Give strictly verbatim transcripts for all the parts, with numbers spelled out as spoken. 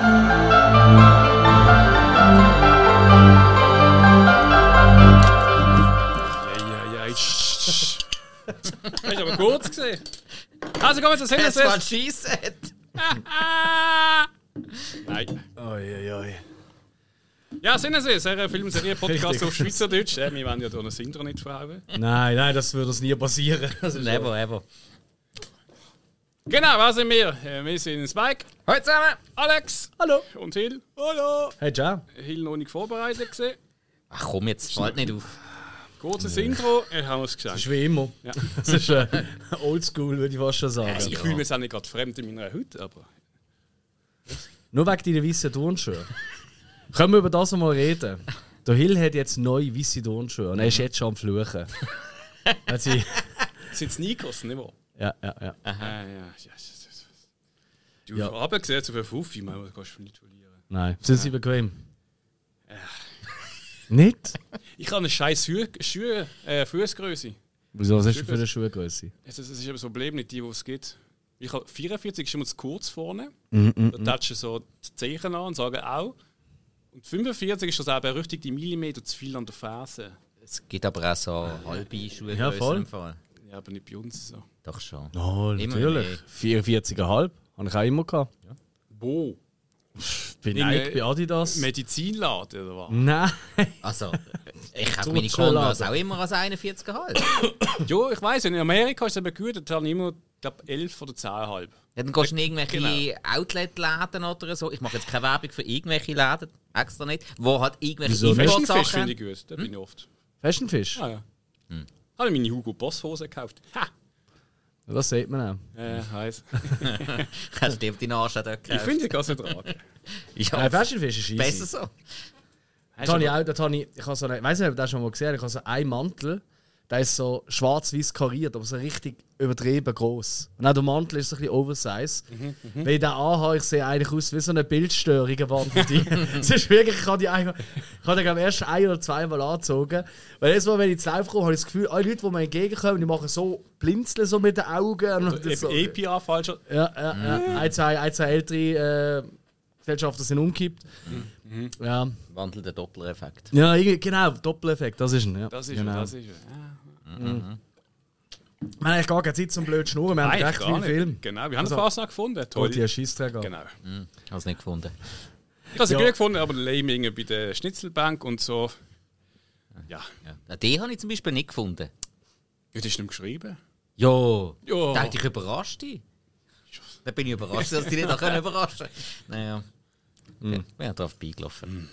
Hast du aber kurz gesehen. Also kommen wir zu Sinneswiss. Das war ein Scheisset. Nein. Oi, oi, oi. Ja, Sinneswiss, eine Filmserie-Podcast auf Schweizerdeutsch. Ja, wir wollen ja hier ein Intro nicht verhauen. Nein, nein, das würde uns nie passieren. Das ist Never, ever. Genau, was sind wir? Wir sind Spike. Hallo zusammen. Alex. Hallo. Und Hill. Hallo. Hey, ciao. Hill noch nicht vorbereitet gesehen. Ach komm, jetzt fällt nicht auf. Kurzes Intro, er haben wir es gesagt. Das ist wie immer. Ja. Das ist äh, oldschool, würde ich fast schon sagen. Ich fühle mich jetzt auch nicht gerade fremd in meiner Haut, aber... Nur wegen deiner weißen Turnschuhe. Können wir über das mal reden? Der Hill hat jetzt neue weiße Turnschuhe und er ist jetzt schon am Fluchen. Also, sind Sneakers, nicht wahr? ja, ja, ja. Aha. Äh, ja, ja, ja. Du Ja. ja. Farbe gesehen, so viel Fuffi, man kannst du nicht verlieren. Nein, sind sie bequem? Ja. Nicht? Ich habe eine scheiß Schuhe, äh, Fußgröße. Wieso, was hast du für eine Schuhgröße? Es ist, ist aber so ein Problem nicht die, die es gibt. Ich habe vierundvierzig ist immer zu kurz vorne. Mm, mm, Da touchen so die Zeichen an und sagen auch. Und fünfundvierzig ist das eben richtig die Millimeter zu viel an der Ferse. Es gibt aber auch so halbe Schuhe. Ja, voll. Ja, aber nicht bei uns so. Doch schon. Oh, Immer natürlich. mehr. vierundvierzig Komma fünf. Habe ich auch immer gehabt. Wo? Bin In, Nike, äh, bei Adidas. Medizinladen oder was? Nein. Also, ich habe Zum meine Schuhladen. Converse auch immer als einundvierzig Komma fünf. Ja, ich weiss, in Amerika ist es eben gut, da habe ich immer glaub, elf oder zehn Komma fünf. Ja, dann gehst du in irgendwelche Genau. Outlet-Läden oder so. Ich mache jetzt keine Werbung für irgendwelche Läden, extra nicht, wo halt irgendwelche Wieso nicht? Fashion Fish Importsachen finde ich gut, da bin ich oft. Fashion Fish? Ah ja. Hm. Habe ich meine Hugo Boss Hose gekauft. Ha! Das sieht man auch. Äh, heiß. Hast du die Nase dort Ich gekauft? finde, ich kann es nicht tragen. Ja, Nein, Fashion Fish ist easy. besser so. Das habe ich auch, das habe ich, ich habe so eine, ich weiß nicht, ob du das schon mal gesehen hast, ich habe so einen Mantel, der ist so schwarz-weiß kariert, aber so richtig übertrieben groß. Und auch der Mantel ist so ein bisschen oversize. Mhm, Wenn ich den anhabe, ich sehe eigentlich aus wie so eine Bildstörung gewandelt. Es ist wirklich, ich habe die einmal, ich habe den glaube ich, erst ein oder zweimal angezogen. Weil jedes Mal, wenn ich zu Lauf komme, habe ich das Gefühl, alle Leute, die mir entgegenkommen, die machen so Blinzeln so mit den Augen. Und das so, E P A falscher. ja, ja, ja. Ein, zwei, ein, zwei ältere äh, Gesellschaften sind umgekippt. Mhm. Ja. Wandel der Dopplereffekt. Ja, irgendwie- genau, Doppeleffekt, das ist ein. Ja. Das ist genau. er, das ist er. Ja. Wir haben eigentlich gar keine Zeit zum blöd schnurren, wir haben Nein, recht gar viele nicht. Filme. Genau, wir haben Also- also, fast noch gefunden. Toll. Oh, die Scheissträger. Genau. Hm, habe es nicht gefunden. Ich habe sie Ja. gut gefunden, aber Lamingen bei der Schnitzelbank und so. Ja, Ja. Den habe ich zum Beispiel nicht gefunden. ja das ist nicht geschrieben. Ja, Ja. da hätte ich überrascht dich. Da bin ich überrascht, dass die nicht auch können überraschen. Naja, okay. Wir haben drauf beigelaufen.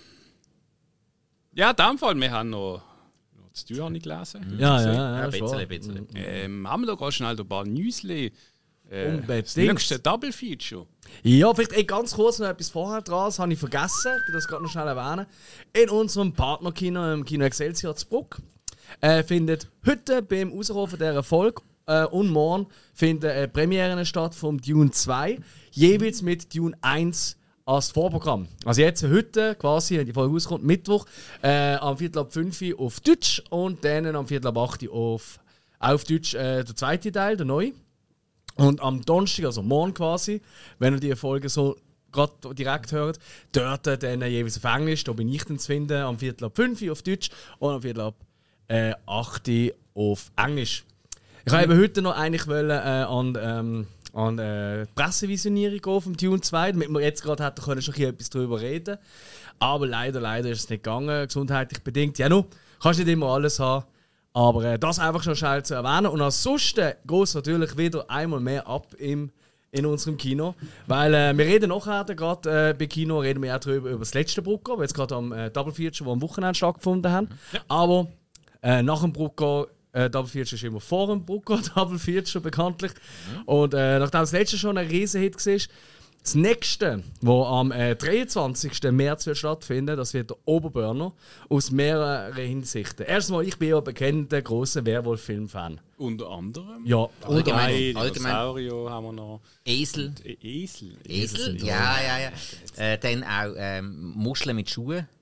Ja, in dem Fall, wir haben noch, noch das Tür habe ich gelesen. Ja, ja, Ja, ja, ein bisschen, schon. ein bisschen. Ähm, haben wir da ganz schnell ein paar Newsli. Äh, Unbedingt. das nächste Double Feature. Ja, vielleicht ey, ganz kurz noch etwas vorher dran, das habe ich vergessen, ich will das gerade noch schnell erwähnen. In unserem Partnerkino, im Kino Excelsior zu Bruck, äh, findet heute beim Rauskommen von dieser Folge äh, und morgen finden äh, Premieren statt vom Dune zwei, jeweils mit Dune eins als Vorprogramm. Also jetzt heute quasi, wenn die Folge rauskommt, Mittwoch, äh, am Viertel ab fünf Uhr auf Deutsch und dann am Viertel ab acht Uhr auf, auf Deutsch äh, der zweite Teil, der neue. Und am Donnerstag, also morgen quasi, wenn ihr die Folge so gerade direkt hört, dort äh, dann jeweils auf Englisch, da bin ich dann zu finden, am Viertel ab fünf Uhr auf Deutsch und am Viertel ab äh, acht Uhr auf Englisch. Ich wollte mhm. heute noch eigentlich wollen, äh, an, ähm, an äh, die Pressevisionierung gehen vom Dune zwei, damit wir jetzt gerade hätten können schon etwas darüber reden. Aber leider, leider ist es nicht gegangen, gesundheitlich bedingt. Ja, no, kannst nicht immer alles haben. Aber äh, das einfach schon schnell zu erwähnen. Und ansonsten geht es natürlich wieder einmal mehr ab im, in unserem Kino. Weil äh, wir reden nachher gerade äh, bei Kino reden wir auch drüber, über das letzte Brucker, weil jetzt gerade am äh, Double Feature, wo am Wochenende stattgefunden haben. Ja. Aber äh, nach dem Brucker, äh, Double Feature ist immer vor dem Brucker, Double Feature bekanntlich. Mhm. Und äh, nachdem das letzte schon ein Riesenhit war, das nächste, das am äh, dreiundzwanzigsten März wird stattfinden, das wird der Oberburner aus mehreren Hinsichten. Erstmal, ich bin ja ein bekannter, grosser Werwolf-Film-Fan. Unter anderem. Ja, Allgemein. Nein, allgemein. Dinosaurier haben wir noch. Esel. Und E- Esel. Esel? Ja, ja, ja. Äh, dann auch ähm, Muscheln mit Schuhen.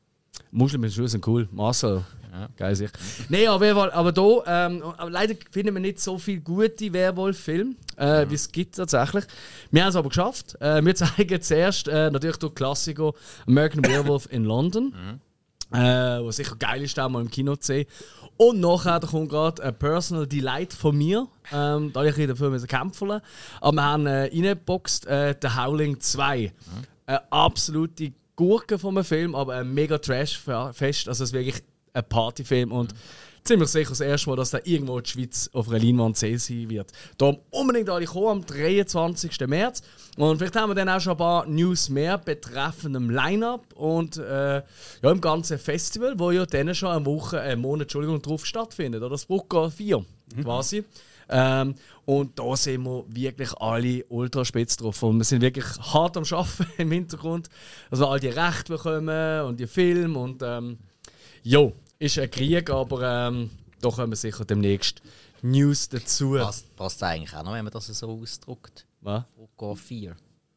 Muscheln mit Schuhen sind cool. Marcel. Ja. Geil sich. Nein, aber, aber da, ähm, aber leider finden wir nicht so viele gute Werwolf-Filme, äh, wie es gibt tatsächlich. Wir haben es aber geschafft. Äh, wir zeigen zuerst äh, natürlich durch Klassiker American Werewolf in London. Mhm. Äh, was sicher geil ist, auch mal im Kino zu sehen. Und nachher da kommt gerade ein Personal Delight von mir. Ähm, da habe ich ein bisschen dafür müssen kämpfen. Aber wir haben äh, reingeboxt äh, The Howling zwei. Mhm. Eine absolute Gurke von einem Film, aber ein mega Trash-Fest. Also es ist wirklich ein Partyfilm und mhm. ziemlich sicher das erste Mal, dass da irgendwo in der Schweiz auf einer Leinwand zu sehen sein wird. Darum unbedingt alle kommen am dreiundzwanzigsten März. Und vielleicht haben wir dann auch schon ein paar News mehr betreffend dem Line-Up und äh, ja, im ganzen Festival, wo ja dann schon eine Woche, einen Monat Entschuldigung, drauf stattfindet. Oder das Brucker vier mhm. quasi. Ähm, und da sind wir wirklich alle ultra spitz drauf. Und wir sind wirklich hart am Arbeiten im Hintergrund, dass wir all die Rechte bekommen und die Filme und ähm, jo, ist ein Krieg, aber ähm, da kommen sicher demnächst News dazu. Passt, passt eigentlich auch noch, wenn man das so ausdrückt. Was? Brucker vier.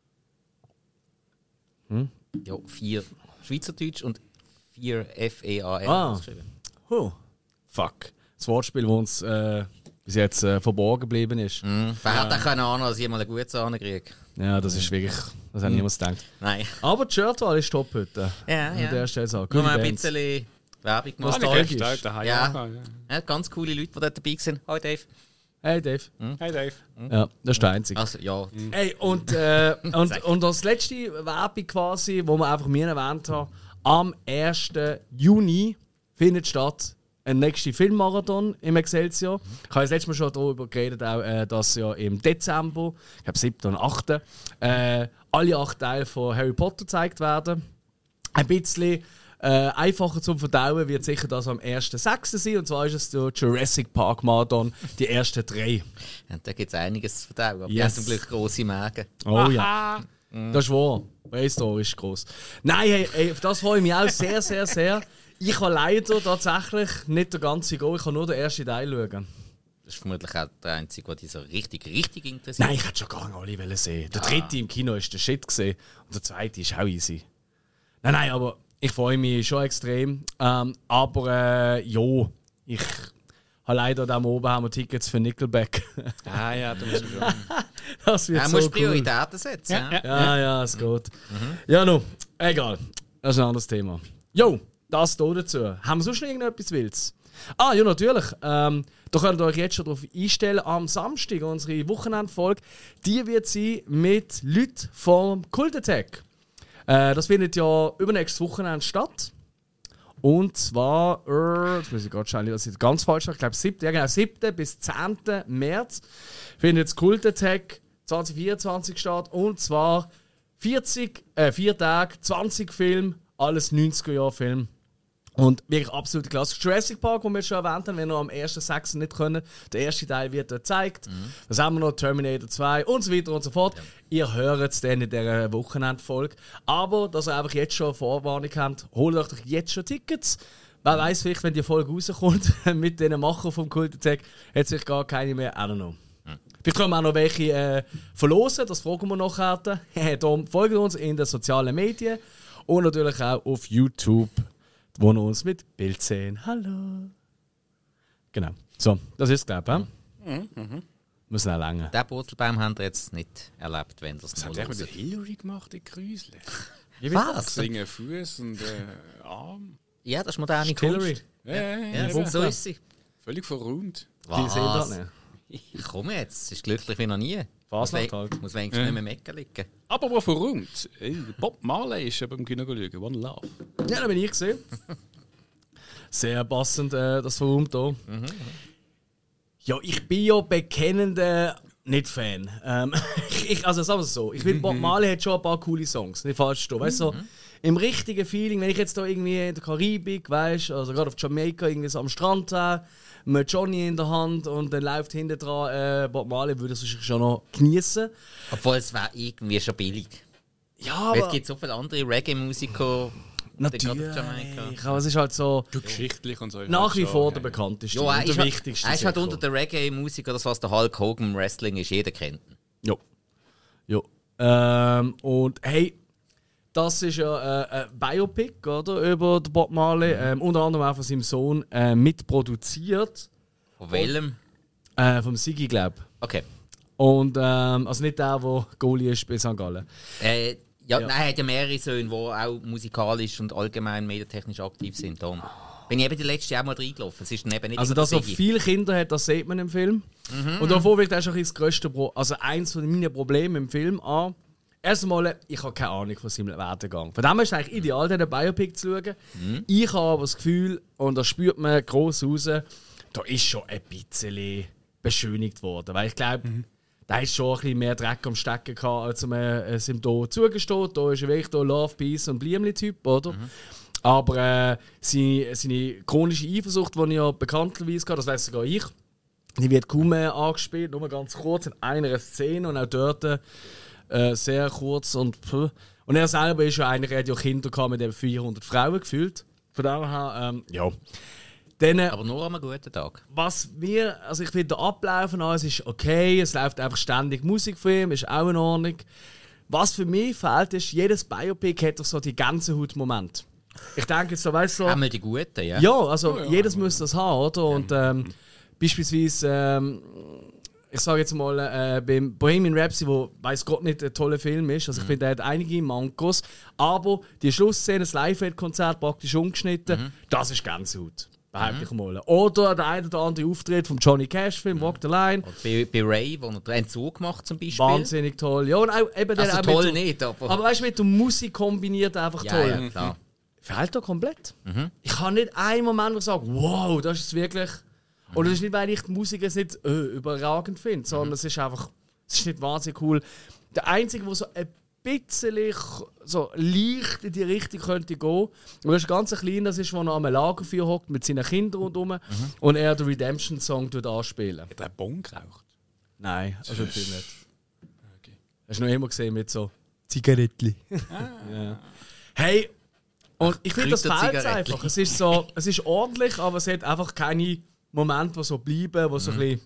Hm? Ja, vier Schweizerdeutsch und vier F E A R Ah. geschrieben. Oh, fuck. Das Wortspiel, das uns äh, bis jetzt äh, verborgen geblieben ist. Mhm. Wer hat auch keine Ahnung, dass ich mal ein gutes Ahnen kriege? Ja, das ist wirklich, das hat Mhm. niemand gedacht. Nein. Aber die Shirtwahl ist top heute. Ja, An ja. der Stelle sagen. Nur mal Gute ein Bands. bisschen Werbung gemacht. Nostalgisch. Nostalgisch. Ja. Ja. Ja. Ja, ganz coole Leute, die dort dabei sind. Hi Dave. Hey Dave. Hey Dave. Ja, das ist der Einzige. Also, ja. Hey, und, äh, und, und das letzte Werbung quasi, wo wir einfach mir erwähnt haben, am ersten Juni findet statt ein nächster Filmmarathon im Excelsior. Ich habe das letzte Mal schon darüber geredet, auch, äh, dass ja im Dezember, ich glaube siebten und achten Äh, alle acht Teile von Harry Potter gezeigt werden. Ein bisschen äh, einfacher zum Verdauen wird sicher das am ersten sechsten sein. Und zwar ist es der Jurassic Park Marathon, die ersten drei. Ja, da gibt es einiges zu verdauen. Aber yes. Die Yes. haben zum Glück grosse Mägen. Oh ja. Das ist wahr. Prähistorisch groß. Nein, hey, hey, auf das freue ich mich auch sehr, sehr, sehr. Ich habe leider tatsächlich nicht den ganzen Go, ich kann nur den ersten Teil schauen. Das ist vermutlich auch der einzige, der dich so richtig, richtig interessiert. Nein, ich hätte schon gar nicht alle sehen. Der dritte im Kino ist der Shit gesehen und der zweite ist auch easy. Nein, nein, aber ich freue mich schon extrem. Ähm, aber äh, ja, ich habe leider da oben haben wir Tickets für Nickelback. Ah ja, da muss ich schon. Das wird Er so muss cool. Prioritäten setzen. Ja, Ja, Ja, ja, es geht. Ja, no, egal. Das ist ein anderes Thema. Jo, das hier dazu. Haben wir sonst noch irgendetwas Wildes? Ah, ja, natürlich. Ähm, da könnt ihr euch jetzt schon darauf einstellen. Am Samstag, unsere Wochenendfolge, die wird sein mit Leuten vom Kultattack. Äh, das findet ja übernächstes Wochenende statt. Und zwar, äh, jetzt muss ich gerade schauen, dass ich ganz falsch sage, ich glaube siebten Ja, genau, siebten bis zehnten März findet das Kultattack zwanzig vierundzwanzig statt. Und zwar vierzig, äh, vier Tage, zwanzig Filme, alles neunziger-Jahre-Film. Und wirklich absolut klasse. Jurassic Park, den wir schon erwähnt haben, wenn wir am ersten sechsten nicht können. Der erste Teil wird dort gezeigt. Mhm. Dann haben wir noch Terminator zwei und so weiter und so fort. Ja. Ihr hört es dann in dieser Wochenendfolge. Aber, dass ihr einfach jetzt schon Vorwarnung habt, holt euch doch jetzt schon Tickets. Wer weiß vielleicht, wenn die Folge rauskommt mit den Machern vom Kultattack, hat sich gar keine mehr. I don't know. Mhm. Vielleicht können wir auch noch welche äh, verlosen, das fragen wir nachher. Darum folgt uns in den sozialen Medien und natürlich auch auf YouTube, wo wir uns mit Bild sehen. Hallo. Genau. So, das ist es, glaube ich. Mhm. Mhm. Müssen auch länger. Den Purzelbaum haben wir jetzt nicht erlebt, wenn das Was hat der mit der Hillary gemacht, in Grüsle? Was? Singen Fuß und äh, Arm. Ja, das ist moderne Hillary. Kunst. Ja, ja, Ja, ja, so ist sie. völlig verräumt. Die sehen das nicht. Ich komme jetzt, sie ist glücklich wie noch nie. Was muss noch halt? Muss wenigstens Ja. nicht mehr mecken liegen. Aber wo verräumt? Ey, Bob Marley ist ja beim Kino geschaut. One Love. Ja, das bin ich gesehen. Sehr passend, äh, das Verräumt hier. Mhm. Ja, ich bin ja bekennender nicht Fan. Ähm, ich, also sagen wir es so, ich finde, Bob Marley hat schon ein paar coole Songs, nicht falsch verstehen. Weißt du, so, im richtigen Feeling, wenn ich jetzt da irgendwie in der Karibik, weißt du, also gerade auf Jamaika, irgendwie so am Strand habe, mit Johnny in der Hand und dann läuft hinten dran äh, Bob Marley, würde ich es schon noch genießen. Obwohl es wäre irgendwie schon billig. Ja, Weil es aber gibt so viele andere Reggae-Musiker, natürlich. gerade auf Jamaika. Aber es ist halt so Geschichtlich und so. nach wie schon, vor ja, der ja. bekannteste Ja, er und ist, der halt, wichtigste. er ist halt sicher. unter den Reggae-Musikern, das was der Hulk Hogan im Wrestling ist, jeder kennt ihn. Ja. Ja. Ähm, und hey, das ist ja äh, ein Biopic, oder? Über den Bob Marley. Ähm, unter anderem auch von seinem Sohn äh, mitproduziert. Von welchem? Äh, vom Sigi, glaube ich. Okay. Und, ähm, also nicht der, der Goalie ist bei Sankt Gallen. Äh, ja, Ja. Nein, er hat ja mehrere Söhne, die auch musikalisch und allgemein medientechnisch aktiv sind. Darum bin ich eben die letzte Jahr mal reingelaufen. Es ist dann eben nicht Also, immer dass er der Sigi. viele Kinder hat, das sieht man im Film. Und davor wird auch schon das grösste Pro also eins von meinen Probleme im Film an. Erstmal, ich habe keine Ahnung von seinem Werdegang. Von dem her ist es eigentlich ideal, diesen Biopic zu schauen. Ich habe aber das Gefühl, und das spürt man gross raus, da ist schon ein bisschen beschönigt worden. Weil ich glaube, da ist schon ein bisschen mehr Dreck am Stecken gehabt, als man es ihm hier zugesteht. Da ist er wirklich der Love, Peace und Blümli-Typ, oder? Mhm. Aber äh, seine, seine chronische Eifersucht, die ich ja bekanntlich hatte, das weiss sogar ich, die wird kaum mehr angespielt, nur ganz kurz in einer Szene und auch dort äh, sehr kurz. Und, und er selber ist ja eigentlich, er hat ja Kinder gehabt mit eben vierhundert Frauen gefühlt. Von daher, ähm, ja. Dann, Aber nur an einem guten Tag. was wir, also ich finde, der Ablauf und alles ist okay, es läuft einfach ständig Musik für ihn, ist auch in Ordnung. Was für mich fehlt, ist, jedes Biopic hat doch so die Gänsehaut-Moment. Ich denke jetzt so, weißt du, so, Einmal die guten, ja? ja, also Oh, ja, jedes aber- muss das haben, oder? Und ähm, beispielsweise, ähm, ich sage jetzt mal, äh, beim Bohemian Rhapsody, wo weiß Gott nicht ein toller Film ist, also ich finde, er hat einige Mankos, aber die Schlussszene, das Live-Konzert praktisch umgeschnitten, das ist Gänsehaut. Behaupte ich mal. Oder der eine oder andere Auftritt vom Johnny Cash-Film, Walk the Line. Und bei, bei Ray, wo er den Entzug macht zum Beispiel. Wahnsinnig toll. Ja, und auch eben der Also auch toll mit der, nicht, aber... aber weißt du, mit der Musik kombiniert einfach ja, toll. ja, klar. Fehlt da komplett. Ich habe nicht einen Moment, wo ich sage, wow, das ist wirklich. Oder das ist nicht, weil ich die Musik jetzt nicht äh, überragend finde, sondern es ist einfach, es ist nicht wahnsinnig cool. Der Einzige, der so ein bisschen so leicht in die Richtung könnte gehen, und das ist ganz klein, das ist, wo er am Lagerfeuer hockt mit seinen Kindern rundherum mhm. und er den Redemption-Song anspielen. Hat er einen Bon geraucht? Nein, also viel nicht. Okay. Hast du noch immer gesehen mit so Zigarettli? Ja. Hey, und ich finde, das fehlt Kräuterzigarettli. einfach. Es ist, so, es ist ordentlich, aber es hat einfach keine Momente, die so bleiben, wo so ein bisschen.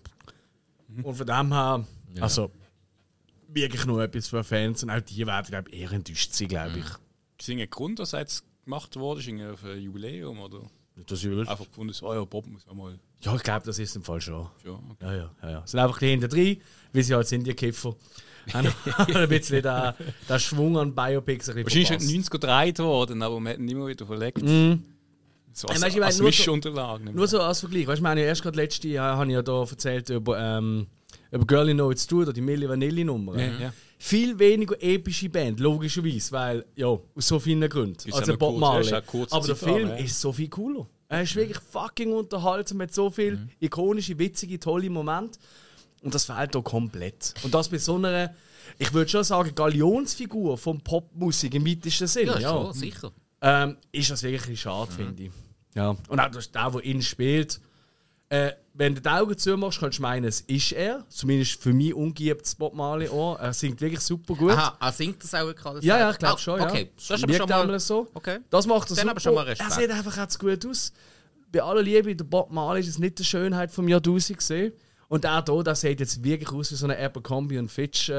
Und von dem her, also wirklich nur etwas für Fans und auch die werden, glaube ich, eher enttäuscht sein, glaube ich. Ist irgendein Grund, dass jetzt gemacht wurde? Ist irgendwie auf ein Jubiläum oder Das ist einfach gefunden, so, oh ja, Bob muss auch mal. ja, ich glaube, das ist im Fall schon. Ja, okay. Ja, ja, ja. ja. Es sind einfach die hinter drin, wie sie halt sind, die Kiffer. Haben ein bisschen den, den Schwung an Biopics ein bisschen Wahrscheinlich verpasst. ist neunzig gedreht worden, aber man hat ihn immer wieder verlegt. Mhm. So Hey, als, weißt du, ich meine, als nur so- Mischunterlagen. Nur so als Vergleich. Weißt du, ich meine, erst gerade letzte Jahr habe ich ja da erzählt über, ähm, über Girl You Know It's True oder die Milli Vanilli Nummer. Ja, ja. Viel weniger epische Band, logischerweise, weil, ja, aus so vielen Gründen. Ist Also ja noch Bob kurz, Marley. ist ja kurz Aber der Zeit Film an, ja. ist so viel cooler. Er ist wirklich fucking unterhaltsam mit so viel Mhm. ikonische, witzige, tolle Momente. Und das fehlt hier komplett. Und das bei so einer, ich würde schon sagen, Galionsfigur von Popmusik im weitesten Sinne. Ja, Ja, schon, sicher. ähm, ist das wirklich ein bisschen schade, finde ich. Ja. Und auch der, der ihn spielt. Äh, wenn du die Augen zumachst, kannst du meinen, es ist er. Zumindest für mich ungeübtes Bob Marley auch. Er singt wirklich super gut. Aha, ah, singt das auch gerade? Ja, ja, ich glaube Ah, schon. Ja. Okay, das ist aber Wirkt schon mal... einmal so. Okay. Das macht er Dann super. aber schon mal er Respekt. sieht einfach auch zu gut aus. Bei aller Liebe, der Bob Marley ist es nicht die Schönheit vom Jahrtausend gesehen. Und er hier, der sieht jetzt wirklich aus wie so ein Abercrombie und Fitch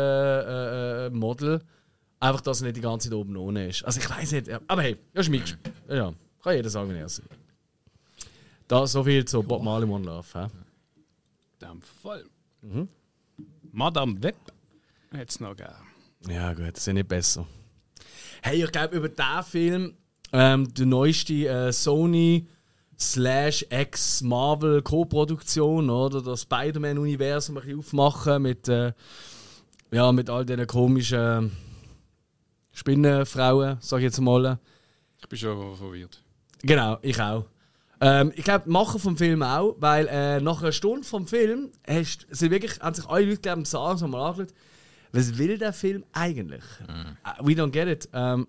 äh, äh, Model. Einfach, dass er nicht die ganze Zeit oben ohne ist. Also ich weiß nicht. ja. Aber hey, das ist mein Geschmack. Ja, kann jeder sagen, wie er sieht. Da so viel zu Bob Marley One Love. He? In dem Fall. Madame Web hat es noch gegeben. Ja gut, das ist ja nicht besser. Hey, ich glaube über diesen Film, ähm, die neueste äh, Sony slash Ex-Marvel Co-Produktion, oder? Das Spider-Man-Universum ein bisschen aufmachen mit, äh, ja, mit all diesen komischen Spinnenfrauen, sag ich jetzt mal. Ich bin schon verwirrt. Genau, ich auch. Ähm, ich glaube, Macher vom Film auch, weil äh, nach einer Stunde vom Film hast, sind wirklich, haben sich alle Leute glaub, im Saal so mal angeschaut, was will der Film eigentlich? Uh, we don't get it. Ähm,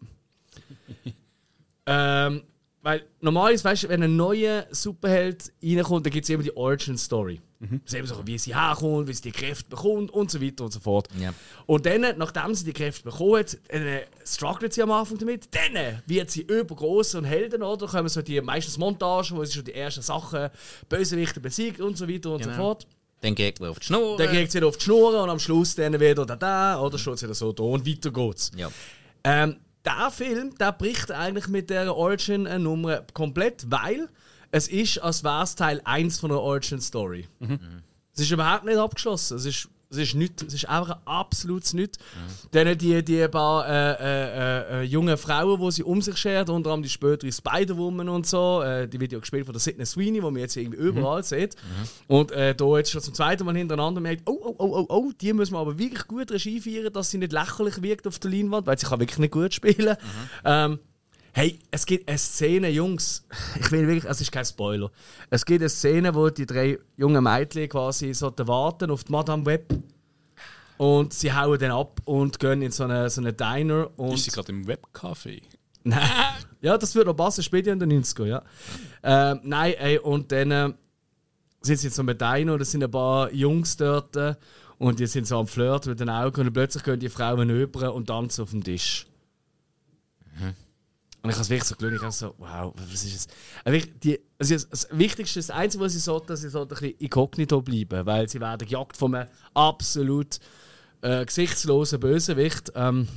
ähm, weil normalerweise, weißt du, wenn ein neuer Superheld reinkommt, dann gibt es immer die Origin-Story. Mhm. Das ist eben so, wie sie herkommt, wie sie die Kräfte bekommt und so weiter und so fort. Ja. Und dann, nachdem sie die Kräfte bekommen hat, äh, struggelt sie am Anfang damit. Dann wird sie übergroß und Helden, oder? Da kommen so die meistens Montagen, wo sie schon die ersten Sachen, Bösewichte besiegt und so weiter und Genau. so fort. Dann geht er auf die Schnur. Dann geht sie wieder auf die Schnur und am Schluss dann wieder da, da oder steht sie wieder so da und weiter geht's. Ja. Ähm, der Film, der bricht eigentlich mit der Origin-Nummer komplett, weil es ist, als wäre es Teil eins von einer Origin-Story. Mhm. Es ist überhaupt nicht abgeschlossen. Es ist, es ist nichts. Es ist einfach ein absolutes Nichts. Mhm. Dann die, die paar äh, äh, äh, jungen Frauen, die sie um sich schert, unter anderem die spätere Spider-Woman und so, äh, die wird ja gespielt von der Sydney Sweeney, die man jetzt irgendwie überall mhm. sieht. Mhm. Und äh, da jetzt schon zum zweiten Mal hintereinander merkt, oh, oh, oh, oh, oh, die müssen wir aber wirklich gut Regie feiern, dass sie nicht lächerlich wirkt auf der Leinwand, weil sie kann wirklich nicht gut spielen. Mhm. Ähm, Hey, es gibt eine Szene, Jungs, ich will wirklich, es ist kein Spoiler. Es gibt eine Szene, wo die drei jungen Mädchen quasi so warten auf die Madame Web. Und sie hauen dann ab und gehen in so einen so eine Diner. Und ist sie gerade im Webcafé? Nein. Ja, das würde noch passen, später in den neunziger, ja. Ähm, nein, ey, und dann äh, sind sie in so einem Diner und es sind ein paar Jungs dort äh, und die sind so am Flirten mit den Augen und plötzlich gehen die Frauen rüber und tanzen auf dem Tisch. Mhm. Und ich habe es wirklich so gelungen, ich habe so, wow, was ist das? Die, also das Wichtigste, das Einzige, was sie sollten, dass sie sollten ein bisschen inkognito bleiben, weil sie werden gejagt von einem absolut äh, gesichtslosen Bösewicht. Ähm,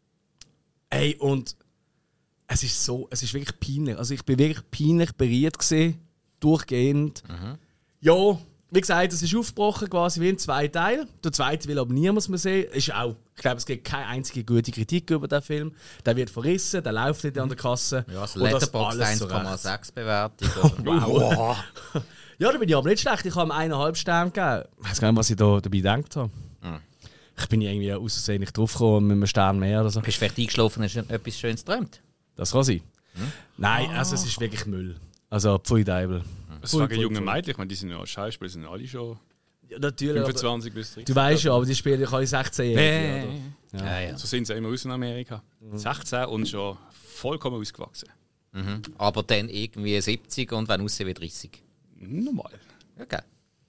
ey, und es ist so, es ist wirklich peinlich. Also ich bin wirklich peinlich berührt gewesen, durchgehend. Mhm. Ja, wie gesagt, es ist aufgebrochen quasi wie in zwei Teile. Der zweite will aber niemand mehr sehen. Ist auch, ich glaube, es gibt keine einzige gute Kritik über den Film. Der wird verrissen, der läuft nicht an der Kasse. Ja, also Letterboxd eins Komma sechs Bewertung. Wow. Ja, da bin ich aber nicht schlecht. Ich habe ihm eineinhalb Sterne gegeben. Ich weiß gar nicht, was ich da dabei gedacht habe. Mhm. Ich bin irgendwie aus Versehen nicht draufgekommen mit einem Stern mehr oder so. Bist du vielleicht eingeschlafen und hast etwas Schönes geträumt? Das kann sein. Mhm. Nein, also es ist wirklich Müll. Also Pfui Deibel. Es waren junge Mädchen, ich meine, die sind ja Schauspieler, sind alle schon ja, natürlich, fünfundzwanzig bis dreißig. Du weißt ja, aber die spielen ja alle sechzehn-Jährige. Nee. Ja. Ja, ja. So sind sie immer aus in Amerika. Mhm. sechzehn und schon vollkommen ausgewachsen. Mhm. Aber dann irgendwie siebzig und wenn aussehen wie dreißig. Normal. Okay.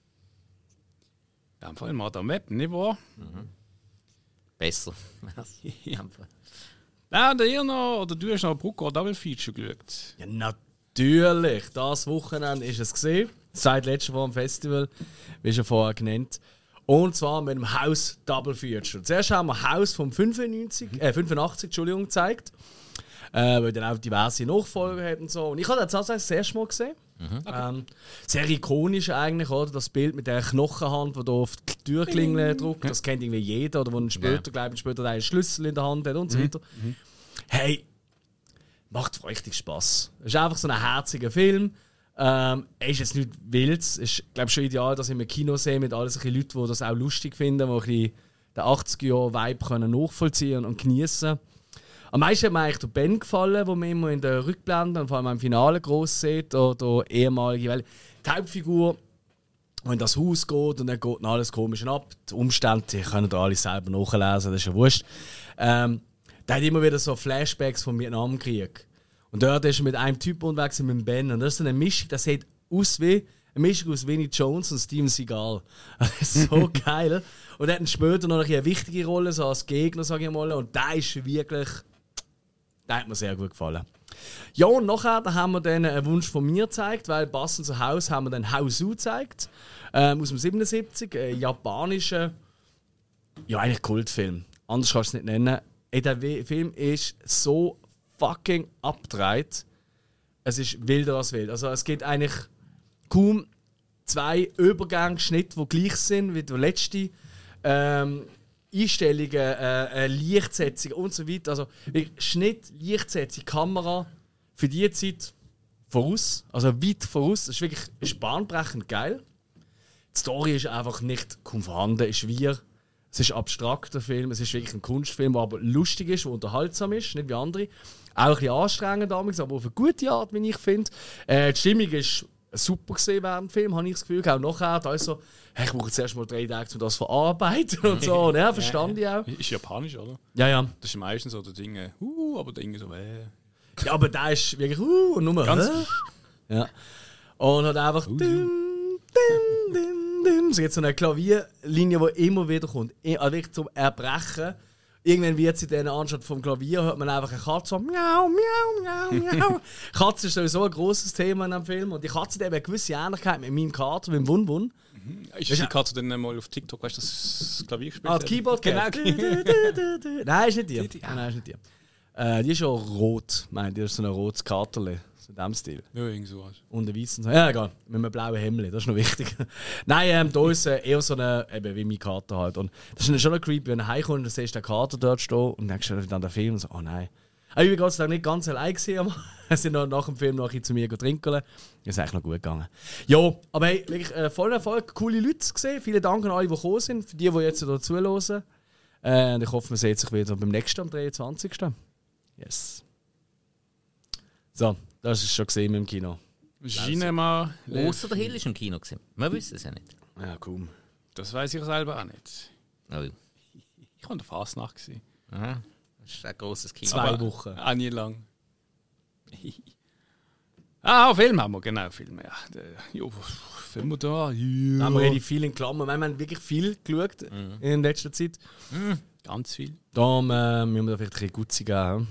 In dem Fall Madame Web, nicht wahr? Mhm. Besser. Ja. Nein, der ihr noch, oder du hast noch Brucko Double Feature geschaut. Ja, natürlich. Das Wochenende ist es gesehen. Seit letzter Woche am Festival, wie schon vorher genannt. Und zwar mit dem House Double Feature. Zuerst haben wir House vom fünfundneunzig, äh, fünfundachtzig Entschuldigung, gezeigt. Äh, weil dann auch diverse Nachfolger hat und so. Und ich habe das tatsächlich das erste Mal gesehen. Mhm. Okay. Ähm, sehr ikonisch eigentlich, oder? Das Bild mit der Knochenhand, die da auf die Türklingel drückt. Das kennt irgendwie jeder. Oder wo ein später, ja. glaube ich, später einen Schlüssel in der Hand hat und so weiter. Mhm. Hey, macht richtig Spass. Es ist einfach so ein herziger Film. Ähm, er ist jetzt nicht wild. Es ist, glaube ich, schon ideal, dass ich im Kino sehe mit all solchen Leuten, die das auch lustig finden, die ein bisschen den achtziger-Jahre-Vibe nachvollziehen und genießen. Am meisten hat mir eigentlich der Ben gefallen, den man immer in den Rückblenden und vor allem im Finale gross sieht. Oder der ehemalige, weil die Hauptfigur, die in das Haus geht und dann geht alles komisch ab. Die Umstände die können da alle selber nachlesen, das ist ja wurscht. Ähm, der hat immer wieder so Flashbacks vom Vietnamkrieg. Und dort ist er mit einem Typ unterwegs, mit dem Ben. Und das ist eine Mischung, das sieht aus wie eine Mischung aus Vinnie Jones und Steven Seagal. Das ist so geil. Und er hat dann später noch eine wichtige Rolle, so als Gegner, sage ich mal. Und der ist wirklich... Der hat mir sehr gut gefallen. Ja, und nachher da haben wir dann einen Wunsch von mir gezeigt, weil passend zu Haus haben wir dann Hausu gezeigt. Ähm, aus dem siebenundsiebzig, ein japanischer, ja eigentlich Kultfilm. Anders kannst du es nicht nennen. Ey, der Film ist so fucking abgedreht. Es ist wilder als wild. Also es gibt eigentlich kaum zwei Übergangsschnitte, die gleich sind wie der letzte. Ähm, Einstellungen, äh, äh, Lichtsetzung und so weiter. Also Schnitt, Lichtsetzung, Kamera für die Zeit voraus. Also weit voraus. Das ist wirklich ist bahnbrechend geil. Die Story ist einfach nicht kaum vorhanden, ist wir. Es ist ein abstrakter Film, es ist wirklich ein Kunstfilm, der aber lustig ist, der unterhaltsam ist, nicht wie andere. Auch ein bisschen anstrengend damals, aber auf eine gute Art, wie ich finde. Äh, die Stimmung ist super gesehen während dem Film, habe ich das Gefühl. Auch nachher, da ist so, hey, ich brauche zuerst mal drei Tage, um das zu verarbeiten und so. Und ja, verstand ich auch. Ist japanisch, oder? Ja, ja. Das ist meistens so der Dinge, uh, aber der Dinge so, äh. Ja, aber der ist wirklich, uh, und nur, ganz. Äh? Ja. Und hat einfach, uh. dim, dim, dim, dim. So jetzt so eine Klavierlinie, die immer wieder kommt. Also wirklich zum Erbrechen. Irgendwann wird sie dann, anstatt vom Klavier, hört man einfach eine Katze so miau, miau, miau, miau. Katze ist sowieso ein grosses Thema in dem Film. Und die Katze hat eine gewisse Ähnlichkeit mit meinem Kater, mit dem Wun-Wun. Mhm. Ist das die Katze dann mal auf TikTok, weißt du, das Klavier gespielt? Ah, das Keyboard, genau. Nein, ist nicht die. Nein, ist nicht die. Äh, die ist ja rot, meine die ist so ein rotes Katerle. So in diesem Stil. Ja, irgend so was. Und ein weißen. Ja, egal. Mit einem blauen Hemd, das ist noch wichtig. Nein, ähm, da ist äh, eher so eine, eben wie mein Kater halt. Und das ist dann schon noch creepy, wenn du heimkommst und du siehst den Kater dort stehen und denkst du dann den Film und so, oh nein. Aber ich war Gott sei Dank nicht ganz allein gewesen. Wir sind noch nach dem Film noch ein bisschen zu mir trinken. Das ist eigentlich noch gut gegangen. Ja, aber hey, wirklich äh, voller Erfolg. Coole Leute gesehen. Vielen Dank an alle, die gekommen sind. Für die, die jetzt hier zuhören. Äh, und ich hoffe, man sieht sich wieder beim nächsten, am dreiundzwanzigsten Yes. So, das ist schon gesehen im Kino. Cinema. Ausser der Hill ist im Kino gewesen. Wir wissen es ja nicht. Ja, cool. Das weiß ich selber auch nicht. Oh. Ich war in der Fasnacht. gewesen. Aha. Das ist ein grosses Kino. Zwei Aber Wochen. Auch nie lang. ah, Film haben wir, genau, Film. Ja, der, jo, Film da. Ja. Da haben wir relativ viel in Klammern. Wir haben wirklich viel geschaut Mhm. in letzter Zeit. Mhm. Ganz viel. Darum äh, müssen wir da vielleicht ein bisschen Gutzi geben.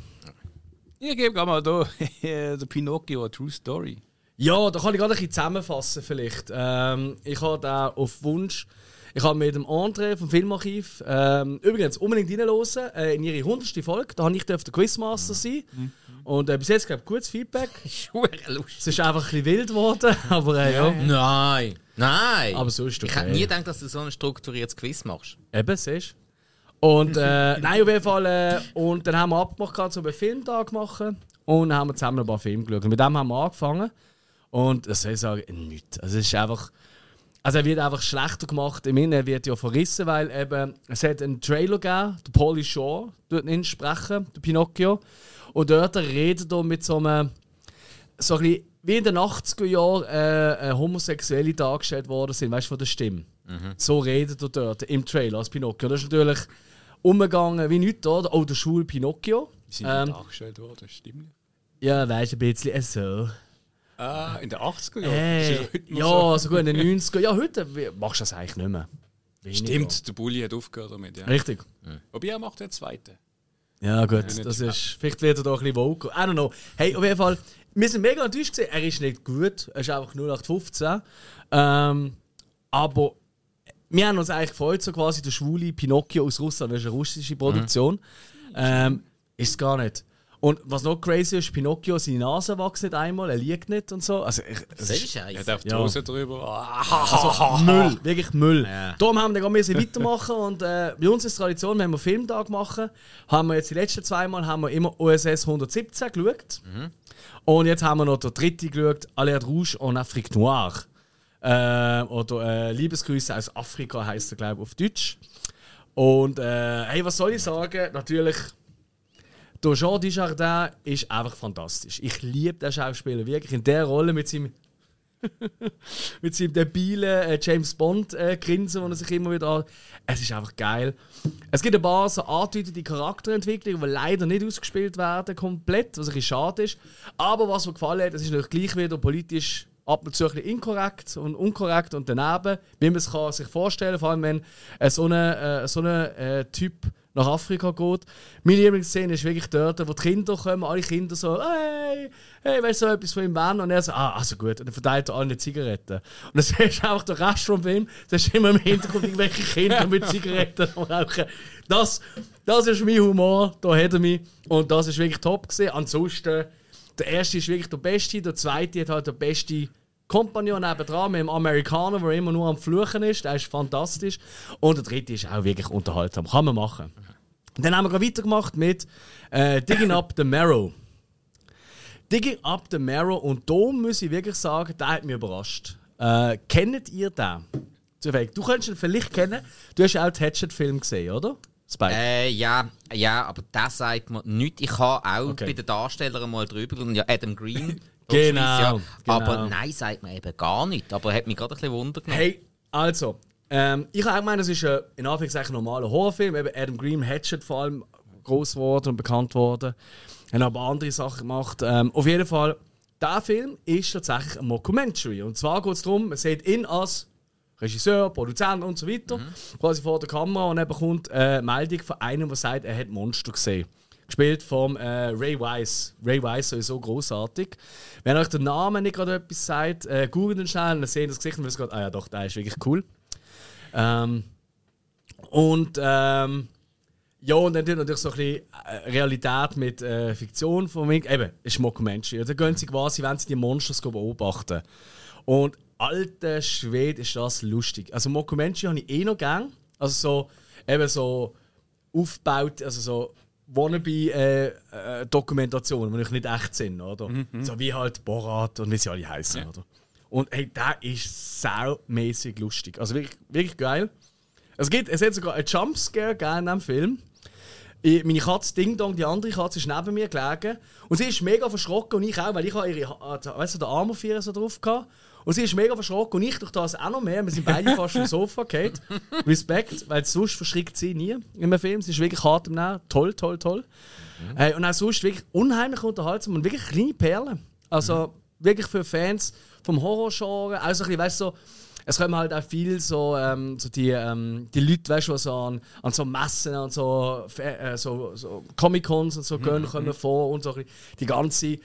Ich gebe gerade mal da der Pinocchio, eine True Story. Ja, da kann ich gerade ein bisschen zusammenfassen vielleicht. Ähm, ich habe da auf Wunsch, ich habe mit dem André vom Filmarchiv ähm, übrigens unbedingt reinhören äh, in ihre hundertste Folge. Da habe ich der Quizmaster sein. Mhm. Und äh, bis jetzt gab es gutes Feedback. Schwer lustig. Es ist einfach ein bisschen wild geworden, aber äh, ja. Nein! Nein! Aber so ist es Ich okay. hätte nie gedacht, dass du so ein strukturiertes Quiz machst. Eben, siehst du. Und äh, nein, auf jeden Fall. Äh, und dann haben wir abgemacht, so einen Filmtag machen. Und dann haben wir zusammen ein paar Filme geschaut. Und mit dem haben wir angefangen. Und das soll ich sagen, nichts. Also es ist einfach. Also er wird einfach schlechter gemacht. Im Inneren wird ja verrissen, weil eben, es hat einen Trailer gegeben, der Pauly Shore dort ihn sprechen, der Pinocchio. Und dort redet er mit so einem, so ein bisschen, wie in den achtziger Jahren äh, äh, Homosexuelle dargestellt worden sind, weißt du, von der Stimme. Mhm. So redet er dort im Trailer als Pinocchio. Das ist natürlich umgegangen wie nichts, oder? Oh, der schwule Pinocchio. Wie sind Ähm, die dargestellt worden, stimmt? Ja, weißt du, ein bisschen äh, so. Ah, in den achtziger Jahren? Äh, Ist das heute noch ja, so? sogar in den neunziger. Ja, heute machst du das eigentlich nicht mehr. Weniger. Stimmt, der Bulli hat aufgehört damit, ja. Richtig. Wobei er macht den zweiten. Ja, gut, nicht das schlecht. ist. Vielleicht wird er da ein bisschen vocal. I don't know. Hey, auf jeden Fall, wir sind mega enttäuscht gewesen. Er ist nicht gut. Er ist einfach null acht fünfzehn. Ähm, aber wir haben uns eigentlich gefreut, so quasi der schwule Pinocchio aus Russland, das ist eine russische Produktion. Mhm. Ähm, ist es gar nicht. Und was noch crazy ist, Pinocchio, seine Nase wächst nicht einmal, er liegt nicht und so. Also, ich, Das ist Er scheiße. hat auf die Ja. Hose drüber. Ah, also Müll, wirklich Müll. Ja. Darum haben wir dann müssen weitermachen und äh, bei uns ist Tradition, wenn wir Filmtag machen, haben wir jetzt die letzten zwei Mal haben wir immer O S S hundertsiebzehn geschaut. Mhm. Und jetzt haben wir noch den dritten geschaut, Alerte Rouge en Afrique Noire. Äh, oder äh, Liebesgrüße aus Afrika heisst er, glaube ich, auf Deutsch. Und äh, hey, was soll ich sagen? Natürlich, der Jean Dujardin ist einfach fantastisch. Ich liebe den Schauspieler wirklich in der Rolle mit seinem mit seinem debilen äh, James Bond äh, Grinsen, wo er sich immer wieder hat. Es ist einfach geil. Es gibt ein paar so andeutende Charakterentwicklungen, die leider nicht ausgespielt werden komplett, was ein bisschen schade ist. Aber was mir gefallen hat, es ist natürlich gleich wieder politisch ab und zu ein bisschen inkorrekt und unkorrekt und daneben, wie man es kann sich vorstellen kann, vor allem wenn äh, so ein äh, so äh, Typ nach Afrika geht. Meine Lieblingsszene ist wirklich dort, wo die Kinder kommen, alle Kinder so, hey, hey, weißt du, so etwas von ihm wollen? Und er so, ah, also gut, und dann verteilt er allen Zigaretten. Und dann siehst du einfach den Rest vom Film, da ist immer im Hintergrund irgendwelche Kinder mit Zigaretten am Rauchen. Das, das ist mein Humor, da hat er mich. Und das ist wirklich top gewesen. Ansonsten, der erste ist wirklich der beste, der zweite hat halt der beste Kompagnon nebendran mit dem Amerikaner, der immer nur am Fluchen ist, der ist fantastisch. Und der dritte ist auch wirklich unterhaltsam, kann man machen. Und dann haben wir gerade weitergemacht mit äh, Digging Up the Marrow. Digging Up the Marrow, und da muss ich wirklich sagen, der hat mich überrascht. Äh, kennt ihr den? Zufällig. Du könntest ihn vielleicht kennen, du hast auch den Hatchet-Film gesehen, oder? Spike. Äh, ja, ja, aber das sagt mir nichts. Ich habe auch Okay. bei den Darstellern mal drüber geschaut. Ja, Adam Green. Genau, ja. genau. Aber nein, sagt mir eben gar nicht. Aber hat mich gerade ein bisschen Wunder genommen. Hey, also, ähm, ich habe auch gemeint, das ist ein in Anführungszeichen normaler Horrorfilm. Eben Adam Green, Hatchet vor allem, groß geworden und bekannt worden. Haben aber andere Sachen gemacht. Ähm, auf jeden Fall, dieser Film ist tatsächlich ein Mockumentary. Und zwar geht es darum, man sieht ihn als Regisseur, Produzent und so weiter, mhm. quasi vor der Kamera, und er bekommt eine Meldung von einem, der sagt, er hat Monster gesehen. Gespielt vom äh, Ray Wise. Ray Wise ist so großartig. Wenn euch der Name nicht gerade etwas sagt, äh, googelt ihn schnell und dann seht ihr das Gesicht und wisst gerade, ah ja doch, der ist wirklich cool. Ähm, und ähm, Ja, und dann natürlich so ein bisschen äh, Realität mit äh, Fiktion von mir. Eben, es ist Mockumentary. Da gehen sie quasi, wenn sie die Monsters beobachten. Und alter Schwede ist das lustig. Also Mockumentary habe ich eh noch gern. Also so, eben so aufgebaut, also so Wannabe-Dokumentationen, äh, äh, die nicht echt sind, oder? Mhm. So wie halt Borat und wie sie alle heißen, ja. Oder? Und hey, der ist saumäßig lustig. Also wirklich, wirklich geil. Es, gibt, es hat sogar einen Jumpscare gegeben in diesem Film. Ich, meine Katze Ding Dong, die andere Katze, ist neben mir gelegen. Und sie ist mega verschrocken und ich auch, weil ich habe ihre, weißt du, den Arm auf ihr so drauf hatte. Und sie ist mega verschrocken und ich durch das auch noch mehr. Wir sind beide fast vom Sofa gefallen. Respekt, weil sonst verschrickt sie nie in einem Film. Sie ist wirklich hart im Nähen. Toll, toll, toll. Mhm. Äh, und auch sonst wirklich unheimlich unterhaltsam und wirklich kleine Perlen. Also mhm. wirklich für Fans vom Horrorgenre. Also ein bisschen, weißt du, so, es kommen halt auch viel so, ähm, so die, ähm, die Leute, weißt du, die so an, an so Messen und so, äh, so, so Comic-Cons und so gehen, mhm. kommen vor und so die ganze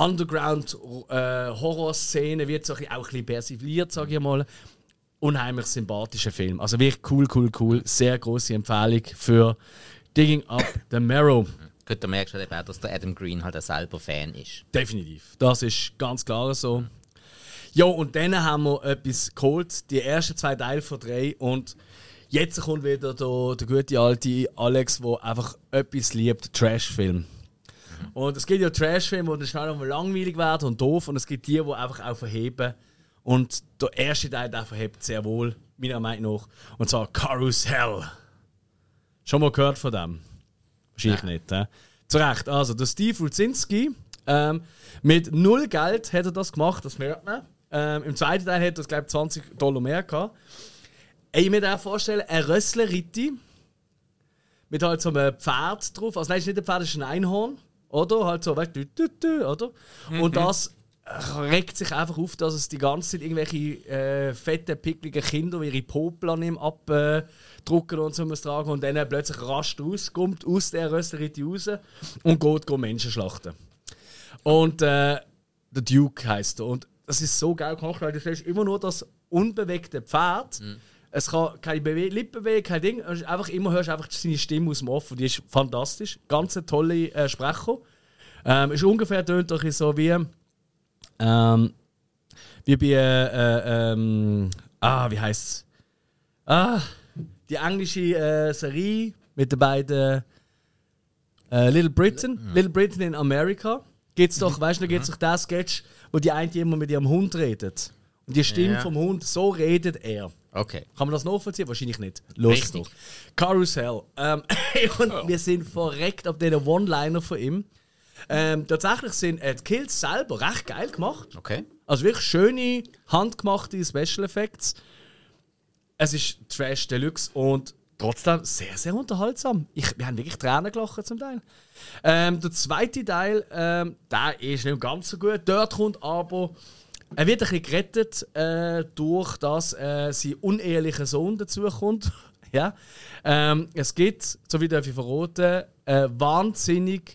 Underground-Horror-Szene äh, wird so ein bisschen, auch ein bisschen persifliert, sage ich mal. Unheimlich sympathischer Film. Also wirklich cool, cool, cool. Sehr grosse Empfehlung für Digging Up the Marrow. Gut, du merkst halt auch, dass der Adam Green halt auch selber Fan ist. Definitiv. Das ist ganz klar so. Ja, und dann haben wir etwas geholt, die ersten zwei Teile von drei. Und jetzt kommt wieder der, der gute alte Alex, der einfach etwas liebt: Trash-Film. Mhm. Und es gibt ja Trash-Filme, die dann schnell mal langweilig werden und doof. Und es gibt die, die einfach auch verheben. Und der erste Teil der verhebt sehr wohl, meiner Meinung nach. Und zwar Carousel. Schon mal gehört von dem? Wahrscheinlich ja. nicht. He? Zu Recht. Also, der Steve Rudzinski, ähm, mit null Geld hat er das gemacht, das merkt man. Ähm, Im zweiten Teil hat er, glaube ich, zwanzig Dollar mehr gehabt. Ich mir vorstellen, ein Rössler-Ritti mit halt so einem Pferd drauf. Also, nein, ist nicht ein Pferd, das ist ein Einhorn. Oder? Halt so, weißt du, oder? Mhm. Und das regt sich einfach auf, dass es die ganze Zeit irgendwelche äh, fetten, pickligen Kinder wie ihre Popel an ihm abdrucken und so was tragen. Und dann plötzlich rasch raus, kommt aus der Rössler-Ritti raus und geht, geht Menschen schlachten. Und äh, der Duke heisst er. Und das ist so geil gemacht, weil du siehst immer nur das unbewegte Pferd. Mhm. Es kann keine Bewe- Lippen bewegen, kein Ding. Einfach immer hörst du einfach seine Stimme aus dem Off. Und die ist fantastisch. Ganz ein toller äh, Sprecher. Ähm, ist ungefähr tönt doch so wie ähm, wie bei äh, ähm, ah wie heißt's? Ah, die englische äh, Serie mit den beiden äh, Little Britain, ja. Little Britain in America. Geht's doch, weißt du, da gibt es doch den Sketch, wo die eine immer mit ihrem Hund redet. Und die Stimme ja. vom Hund, so redet er. Okay. Kann man das nachvollziehen? Wahrscheinlich nicht. Los doch. Carousel. Ähm, und oh. wir sind verreckt auf diesen One-Liner von ihm. Ähm, tatsächlich sind äh, die Kills selber recht geil gemacht. Okay. Also wirklich schöne, handgemachte Special Effects. Es ist Trash Deluxe und trotzdem sehr, sehr unterhaltsam. Ich, wir haben wirklich Tränen gelacht zum Teil. Ähm, der zweite Teil, ähm, der ist nicht ganz so gut. Dort kommt aber, er wird ein bisschen gerettet, äh, durch dass äh, sein unehrlicher Sohn dazukommt. ja. ähm, es gibt, so wie darf ich verraten, äh, wahnsinnig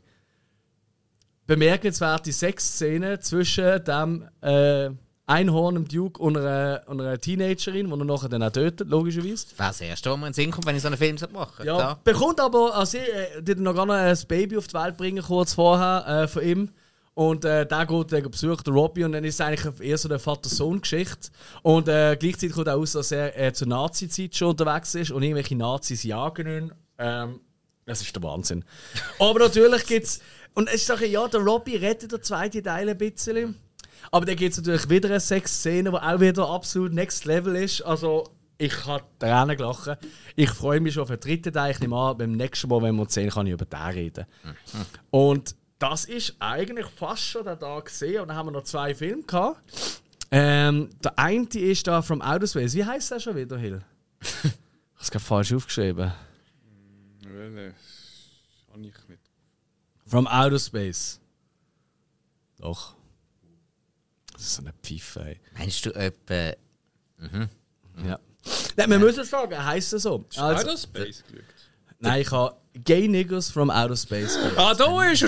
bemerkenswerte Sexszene zwischen dem äh, Einhorn, dem Duke und einer, und einer Teenagerin, die er nachher dann auch tötet, logischerweise. Das wäre das Erste, was mir in den Sinn kommt, wenn ich so einen Film machen ja, da. Bekommt aber, also äh, die noch gar noch ein Baby auf die Welt bringen, kurz vorher, äh, von ihm. Und äh, der geht äh, besucht den Robbie und dann ist es eigentlich eher so eine Vater-Sohn-Geschichte. Und äh, gleichzeitig kommt auch aus, dass er äh, zur Nazi-Zeit schon unterwegs ist und irgendwelche Nazis jagen ihn. Ähm, das ist der Wahnsinn. Aber natürlich gibt es, und ich sage ja, der Robbie rettet den zweiten Teil ein bisschen. Aber dann gibt es natürlich wieder eine Sexszene, die auch wieder absolut next level ist. Also, ich habe Tränen gelacht. Ich freue mich schon auf den dritten Teil. Ich nehme an, beim nächsten Mal, wenn wir uns sehen, kann ich über den reden. Mhm. Und das ist eigentlich fast schon der Tag gesehen. Und dann haben wir noch zwei Filme gehabt. Ähm, der eine ist da From Outer Space. Wie heisst der schon wieder, Hill? Ich habe es gerade falsch aufgeschrieben. Nein, kann ich nicht. From Outer Space. Doch. Das ist so eine Pfeife, ey. Meinst du etwa... Mhm. Ja. Nein, wir müssen sagen, heisst es so. Also, Outer Space geschaut? Nein, ich habe Gay Niggers from Outer Space geschaut. Ah, da ist er!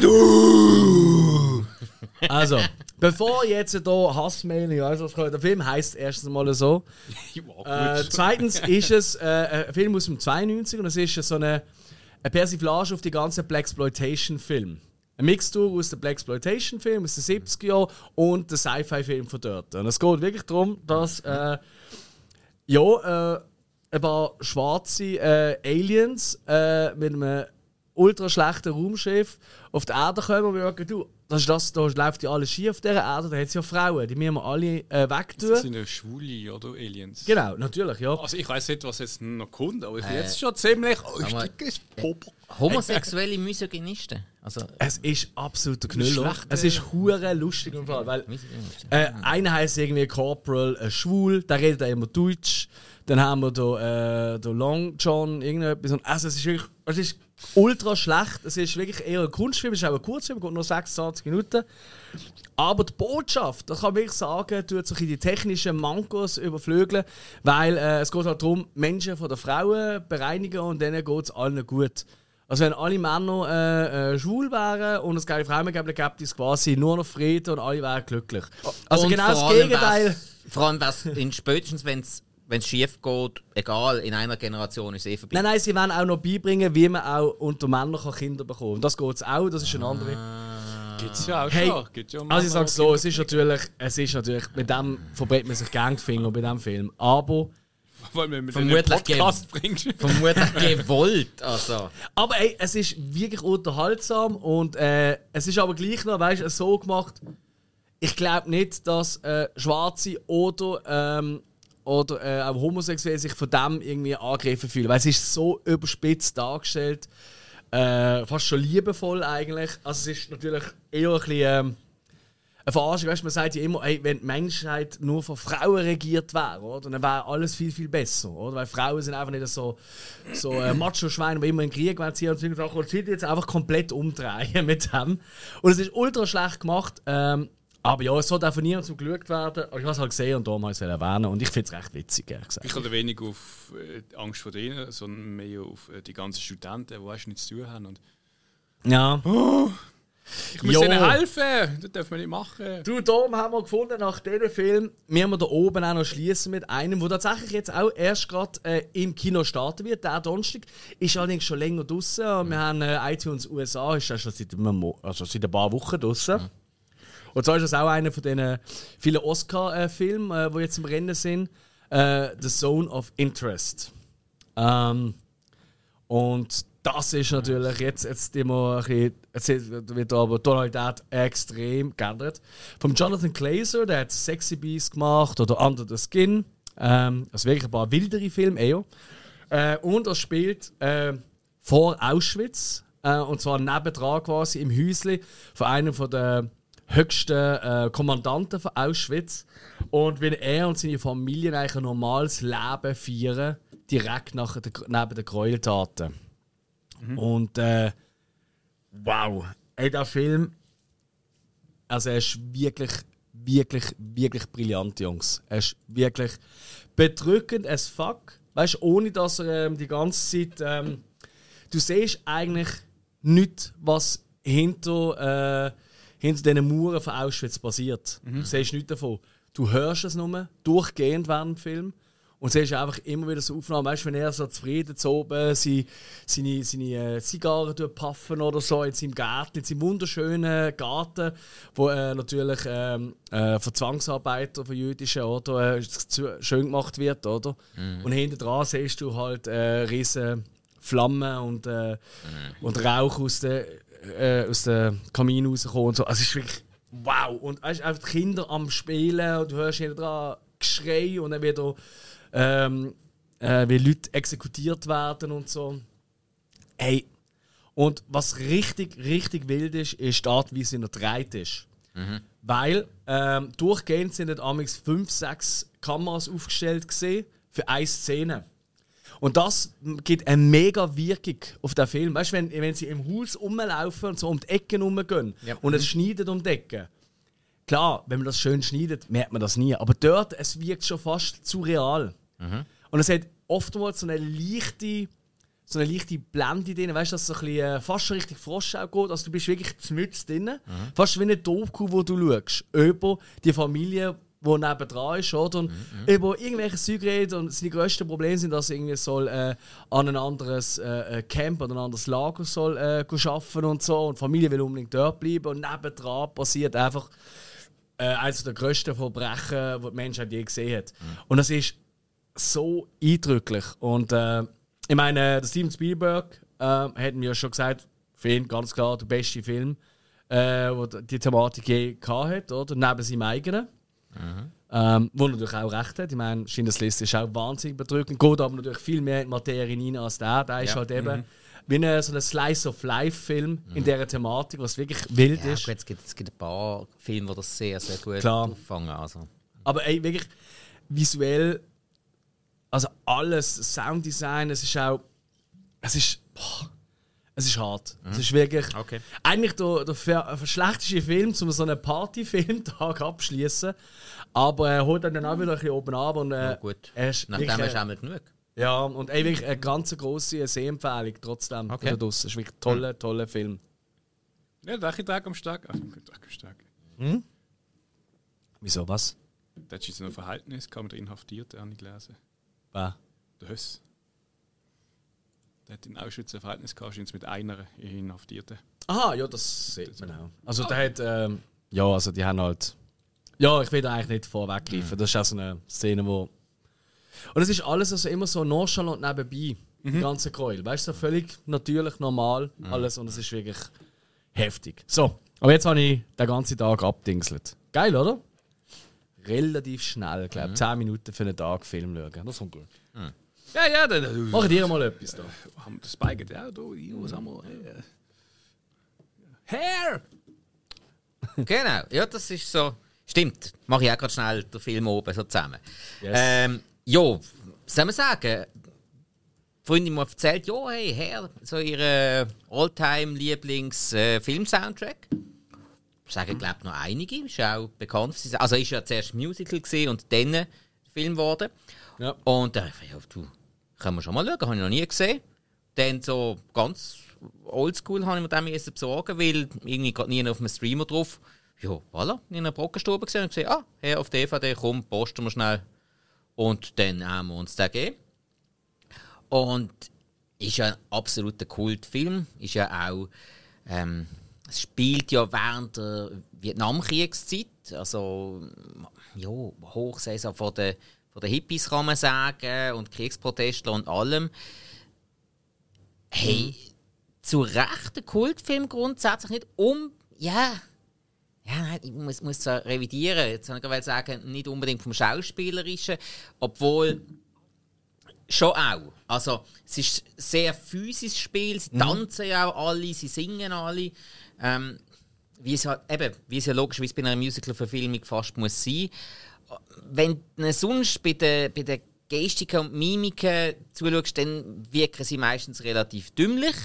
Also, bevor jetzt hier Hassmail, ja, also der Film heisst erstens mal so. äh, zweitens ist es äh, ein Film aus dem zweiundneunzig und es ist so eine eine Persiflage auf die ganzen Blaxploitation-Filme. Eine Mixtur aus den Blaxploitation-Filmen aus den siebziger Jahren und den Sci-Fi-Film von dort. Und es geht wirklich darum, dass äh, ja, äh, ein paar schwarze äh, Aliens äh, mit einem ultra schlechten Raumschiff auf die Erde kommen und wir sagen, du, das ist das, da läuft ja alles schief auf dieser Erde, da hat es ja Frauen, die müssen wir alle äh, wegtun. Das sind ja Schwule oder Aliens. Genau, natürlich, ja. Also ich weiss nicht, was jetzt noch kommt, aber ich bin Äh, jetzt schon ziemlich... Oh, aber- dickes Popo. Homosexuelle Misogynisten. Also, Es ist absoluter Knüller. Schlechte- Es ist hure lustig im Fall, weil Misogynisten. äh, einer heisst irgendwie Corporal äh, schwul, der redet auch immer Deutsch. Dann haben wir da, äh, da Long John, irgendetwas. Und also es ist wirklich, es ist ultra schlecht. Es ist wirklich eher ein Kunstfilm, es ist auch ein Kurzfilm, geht nur sechsundzwanzig Minuten. Aber die Botschaft, das kann man wirklich sagen, tut sich in die technischen Mankos überflügeln, weil äh, es geht halt darum, Menschen von den Frauen bereinigen und denen geht es allen gut. Also wenn alle Männer äh, äh, schwul wären und es keine Frauen gäbe, gäbe es quasi nur noch Frieden und alle wären glücklich. Also Und genau das vor allem, Gegenteil. was- Vor allem, was in spätestens, wenn es schief geht, egal, in einer Generation ist es eh vorbei. Nein, nein, sie wollen auch noch beibringen, wie man auch unter Männern kann Kinder bekommen kann. Und das geht auch, das ist eine andere. Gibt's ja auch Hey, schon. Gibt's ja Also ich sage so, es ist natürlich, es ist natürlich, mit dem verbrennt man sich gerne die Finger bei diesem Film. Aber, Weil wir mit Vermutlich einem Podcast bringst. Vermutlich gewollt. Also. aber ey, es ist wirklich unterhaltsam und äh, es ist aber gleich noch, weißt du, so gemacht. Ich glaube nicht, dass äh, Schwarze oder ähm, oder äh, auch Homosexuelle sich von dem irgendwie angegriffen fühlen. Weil es ist so überspitzt dargestellt. Äh, fast schon liebevoll eigentlich. Also es ist natürlich eher ein bisschen ähm, eine Verarschung. Weißt, man sagt ja immer, ey, wenn die Menschheit nur von Frauen regiert wäre, oder, dann wäre alles viel, viel besser. Oder? Weil Frauen sind einfach nicht so, so äh, Macho-Schweine, die immer in den Krieg ziehen und solche Sachen. Und sie jetzt einfach komplett umdrehen mit dem. Und es ist ultra schlecht gemacht. Ähm, Aber ja, es sollte auch von niemandem geschaut werden. Aber ich habe es halt gesehen und darum habe ich es erwähnen. Und ich finde es recht witzig, ehrlich gesagt. Ich habe wenig auf äh, die Angst vor denen, sondern mehr auf äh, die ganzen Studenten, die erst nichts zu tun haben. Und Ja. ich muss Jo. denen helfen! Das darf man nicht machen. Du, darum haben wir gefunden, nach diesem Film, wir wir da oben auch noch schließen mit einem, der tatsächlich jetzt auch erst gerade äh, im Kino starten wird. Der Donnerstag ist allerdings schon länger draußen. Und wir haben äh, iTunes U S A, ist ja schon seit, einem Mo- also seit ein paar Wochen draußen. Mhm. Und zwar ist das auch einer von den vielen Oscar-Filmen, äh, die jetzt im Rennen sind. Äh, The Zone of Interest. Ähm, und das ist natürlich jetzt, jetzt immer ein bisschen, jetzt wird aber die Tonalität extrem geändert. Vom Jonathan Glazer, der hat Sexy Beast gemacht oder Under the Skin. Ähm, also wirklich ein paar wildere Filme eher. Äh, und er spielt äh, vor Auschwitz. Äh, und zwar nebendran quasi im Häuschen von einem von der höchsten äh, Kommandanten von Auschwitz. Und wenn er und seine Familie eigentlich ein normales Leben feiern, direkt nach der, neben den Gräueltaten. Mhm. Und äh, wow, ey, der Film, also er ist wirklich, wirklich, wirklich brillant, Jungs. Er ist wirklich bedrückend as fuck. Weißt du, ohne dass er ähm, die ganze Zeit. Ähm, du siehst eigentlich nicht, was hinter, äh, hinter diesen Mauern von Auschwitz passiert. Mhm. Du siehst nichts davon. Du hörst es nur, durchgehend während dem Film. Und siehst einfach immer wieder so Aufnahmen, weißt du, wenn er so zufrieden zu oben seine, seine, seine äh, Zigarren puffen oder so in seinem Garten, in seinem wunderschönen Garten, wo äh, natürlich ähm, äh, von Zwangsarbeitern, von jüdischen oder, äh, schön gemacht wird, oder? Mhm. Und hinten dran siehst du halt äh, riesen Flammen und, äh, mhm. und Rauch aus dem äh, aus dem Kamin rauskommen und so. Also es ist wirklich wow. Und weißt, einfach die Kinder am Spielen und du hörst hinten dran Geschrei und dann wieder Ähm, äh, wie Leute exekutiert werden und so. Hey. Und was richtig, richtig wild ist, ist die Art, wie sie noch gedreht ist. Mhm. Weil ähm, durchgehend sind nicht amigs fünf, sechs Kameras aufgestellt gesehen für eine Szene. Und das gibt eine mega Wirkung auf den Film. Weißt du, wenn, wenn sie im Haus rumlaufen und so um die Ecken rumgehen ja. und es schneidet um die Ecken. Klar, wenn man das schön schneidet, merkt man das nie. Aber dort, es wirkt schon fast zu real. Mhm. Und es hat oftmals so eine leichte, so eine leichte Blende drin. Weißt du, dass es so ein bisschen, äh, fast schon richtig Froschau geht. Also du bist wirklich mitten drin. Mhm. Fast wie eine Doku, wo du schaust. Über die Familie, wo nebendran ist, oder? Und mhm. über irgendwelche Zeug redet und seine grössten Probleme sind, dass er irgendwie soll, äh, an ein anderes äh, Camp oder ein anderes Lager soll äh, arbeiten und so. Und die Familie will unbedingt dort bleiben. Und nebendran passiert einfach äh, eines der grössten Verbrechen, die die Menschheit je gesehen hat. Mhm. Und das ist so eindrücklich. Und äh, ich meine, der Steven Spielberg äh, hat mir ja schon gesagt, für ihn ganz klar der beste Film, äh, wo die Thematik je hatte, oder? Neben seinem eigenen. Mhm. Ähm, wo natürlich auch recht hat. Ich meine, Schindlers Liste ist auch wahnsinnig bedrückend, geht aber natürlich viel mehr in die Materie rein als der. Der ist ja. halt eben mhm. wie ein, so ein Slice-of-Life-Film mhm. in dieser Thematik, was wirklich wild ja, ist. Gut, es, gibt, es gibt ein paar Filme, die das sehr, sehr gut Klar. auffangen. Also. Aber ey, wirklich visuell, also alles, Sounddesign, es ist auch, es ist, boah, es ist hart. Mhm. Es ist wirklich okay. eigentlich der, der, der schlechteste Film, um so einen Partyfilmtag abzuschließen. Aber er holt dann, dann auch wieder ein bisschen oben ab. Und, äh, ja, gut. Er ist Nachdem wirklich, hast du einmal genug. Ja, und ey, wirklich eine ganz grosse Sehempfehlung trotzdem. Okay. Das ist wirklich ein toller, mhm. toller Film. Ja, der Tag am Stag. Also, Tag am Stag. Hm? Wieso, was? Da ist jetzt noch ein Verhältnis, kann man den Inhaftierten auch nicht lesen. Wer? Der Höss. Der hat in Auschwitz ein Verhältnis gehabt, mit einer Inhaftierten. Aha, ja, das sieht man auch. Also, der hat, ähm, ja, also die haben halt. Ja, ich will da eigentlich nicht vorweggreifen. Mhm. Das ist auch so eine Szene, wo. Und es ist alles also immer so nonchalant nebenbei, mhm. die ganze Keul. Weißt du, so völlig natürlich, normal, mhm. alles. Und es ist wirklich heftig. So, aber jetzt habe ich den ganzen Tag abdingselt. Geil, oder? Relativ schnell, glaube ich. Mhm. zehn Minuten für einen Tag Film schauen. Das kommt gut. Mhm. Ja, ja, dann. dann Mach dir mal etwas da. Haben wir das Beiget? Ja, da, was haben wir? Hair! Genau, ja, das ist so. Stimmt, mache ich auch gerade schnell den Film oben so zusammen. Yes. Ähm, ja, soll man sagen, Freundin mir erzählt, ja, hey, Herr, so ihre All-Time-Lieblings-Film-Soundtrack. Ich sage, ich glaube, noch einige, ist auch bekannt. Also, ist ja zuerst Musical gesehen und dann Film geworden. Ja. Und da dachte ich, ja, du, können wir schon mal schauen, habe ich noch nie gesehen. Dann so ganz oldschool habe ich mir den besorgen, weil irgendwie gerade nie auf einem Streamer drauf. Ja, voilà, in einer Brockenstube gesehen und gesehen, ah, hey, auf D V D, komm, posten wir schnell. Und dann haben wir uns den gegeben. Und ist ja ein absoluter Kultfilm. Ist ja auch, ähm, es spielt ja während der Vietnamkriegszeit. Also, ja, Hochsaison von den, von den Hippies kann man sagen und Kriegsprotestler und allem. Hey, mhm. zu Recht ein Kultfilm grundsätzlich nicht um, ja. Ja, nein, ich muss, muss zwar revidieren. Jetzt kann ich sagen, nicht unbedingt vom Schauspielerischen, obwohl schon auch. Also, es ist ein sehr physisches Spiel, sie tanzen mhm. ja auch alle, sie singen alle. Ähm, wie, es ja, eben, wie es ja logischerweise bei einer Musical-Verfilmung fast muss sein. Wenn du sonst bei den, bei den Gestiken und Mimiken zuschaust, dann wirken sie meistens relativ dümmlich.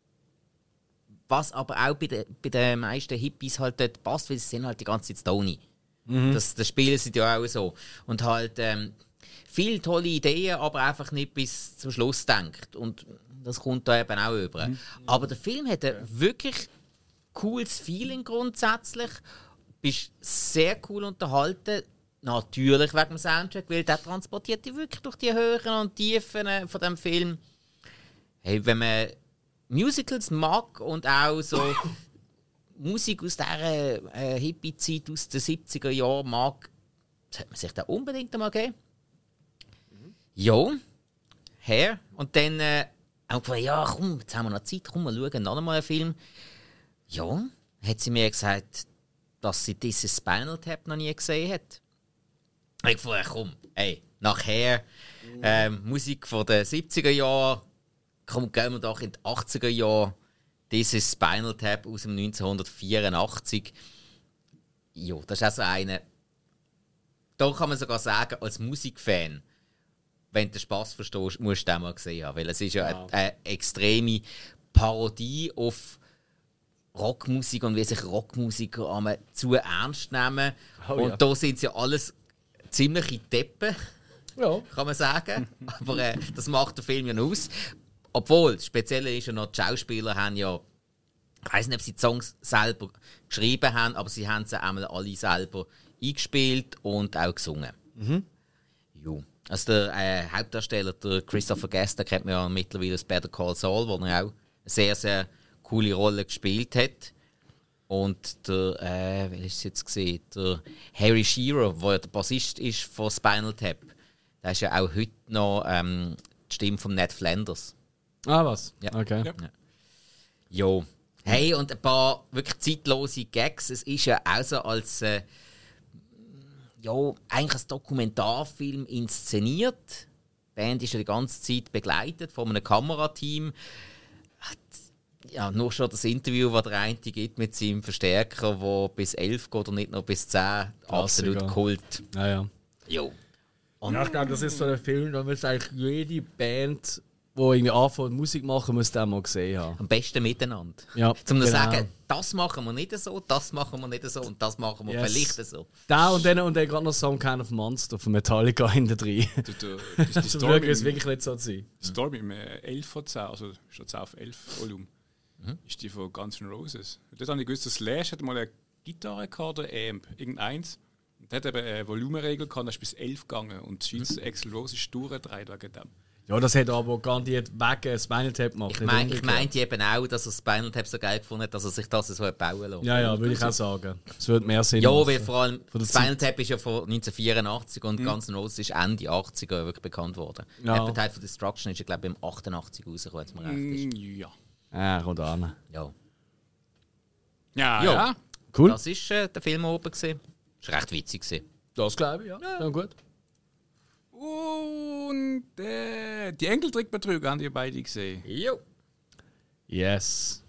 Was aber auch bei den, bei den meisten Hippies halt dort passt, weil sie sind halt die ganze Zeit Tony. Mhm. Das, das Spiel sind ja auch so. Und halt ähm, viele tolle Ideen, aber einfach nicht bis zum Schluss denkt. Und das kommt da eben auch über. Mhm. Aber der Film hat ein wirklich cooles Feeling grundsätzlich. Du bist sehr cool unterhalten. Natürlich wegen dem Soundtrack, weil der transportiert dich wirklich durch die Höhen und Tiefen von dem Film. Hey, wenn man Musicals mag und auch so Musik aus dieser äh, Hippie-Zeit aus den siebziger Jahren mag, sollte man sich da unbedingt einmal geben. Mhm. Ja, her. Und dann äh, haben wir gesagt, ja komm, jetzt haben wir noch Zeit, komm, wir schauen noch einmal einen Film. Ja, hat sie mir gesagt, dass sie dieses Spinal Tap noch nie gesehen hat. Ich dachte, komm, ey, nachher ähm, Musik von den siebziger Jahren, komm, gehen wir doch in die achtziger Jahre. Dieses Spinal Tap aus dem neunzehnhundertvierundachtzig. Ja, das ist also eine. Da kann man sogar sagen, als Musikfan, wenn du den Spass verstehst, musst du den mal gesehen haben. Weil es ist ja, ja. Eine, eine extreme Parodie auf Rockmusik und wie sich Rockmusiker einmal zu ernst nehmen. Oh, und ja. Da sind ja alles ziemliche Deppen, ja. Kann man sagen. Aber äh, das macht der Film ja noch aus. Obwohl, das Spezielle ist ja noch, die Schauspieler haben ja, ich weiss nicht, ob sie die Songs selber geschrieben haben, aber sie haben sie einmal alle selber eingespielt und auch gesungen. Mhm. Jo. Also der äh, Hauptdarsteller, der Christopher Guest, der kennt man ja mittlerweile aus Better Call Saul, wo er auch eine sehr, sehr coole Rolle gespielt hat. Und der, äh, wie ist es jetzt gesehen, der Harry Shearer, der ja der Bassist ist von Spinal Tap, der ist ja auch heute noch ähm, die Stimme von Ned Flanders. Ah, was? Ja. Okay. Ja. Jo. Hey, und ein paar wirklich zeitlose Gags. Es ist ja auch so als äh, ja, eigentlich als Dokumentarfilm inszeniert. Die Band ist ja die ganze Zeit begleitet von einem Kamerateam. Ja, nur schon das Interview, das der eine gibt mit seinem Verstärker, der bis elf geht und nicht nur bis zehn. Absolut Kult. Ja, ja. Jo. Und ja, ich glaube, das ist so ein Film, da muss eigentlich jede Band, die irgendwie anfängt Musik machen, muss den mal gesehen haben. Am besten miteinander. Ja, um zu genau. sagen, das machen wir nicht so, das machen wir nicht so und das machen wir Yes. vielleicht so. Da und dann und dann gerade noch Some Kind of Monster von Metallica hinten drin. Die, die, die, die Das Story wirklich, ist im- wirklich nicht so zu sein. Die Story im äh, elf von zehn, also statt zehn auf elf Volume, Mhm. ist die von Guns N' Roses. Und dort habe ich gewusst, dass Slash hat mal eine Gitarre gehabt, oder Amp, irgendeins. Und der hat eben eine Volumenregel gehabt, das ist bis elf gegangen. Und die Schweizer Axl Rose ist durchgedreht wegen dem. Ja, das hat er aber garantiert wegen Spinal Tap gemacht. Ich, nicht mein, ich umgekehrt. meinte eben auch, dass er Spinal Tap so geil gefunden hat, dass er sich das so hat bauen lassen. Ja, ja, würde ich auch sagen. Es würde mehr Sinn Ja, machen. weil vor allem Von der Spinal Zeit. Tap ist ja von neunzehnhundertvierundachtzig und Guns N' Roses ist Ende achtziger wirklich bekannt worden. Ja. Appetite for Destruction ist ja, glaube ich, im achtundachtzig rausgekommen, jetzt mal recht ist. Mm, ja. Ah, kommt an. Ja. Ja, Jo. ja. Cool. Das war äh, der Film oben. Gewesen. Das war recht witzig. Gewesen. Das glaube ich, ja. Ja, gut. Und äh, die Enkeltrickbetrüger haben die beide gesehen. Jo. Yes.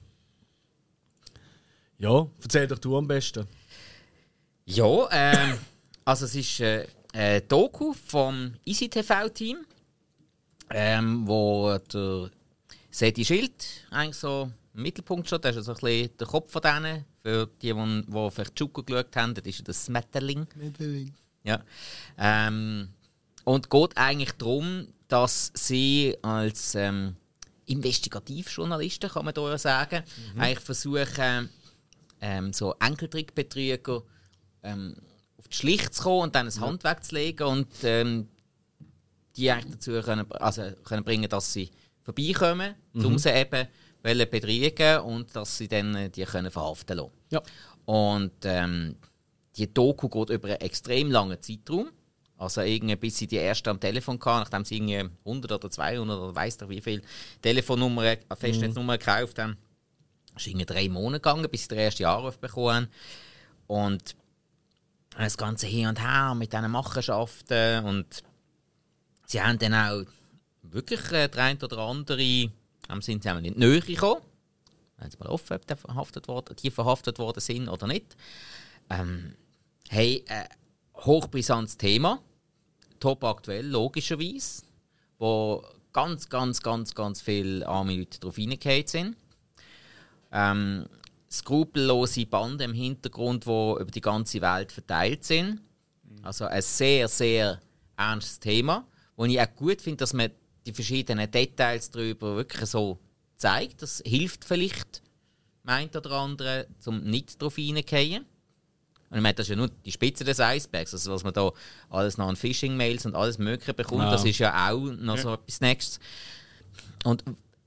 Ja, erzähl doch du am besten. Ja, ähm, also es ist äh, ein Doku vom Easy T V-Team, ähm, wo der Sedi Schild eigentlich so im Mittelpunkt steht. Das ist so ein bisschen der Kopf von denen. Für die, die, die vielleicht Chuko geschaut haben, das ist das Smetterling. Ja. Ähm, und geht eigentlich darum, dass sie als ähm, Investigativjournalisten, kann man da ja sagen, mhm. eigentlich versuchen, ähm, so Enkeltrickbetrüger ähm, auf die Schliche zu kommen und dann ein Handwerk zu legen und ähm, die eigentlich dazu können, also können bringen, dass sie vorbeikommen, mhm. um sie eben wollen betrügen und dass sie dann äh, die können verhaften lassen. Ja. Und ähm, die Doku geht über einen extrem langen Zeitraum. Also irgendwie bis sie die erste am Telefon hatten, nachdem sie irgendwie hundert oder zweihundert oder weiss doch wie viele Telefonnummern, Festnetznummern mhm. gekauft haben. Es ist irgendwie drei Monate gegangen, bis sie den ersten Anruf bekommen haben. Und das Ganze hin und her mit diesen Machenschaften. Und sie haben dann auch wirklich äh, der eine oder andere haben sind sie in die Nähe gekommen. Jetzt mal offen, ob die verhaftet worden, die verhaftet worden sind oder nicht. Ähm, hey, äh, hochbrisantes Thema. Top aktuell, logischerweise. Wo ganz, ganz, ganz, ganz viele arme Leute darauf hineingehauen sind. Ähm, skrupellose Banden im Hintergrund, die über die ganze Welt verteilt sind. Also ein sehr, sehr ernstes Thema. Wo ich auch gut finde, dass man die verschiedenen Details darüber wirklich so zeigt. Das hilft vielleicht meint oder andere, um nicht darauf hineinzugehen. Und ich meine, das ist ja nur die Spitze des Eisbergs. Also was man da alles noch an Phishing-Mails und alles Mögliche bekommt, Ja. das ist ja auch noch Ja. so etwas Nächstes. Und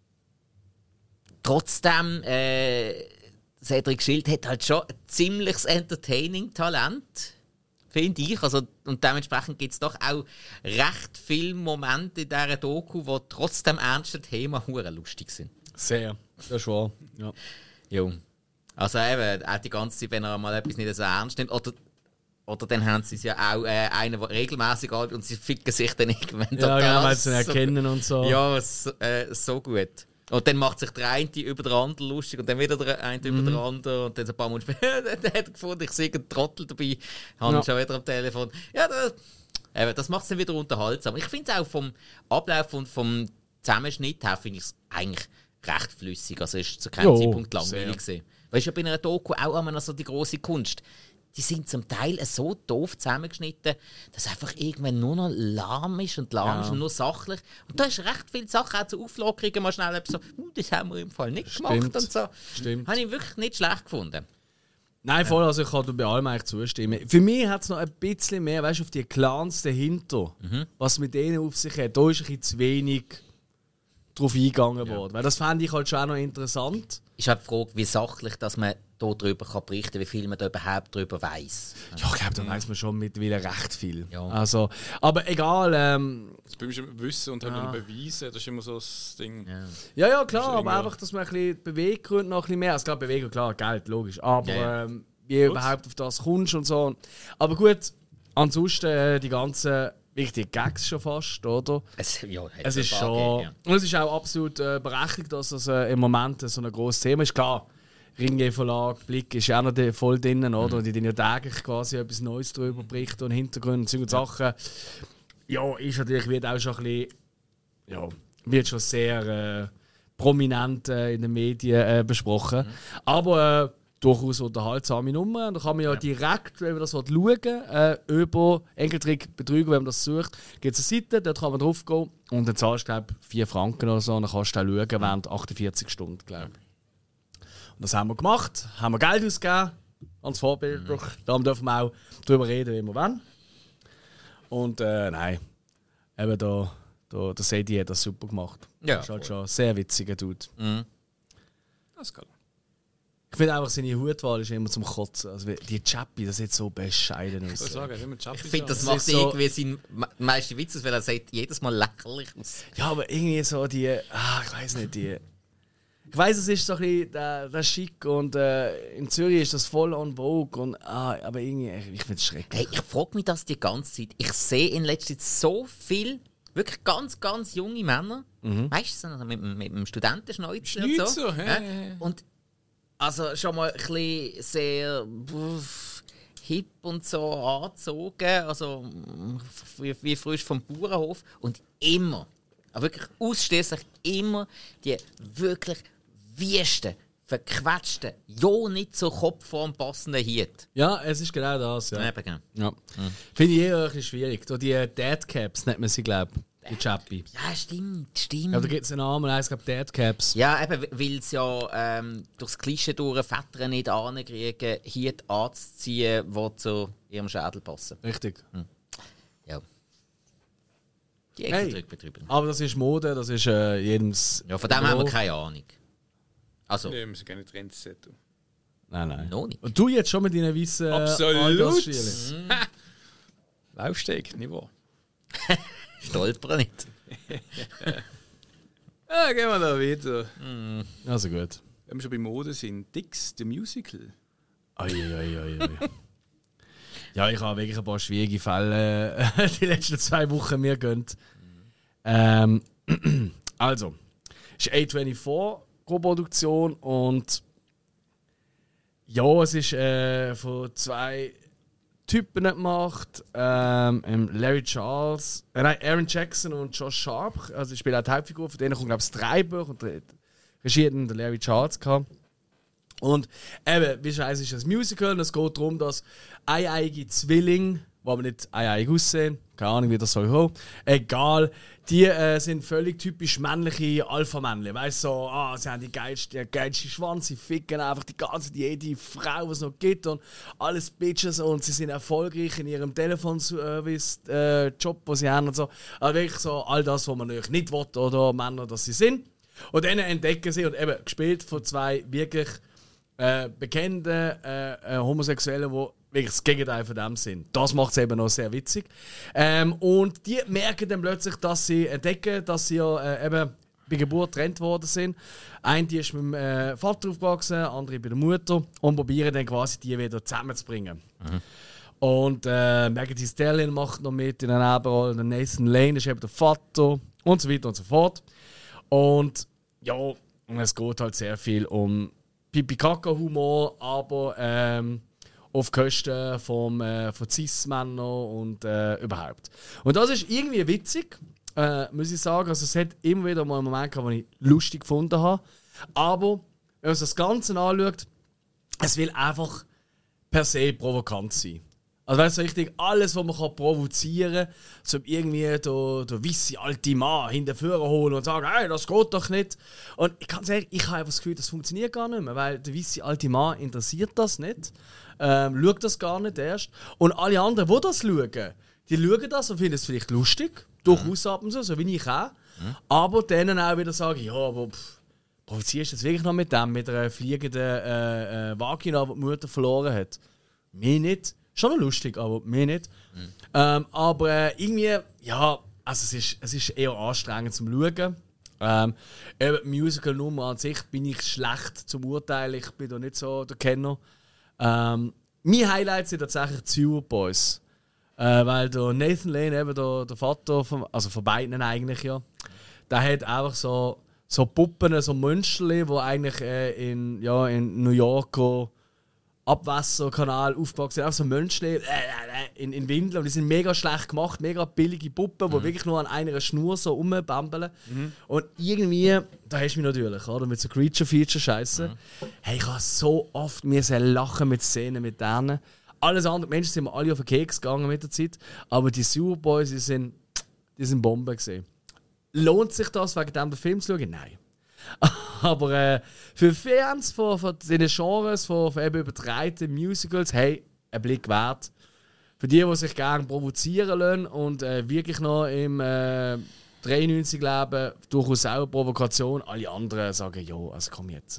trotzdem, äh, Cedric Schild hat halt schon ein ziemliches Entertaining-Talent, finde ich. Also, und dementsprechend gibt es doch auch recht viele Momente in dieser Doku, die trotzdem ernsten Themen hure lustig sind. Sehr. Das ist wahr. Ja. Jo. Also eben, auch die ganze Zeit, wenn er mal etwas nicht so ernst nimmt. Oder, oder dann haben sie es ja auch äh, einen, der regelmäßig alt und sie ficken sich dann irgendwann Ja, genau, weil sie ihn so, erkennen und so. Ja, so, äh, so gut. Und dann macht sich der eine über den anderen lustig und dann wieder der eine Mhm. über den anderen und dann ein paar Monate später dann hat er gefunden, ich sehe einen Trottel dabei, habe Ja. ihn schon wieder am Telefon. Ja, das, eben, das macht es dann wieder unterhaltsam. Ich finde es auch vom Ablauf und vom Zusammenschnitt her finde ich es eigentlich recht flüssig. Also es ist zu keinem Jo, Zeitpunkt langweilig sehr. gewesen. Weißt du, bei einer Doku auch immer noch so die grosse Kunst. Die sind zum Teil so doof zusammengeschnitten, dass einfach irgendwann nur noch lahm ist und lahm Ja. ist und nur sachlich. Und da ist recht viele Sachen auch zur Auflockerung mal schnell so, uh, das haben wir im Fall nicht Stimmt. gemacht und so. Stimmt. Habe ich wirklich nicht schlecht gefunden. Nein, voll, also ich kann dir bei allem eigentlich zustimmen. Für mich hat es noch ein bisschen mehr, weißt du, auf die Clans dahinter, mhm. was mit denen auf sich hat. Da ist ein bisschen zu wenig drauf eingegangen ja. worden. Weil das fände ich halt schon auch noch interessant. Ist halt die Frage, wie sachlich dass man darüber kann berichten kann, wie viel man da überhaupt darüber weiss. Ja, ich glaube, da weiss man schon mittlerweile recht viel. Ja. Also, aber egal. Ähm, das beim Wissen und ja. beweisen, das ist immer so das Ding. Ja, ja, ja klar, aber einfach, dass man ein bisschen Beweggründe noch ein bisschen mehr. Also klar, Bewegung, klar, Geld, logisch. Aber ja. ähm, wie du überhaupt auf das kommst und so. Aber gut, ansonsten äh, die ganzen wichtigen Gags schon fast, oder? Es, ja, es ist schon. Geht, ja. Und es ist auch absolut äh, berechtigt, dass das äh, im Moment so ein grosses Thema ist. Klar, Ringe Verlag, Blick ist auch noch voll drin, oder? Mhm. Und die dann ja täglich quasi etwas Neues darüber berichten und Hintergründe und ja. Sachen. Ja, ist natürlich, wird auch schon ein bisschen. Ja, wird schon sehr äh, prominent äh, in den Medien äh, besprochen. Mhm. Aber. Äh, durchaus unterhaltsame Nummer. Und da kann man ja, ja. direkt, wenn man das schauen äh, über Enkeltrick Betrüger, wenn man das sucht, gibt es eine Seite, dort kann man drauf gehen und dann zahlst du, glaube ich, vier Franken oder so und dann kannst du auch schauen während achtundvierzig Stunden, glaube ich. Und das haben wir gemacht, haben wir Geld ausgegeben, als Vorbild. Mhm. Da dürfen wir auch darüber reden, wie wir wollen. Und äh, nein, eben da, da, der Sadie hat das super gemacht. Ja, das ist halt schon ein sehr witziger Dude. Mhm. Das ist geil. Ich finde einfach, seine Hutwahl ist immer zum Kotzen. Also die Chappy, das sieht so bescheiden aus. Ich, ich finde, das macht so irgendwie seinen meisten Witz aus, weil er sagt jedes Mal lächerlich aus. Ja, aber irgendwie so die... Ah, ich weiß nicht, die... Ich weiss, es ist so ein bisschen der, der Schick und äh, in Zürich ist das voll on vogue. Und, ah, aber irgendwie, ich finde es schrecklich. Hey, ich frage mich das die ganze Zeit. Ich sehe in letzter Zeit so viel, wirklich ganz, ganz junge Männer, mhm. weißt du, mit, mit dem Studentenschnäuzel und so. so ja, ja. Und also schon mal ein bisschen sehr pff, hip und so angezogen, also wie, wie frisch vom Bauernhof. Und immer, aber wirklich ausschließlich immer die wirklich wüsten, verquetschten, ja nicht zur Kopfform passenden Hiet. Ja, es ist genau das. Ja. Ja, genau. Ja. Mhm. Finde ich eher ein bisschen schwierig. So die Deadcaps nennt man sie, glaube ich. Die Chappy. Ja, stimmt, stimmt. Ja, da gibt es einen Namen, der heisst, glaube ich, Deadcaps. Ja, eben, weil sie ja ähm, durchs Klischee durch Väter nicht ankriegen, hier anzuziehen, die zu ihrem Schädel passen. Richtig. Hm. Ja. Die hey, aber das ist Mode, das ist äh, jedes... Ja, von dem haben wir keine Ahnung. Also... Nee, wir müssen keine Trends setzen. Nein, nein. Noch nicht. Und du jetzt schon mit deinen weißen... Äh, Absolut! Mhm. Laufsteg, nicht wahr? Stolper nicht. Ja, gehen wir da weiter. Mm. Also gut. Wenn wir schon bei Mode sind, Dix, the Musical. Uiuiuiui. Ja, ich habe wirklich ein paar schwierige Fälle äh, die letzten zwei Wochen mir gönnt. Ähm, also, es ist A vierundzwanzig Co-Produktion und ja, es ist äh, von zwei Typen gemacht. Ähm, Larry Charles, äh, nein, Aaron Jackson und Josh Sharp. Also ich spiele auch die Hauptfigur, von denen kommt glaube ich das Drehbuch und der Regie hat der Larry Charles gehabt. Und eben, wie schon heißt, ist das Musical und es geht darum, dass eieiige Zwillinge, die aber nicht eieiig aussehen, keine Ahnung, wie das soll kommen, egal, die äh, sind völlig typisch männliche Alpha-Männchen. Weißt du, so, ah, sie haben die geilste, die geilste Schwanz, sie ficken einfach die ganze, die, jede Frau, die es noch gibt und alles Bitches und sie sind erfolgreich in ihrem Telefonservice-Job, äh, den sie haben und so. Also wirklich so all das, was man natürlich nicht will, oder Männer, dass sie sind. Und dann entdecken sie, und eben gespielt von zwei wirklich äh, bekannten äh, äh, Homosexuellen, die wirklich das Gegenteil von dem sind. Das macht es eben noch sehr witzig. Ähm, und die merken dann plötzlich, dass sie entdecken, dass sie ja äh, eben bei Geburt getrennt worden sind. Eine die ist mit dem äh, Vater aufgewachsen, andere bei der Mutter und probieren dann quasi die wieder zusammenzubringen. Mhm. Und äh, Maggie Thee Stallion macht noch mit in der Nebenrolle, der Nathan Lane ist eben der Vater und so weiter und so fort. Und ja, und es geht halt sehr viel um Pipi-Kaka-Humor, aber ähm, auf Kosten vom, äh, von Cis-Männern und äh, überhaupt. Und das ist irgendwie witzig, äh, muss ich sagen. Also es hat immer wieder mal einen Moment gehabt, den ich lustig gefunden habe. Aber wenn man das Ganze anschaut, es will einfach per se provokant sein. Also weißt du, richtig alles, was man kann provozieren kann, so irgendwie der, der weisse alte Mann hinterher holen und sagen, hey, das geht doch nicht. Und ich kann sagen, ich habe einfach das Gefühl, das funktioniert gar nicht mehr, weil der weisse alte Mann interessiert das nicht, ähm, schaut das gar nicht erst. Und alle anderen, die das schauen, die schauen das und finden es vielleicht lustig, durchaus ab und zu, so wie ich auch. Mhm. Aber denen auch wieder sagen, ja, aber pff, provozierst du jetzt wirklich noch mit dem, mit einer fliegenden äh, äh, Vagina, die die Mutter verloren hat? Mir nicht. Schon noch lustig, aber mir nicht. Mhm. Ähm, aber äh, irgendwie, ja, also es ist, es ist eher anstrengend zum Schauen. Ähm, eben die Musical-Nummer an sich bin ich schlecht zum Urteilen, ich bin da nicht so der Kenner. Ähm, mein Highlight sind tatsächlich die Sewer Boys. Äh, weil der Nathan Lane, eben der, der Vater, von, also von beiden eigentlich, ja, der hat einfach so, so Puppen, so Mönchli, die eigentlich äh, in, ja, in New York Abwasserkanal aufgewachsen sind. Auch so Mönchli äh, äh, in, in Windeln. Und die sind mega schlecht gemacht, mega billige Puppen, die mhm. wirklich nur an einer Schnur so rumbambeln. Mhm. Und irgendwie, da hast du mich natürlich, oder? Mit so Creature-Feature-Scheiße. Mhm. Hey, ich habe so oft mir lachen mit Szenen mit denen. Alles andere, die Menschen sind mir alle auf den Keks gegangen mit der Zeit. Aber die Sewer Boys, die sind, die sind Bomben gewesen. Lohnt sich das, wegen dem den Film zu schauen? Nein. Aber äh, für Fans von, von diesen Genres, von, von eben übertreibten Musicals, hey, ein Blick wert. Für die, die sich gerne provozieren lassen und äh, wirklich noch im äh, dreiundneunzig leben, durchaus auch eine Provokation. Alle anderen sagen, ja, also komm jetzt.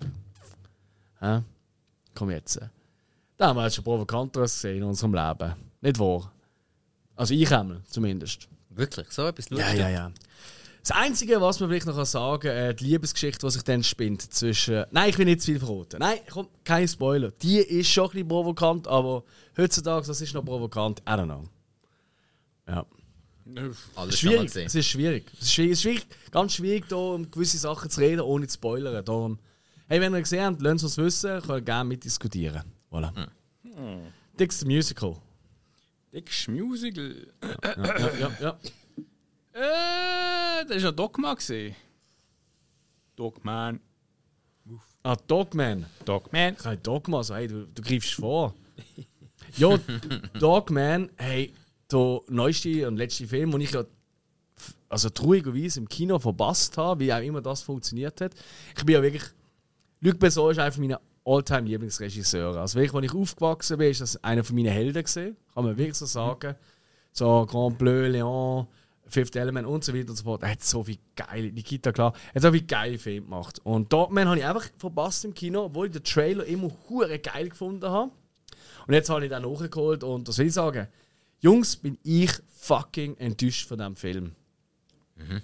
Hä? Komm jetzt. Da haben wir jetzt schon Provokanteres gesehen in unserem Leben. Nicht wahr? Also ich einmal, zumindest. Wirklich? So etwas lustig? Ja, ja, ja. Das Einzige, was man vielleicht noch sagen kann, äh, die Liebesgeschichte, die sich dann spinnt zwischen... Nein, ich will nicht zu viel verraten. Nein, komm, kein Spoiler. Die ist schon ein bisschen provokant, aber heutzutage, das ist noch provokant. I don't know. Ja. Alles schwierig. Es ist schwierig. Es ist schwierig. Es ist schwierig, ganz schwierig, da um gewisse Sachen zu reden, ohne zu spoilern. Darum, hey, wenn ihr gesehen habt, lasst uns wissen, könnt ihr gerne mitdiskutieren. Voilà. Hm. Hm. Dick's Musical. Dick's Musical? Ja, ja, ja. ja, ja. Äh, das war ja Dogma. Dogman. Ah, Dogman. Dogman. Kein Dogma, so, hey, du, du greifst vor. Ja, Dogman, hey, der neueste und letzte Film, den ich ja also traurigerweise im Kino verpasst habe, wie auch immer das funktioniert hat. Ich bin ja wirklich... Luc Besson ist einer meiner All-Time-Lieblingsregisseure. Also wirklich, als ich aufgewachsen bin, ist das einer meiner Helden gewesen. Kann man wirklich so sagen. So Grand Bleu, Leon... Fifth Element und so weiter und so fort. Er hat so viel geile, Nikita klar, er hat so viele geile Filme gemacht. Und Dogman habe ich einfach verpasst im Kino, obwohl ich den Trailer immer hure geil gefunden habe. Und jetzt habe ich den nachgeholt und das will ich sagen, Jungs, bin ich fucking enttäuscht von diesem Film. Mhm.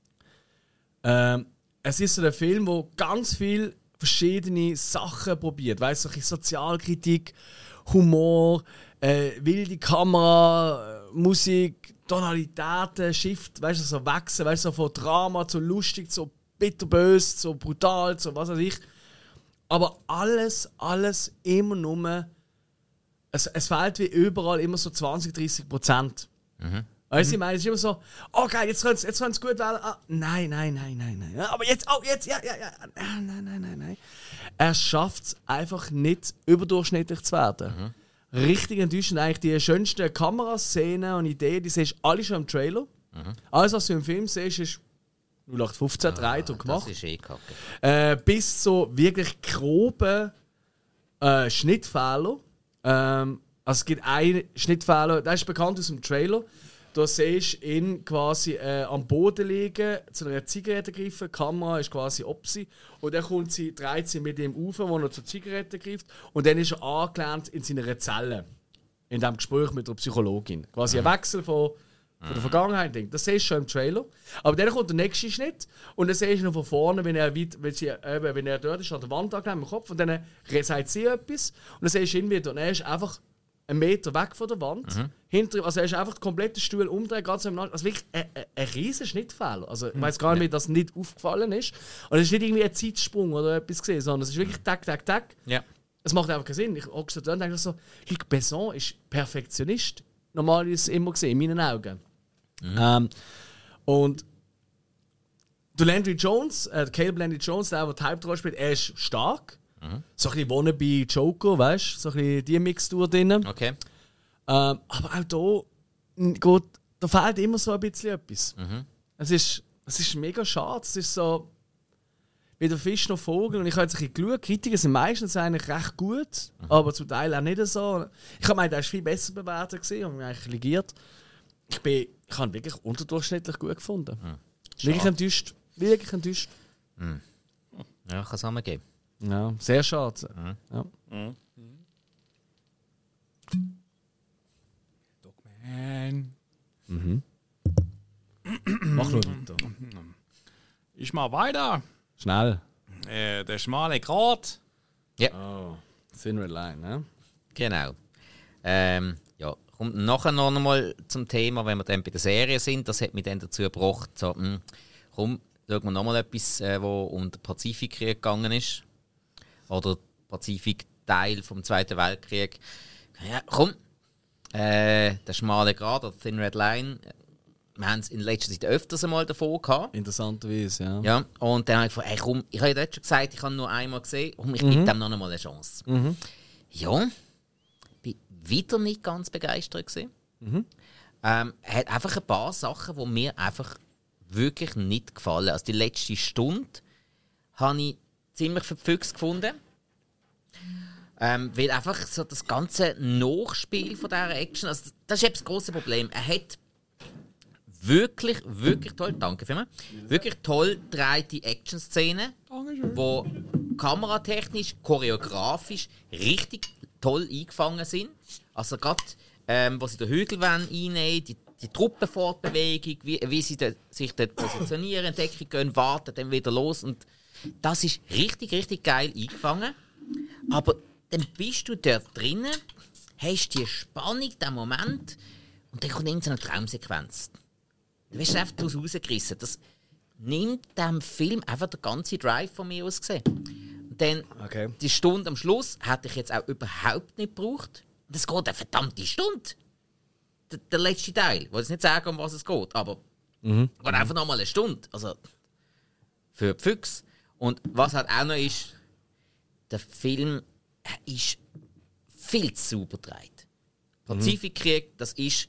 Ähm, es ist so ein Film, wo ganz viele verschiedene Sachen probiert. Weißt du, so Sozialkritik, Humor, äh, wilde Kamera, äh, Musik, Tonalitäten, Shift, weißt du, so wechseln, weißt du, so von Drama zu lustig, zu bitterbös, zu brutal, zu was weiß ich. Aber alles, alles immer nur. Es, es fehlt wie überall immer so zwanzig, dreißig Prozent. Mhm. Weißt du, ich meine, es ist immer so, oh geil, jetzt können sie es gut wählen. Ah, nein, nein, nein, nein, nein. Aber jetzt, oh, jetzt, ja, ja, ja. Nein, nein, nein, nein, nein. Er schafft es einfach nicht, überdurchschnittlich zu werden. Mhm. Richtig enttäuschend. Eigentlich die schönsten Kameraszenen und Ideen, die siehst du alle schon im Trailer. Mhm. Alles, was du im Film siehst, ist null acht fünfzehn gedreht und gemacht. Das ist eh kacke. Äh, bis zu wirklich groben äh, Schnittfehler. Ähm, also es gibt einen Schnittfehler, der ist bekannt aus dem Trailer. Da siehst du ihn quasi äh, am Boden liegen, zu einer Zigarette greifen, die Kamera ist quasi ob sie. Und dann kommt sie, dreht sie mit ihm auf, wo er zur Zigarette greift. Und dann ist er angelernt in seiner Zelle. In diesem Gespräch mit der Psychologin. Quasi ein Wechsel von, von der Vergangenheit. Das siehst du schon im Trailer. Aber dann kommt der nächste Schnitt. Und dann siehst du noch von vorne, wenn er, weit, wenn sie, äh, wenn er dort ist, an der Wand angelegt im Kopf. Und dann sagt sie etwas. Und dann siehst du ihn wieder. Und er ist einfach einen Meter weg von der Wand. Mhm. Hinter, also er ist einfach den kompletten Stuhl umdreht, ganz im Also wirklich ein, ein, ein riesen Schnittfehler. Also ich weiß gar nicht, wie das nicht aufgefallen ist. Und es ist nicht irgendwie ein Zeitsprung oder etwas gesehen, sondern es ist wirklich tack, tack, tack. Ja. Es macht einfach keinen Sinn. Ich hocke da und denke so, Luc Besson ist Perfektionist. Normal ist es immer gesehen, in meinen Augen. Mhm. Ähm, und der Landry Jones, äh, Caleb Landry Jones, der, der die Hauptrolle spielt, er ist stark. Mhm. So ein bisschen Wannabe Joker, weißt du? So ein bisschen die Mixtur drin. Okay. Ähm, aber auch da, geht, da fehlt immer so ein bisschen etwas. Mhm. Es, ist, es ist mega schade. Es ist so weder Fisch noch Vogel. Und ich habe jetzt ein bisschen geschaut, Kritiker sind meistens eigentlich recht gut, mhm. aber zum Teil auch nicht so. Ich habe gemeint, er war viel besser bewertet gewesen, und mich eigentlich ligiert. Ich, bin, ich habe ihn wirklich unterdurchschnittlich gut gefunden. Mhm. Wirklich enttäuscht. Wirklich enttäuscht. Mhm. Ja, kann es auch geben. Ja, sehr schade. Mhm. Ja. Mhm. Dogman. Mhm. Mach nur weiter. Ich mal weiter. Schnell. Äh, der schmale Grat. Ja. Oh, Thin Red Line, ne? Genau. Ähm, ja, kommt nachher noch einmal zum Thema, wenn wir dann bei der Serie sind. Das hat mich dann dazu gebracht, so, mh, komm, schauen wir nochmal etwas, äh, wo um den Pazifikkrieg gegangen ist. Oder Pazifikteil vom Zweiten Weltkrieg. Ja, komm. Äh, der schmale Grat oder Thin Red Line. Wir haben es in letzter Zeit öfters einmal davon gehabt. Interessanterweise, ja. Ja, und dann habe ich gefragt, hey, komm, ich habe ja dort schon gesagt, ich habe nur einmal gesehen und ich mhm. gebe dem noch einmal eine Chance. Mhm. Ja, bin wieder nicht ganz begeistert gewesen. Mhm. Ähm, er hat einfach ein paar Sachen, die mir einfach wirklich nicht gefallen. Also die letzte Stunde habe ich ziemlich verpfüchst gefunden. Ähm, weil einfach so das ganze Nachspiel von dieser Action, also das ist eben das grosse Problem. Er hat wirklich, wirklich toll, danke vielmals, wirklich toll gedrehte Action-Szenen, die kameratechnisch, choreografisch richtig toll eingefangen sind. Also gerade, ähm, wo sie den Hügel einnehmen, die, die Truppenfortbewegung, wie, wie sie de, sich dort positionieren, in Deckung gehen, warten, dann wieder los. Und das ist richtig, richtig geil eingefangen. Aber dann bist du dort drinnen, hast die Spannung, den Moment, und dann kommt irgendeine Traumsequenz. Du wirst einfach daraus rausgerissen. Das nimmt dem Film einfach den ganzen Drive von mir aus gesehen. Und dann, okay. Die Stunde am Schluss hätte ich jetzt auch überhaupt nicht gebraucht. Und es geht eine verdammte Stunde. Der, der letzte Teil. Ich will jetzt nicht sagen, um was es geht, aber mhm. es geht einfach nochmal eine Stunde. Also für die Füchse. Und was halt auch noch ist, der Film ist viel zu sauber gedreht. Pazifikkrieg, das ist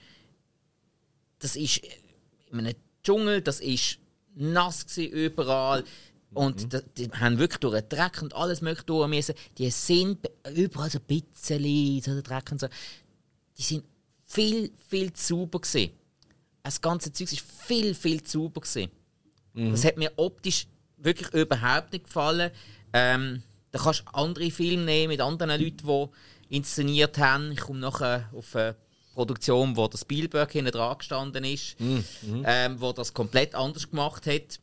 das ist in einem Dschungel, das ist nass gewesen, überall. Und mhm. die, die haben wirklich durch den Dreck und alles mögliche durch müssen. Die sind überall so ein bisschen so der Dreck und so. Die sind viel, viel zu sauber gewesen. Das ganze Zeug ist viel, viel zu sauber gewesen. Mhm. Das hat mir optisch wirklich überhaupt nicht gefallen. Ähm, da kannst du andere Filme nehmen mit anderen Leuten, die inszeniert haben. Ich komme nachher auf eine Produktion, wo der Spielberg hinten dran gestanden ist, mhm. ähm, wo das komplett anders gemacht hat.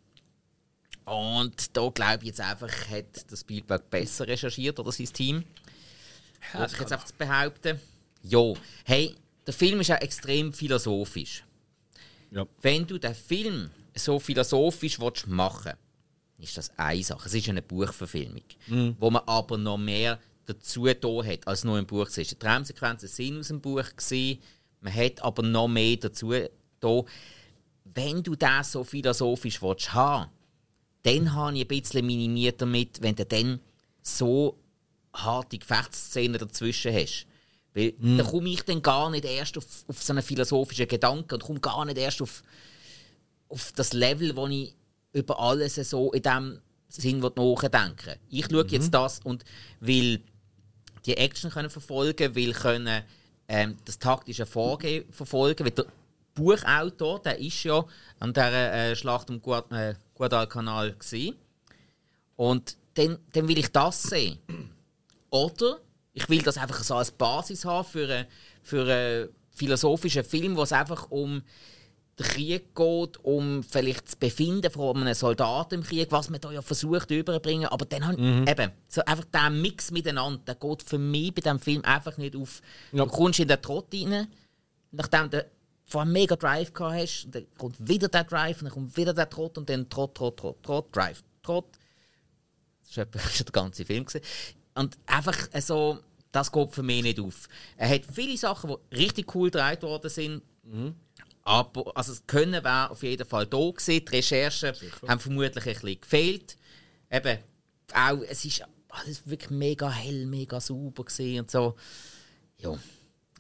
Und da glaube ich jetzt einfach, hat der Spielberg besser recherchiert oder sein Team. Ja, würde ich jetzt einfach behaupten. Ja, hey, der Film ist ja extrem philosophisch. Ja. Wenn du den Film so philosophisch machen willst, ist das eine Sache. Es ist eine Buchverfilmung, mhm. wo man aber noch mehr dazu da hat, als nur im Buch. Die Traumsequenzen sind aus dem Buch gewesen, man hat aber noch mehr dazu da. Wenn du das so philosophisch willst haben, dann habe ich ein bisschen minimiert damit, wenn du dann so harte Gefechtsszenen dazwischen hast. Weil mm. da komme ich dann gar nicht erst auf, auf so einen philosophischen Gedanken und komme gar nicht erst auf, auf das Level, wo ich über alles so in dem Sinn nachdenke. Ich schaue mm-hmm. jetzt das und will die Action können verfolgen, will können ähm, das taktische Vorgehen verfolgen. Weil der Buchautor, der ist ja an dieser äh, Schlacht um Guad- äh, Guadalcanal gewesen. Und dann, dann will ich das sehen. Oder ich will das einfach so als Basis haben für, eine, für einen philosophischen Film, wo es einfach um den Krieg geht, um vielleicht das Befinden von einem Soldaten im Krieg, was man da ja versucht überzubringen. Aber dann mhm. eben, so einfach der Mix miteinander, der geht für mich bei diesem Film einfach nicht auf. Ja. Du kommst in den Trott rein, nachdem du vor einem mega Drive gehabt hast, dann kommt wieder der Drive, und dann kommt wieder der Trott und dann Trott, Trott, Trott, Trott, Drive, Trott. Das war schon der ganze Film. Und einfach so, das geht für mich nicht auf. Er hat viele Sachen, die richtig cool gedreht worden sind. Mhm. Aber also das Können wäre auf jeden Fall da gewesen. Die Recherchen Sicher. haben vermutlich ein bisschen gefehlt. Eben, auch, es ist alles wirklich mega hell, mega sauber gewesen und so. Ja, eben.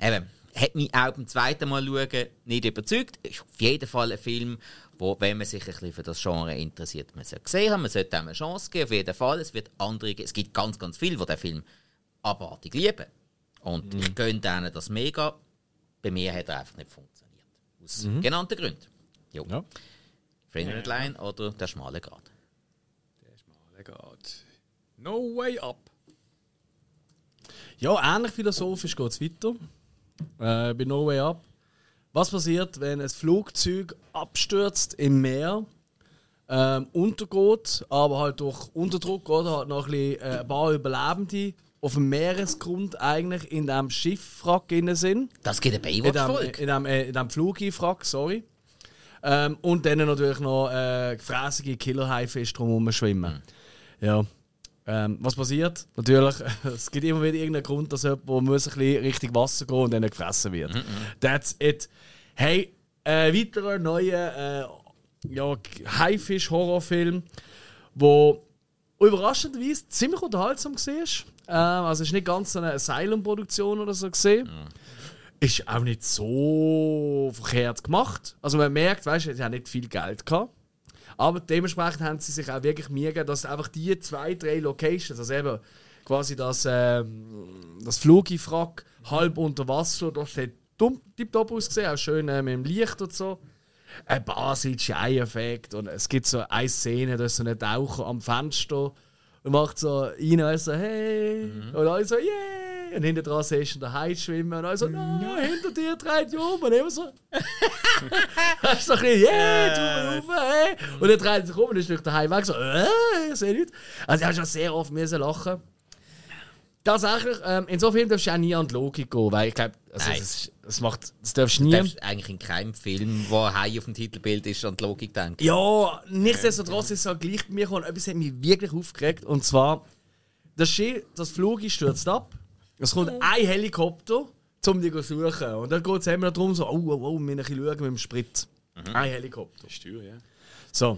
hat mich auch beim zweiten Mal schauen nicht überzeugt. Ist auf jeden Fall ein Film, wo, wenn man sich ein bisschen für das Genre interessiert, man sollte gesehen haben, man sollte ihm eine Chance geben, auf jeden Fall. Es wird andere, es gibt ganz, ganz viele, die den Film abartig lieben. Und mhm. ich gönne denen das mega. Bei mir hat er einfach nicht funktioniert. Aus mhm. genannten Gründen. Jo. Ja. Friendly ja. Line oder der schmale Grat. Der schmale Grat. No way up. Ja, ähnlich philosophisch geht es weiter. Äh, bei No Way Up. Was passiert, wenn ein Flugzeug abstürzt im Meer, ähm, untergeht, aber halt durch Unterdruck oder halt noch ein, bisschen, äh, ein paar Überlebende auf dem Meeresgrund eigentlich in diesem Schiffwrack drin sind. Das geht ein Baywatch-Folge. In diesem äh, in dem Flugwrack, sorry. Ähm, und dann natürlich noch äh, gefräßige Killer-Haifisch drumherum schwimmen. Mhm. Ja. Ähm, was passiert? Natürlich, es gibt immer wieder irgendeinen Grund, dass jemand muss ein bisschen Richtung Wasser gehen und dann gefressen wird. Mhm. That's it. Hey, ein äh, weiterer neuer äh, ja, Haifisch-Horrorfilm, der überraschenderweise ziemlich unterhaltsam war. Ähm, also es ist nicht ganz eine Asylum-Produktion oder so gesehen. Mhm. Ist auch nicht so verkehrt gemacht. Also man merkt, weißt du, sie haben nicht viel Geld gehabt. Aber dementsprechend haben sie sich auch wirklich Mühe gegeben, dass einfach die zwei, drei Locations, also eben quasi das, ähm, das Flugwrack halb unter Wasser, das hat tipptopp ausgesehen, auch schön äh, mit dem Licht und so. Ein paar C G I-Effekt und es gibt so eine Szene, da ist so ein Taucher am Fenster und macht so rein und so «Hey!» mhm. und alle so «Yeah!» und hinter dran siehst du den Hai schwimmen und alle so «Nein, ja. hinter dir dreht die um!» und immer so «Das ist so ein bisschen «Yeah, tu mal auf, hey!» und dann dreht er sich um und dann ist durch den Hai weg so «Äh, ich sehe nichts!» Also ich habe schon sehr oft müssen lachen. Tatsächlich, ähm, in so Filmen darfst du auch nie an die Logik gehen, weil ich glaube, also das, das macht, das darfst du nie. Du darfst eigentlich in keinem Film, wo ein Hai auf dem Titelbild ist, an die Logik denken. Ja, nichtsdestotrotz ist es halt gleich bei mir gekommen. Etwas hat mich wirklich aufgeregt. Und zwar, das Schiff, das Flug stürzt ab. Es kommt ein Helikopter, um dich zu suchen. Und dann geht es immer darum, so, oh, oh, oh, wir müssen schauen mit dem Sprit. Mhm. Ein Helikopter. Steuer, ja. So.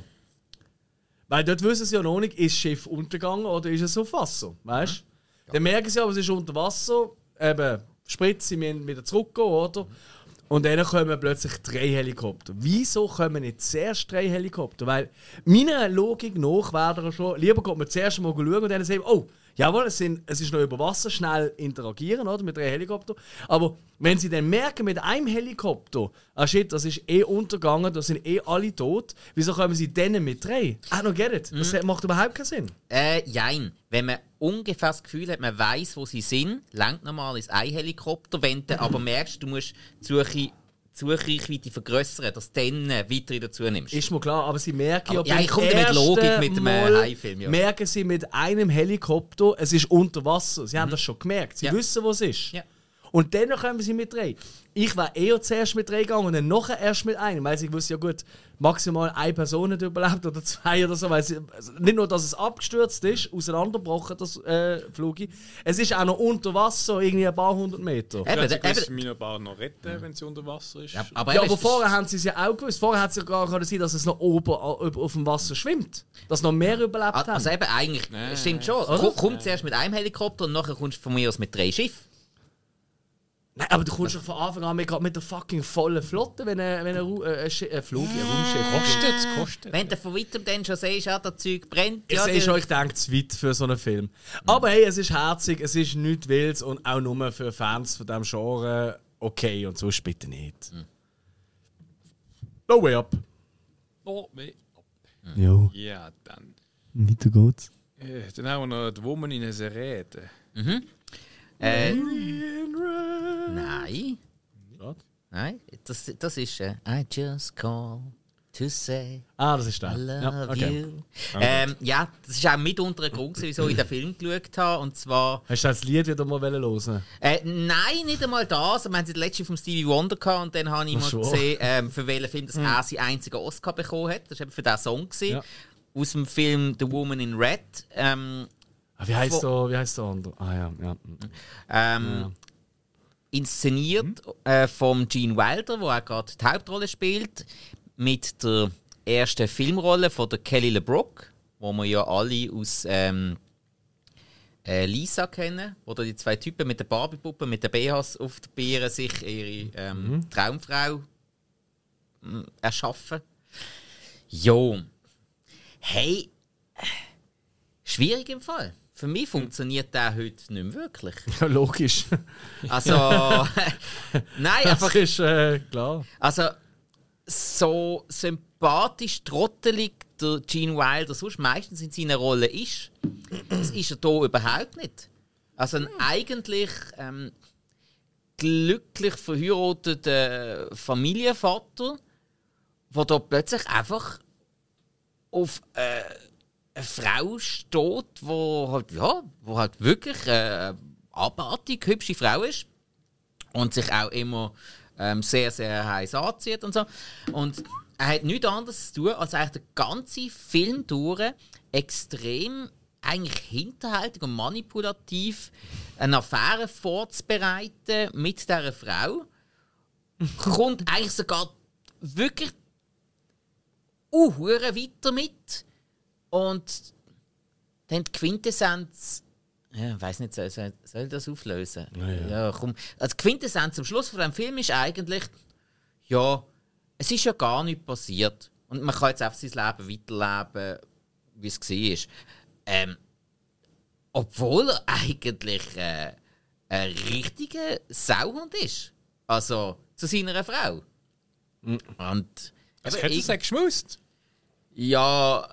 Weil dort wissen sie ja noch nicht, ist das Schiff untergegangen oder ist es auf Wasser. Weißt du? Mhm. Dann merken sie aber, es ist unter Wasser, eben Sprit, sie müssen wieder zurückgehen, oder? Und dann kommen plötzlich drei Helikopter. Wieso kommen nicht zuerst drei Helikopter? Weil meiner Logik nach wäre schon, lieber geht man zuerst mal schauen und dann sagen, oh, jawohl, es, sind, es ist noch über Wasser, schnell interagieren, oder, mit drei Helikoptern. Aber wenn sie dann merken, mit einem Helikopter, ah shit, das ist eh untergegangen, da sind eh alle tot, wieso kommen sie dann mit drei? Ah, no get it. Das mhm. macht überhaupt keinen Sinn. Äh, jein. Wenn man ungefähr das Gefühl hat, man weiss, wo sie sind, lenkt normal ist ein Helikopter. Wenn du aber merkst, du musst die Suche Suchreichweite vergrössern, dass du dann weiter dazu nimmst. Ist mir klar, aber sie merken aber, ja, ja ich komme mit Logik mit dem Hai-Film. Ja. Merken sie mit einem Helikopter, es ist unter Wasser. Sie mhm. haben das schon gemerkt. Sie ja. wissen, wo es ist. Ja. Und dann kommen sie mit drei. Ich wäre eher zuerst mit drei gegangen und dann nachher erst mit einem. Weil ich wusste ja gut, maximal eine Person hat überlebt oder zwei oder so. Weil sie, also nicht nur, dass es abgestürzt ist, auseinandergebrochen, das äh, Flug. Es ist auch noch unter Wasser, irgendwie ein paar hundert Meter. Eben, sie müssen meine Bar noch retten, ja. wenn sie unter Wasser ist. Ja, aber, ja, aber vorher haben sie es ja auch gewusst. Vorher hat es ja gar nicht sein, dass es noch oben auf dem Wasser schwimmt. Dass noch mehr überlebt haben. Also eben eigentlich, nee, stimmt schon. Komm, komm zuerst mit einem Helikopter und nachher kommst du von mir aus mit drei Schiffen. Nein, aber du kommst doch von Anfang an mit, mit der fucking vollen Flotte, wenn ein, wenn ein, ein, ein Flug, ein Raumschiff kostet. kostet. Wenn du von weitem dann schon siehst, ja, das Zeug brennt. Ich ja, sehe schon, ich denke zu weit für so einen Film. Mhm. Aber hey, es ist herzig, es ist nichts Wildes und auch nur für Fans von diesem Genre okay und sonst bitte nicht. Mhm. No way up. No way up. Mhm. Jo. Ja, dann. Weiter geht's. Äh, dann haben wir noch die Woman in einer Serete. Mhm. Äh, nein. Was? Nein, das, das ist äh, I just call to say ah, das ist der. I love ja, okay. you. Ähm, ja, das ist auch mitunter ein Grund, wieso ich den Film geschaut habe. Und zwar, hast du das Lied wieder mal hören? Äh, nein, nicht einmal das. Wir haben den letzten vom Stevie Wonder gehabt und dann habe ich mal gesehen, ähm, für welchen Film das er seinen einzigen Oscar bekommen hat. Das war eben für diesen Song. Ja. Aus dem Film The Woman in Red. Ähm, Wie heisst der, wie heisst der andere? Ah ja, ja. Ähm, ja. Inszeniert hm? äh, von Gene Wilder, wo er gerade die Hauptrolle spielt, mit der ersten Filmrolle von der Kelly LeBrock, wo wir ja alle aus ähm, äh, Lisa kennen, oder die zwei Typen mit den Barbie-Puppen, mit den B Hs auf den Beeren sich ihre ähm, mhm. Traumfrau m, erschaffen. Jo. Hey, schwierig im Fall. Für mich funktioniert der heute nicht mehr wirklich. Ja, logisch. Also, nein, einfach... Das ist äh, klar. Also, so sympathisch, trottelig der Gene Wilder sonst meistens in seiner Rolle ist, das ist er hier überhaupt nicht. Also ein eigentlich ähm, glücklich verheirateter Familienvater, der da plötzlich einfach auf äh, eine Frau steht, die halt, ja, wo halt wirklich eine abartig hübsche Frau ist und sich auch immer ähm, sehr, sehr heiß anzieht und so. Und er hat nichts anderes zu tun, als eigentlich den ganzen Film durch extrem eigentlich hinterhältig und manipulativ eine Affäre vorzubereiten mit dieser Frau. Kommt eigentlich sogar wirklich uh, weiter mit. Und dann die Quintessenz, ja, ich weiss nicht, soll, soll, soll ich das auflösen? Ja, ja. Ja, komm. Also die Quintessenz am Schluss von dem Film ist eigentlich, ja, es ist ja gar nichts passiert. Und man kann jetzt einfach sein Leben weiterleben, wie es war. Ähm, obwohl er eigentlich äh, ein richtiger Sauhund ist. Also zu seiner Frau. Mhm. Und was hättest du sagen, geschmust? Ja.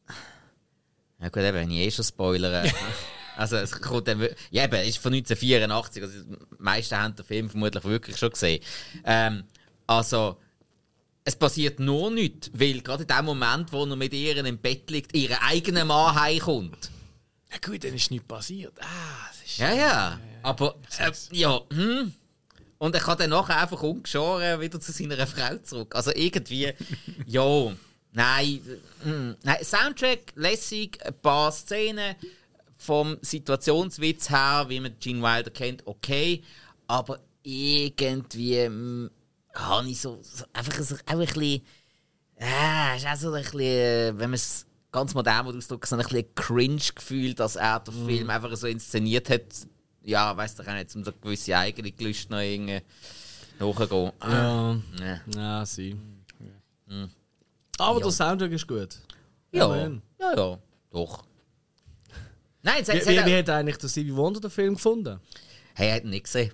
Ja gut, eben, wenn ich eh schon spoilere. Also es kommt dann, ja eben, es ist von neunzehnhundertvierundachtzig, also die meisten haben den Film vermutlich wirklich schon gesehen. Ähm, also es passiert nur nichts, weil gerade in dem Moment, wo er mit ihr im Bett liegt, ihr eigener Mann heimkommt. Ja gut, dann ist nichts passiert. Ah, das ist ja, ja, ja, aber äh, ja, hm. Und er kann dann nachher einfach ungeschoren wieder zu seiner Frau zurück. Also irgendwie, ja, nein, hm. nein, Soundtrack, lässig, ein paar Szenen vom Situationswitz her, wie man Gene Wilder kennt, okay, aber irgendwie hm, habe ich so, so einfach so, auch ein bisschen, äh, ist auch so ein bisschen, wenn man es ganz modern ausdrückt, so ein bisschen Cringe-Gefühl, dass er den mm. Film einfach so inszeniert hat. Ja, weiss doch auch nicht, um so gewisse eigene Gelüste noch irgendwie nachzugehen. Ja, ja, ja sie. Mhm. Aber ja. der Soundtrack ist gut. Ja, ja, ja, ja, doch. Nein, es, Wie, es wie, hat wie hat eigentlich der Stevie Wonder den Film gefunden? Hey, er hat ihn nicht gesehen.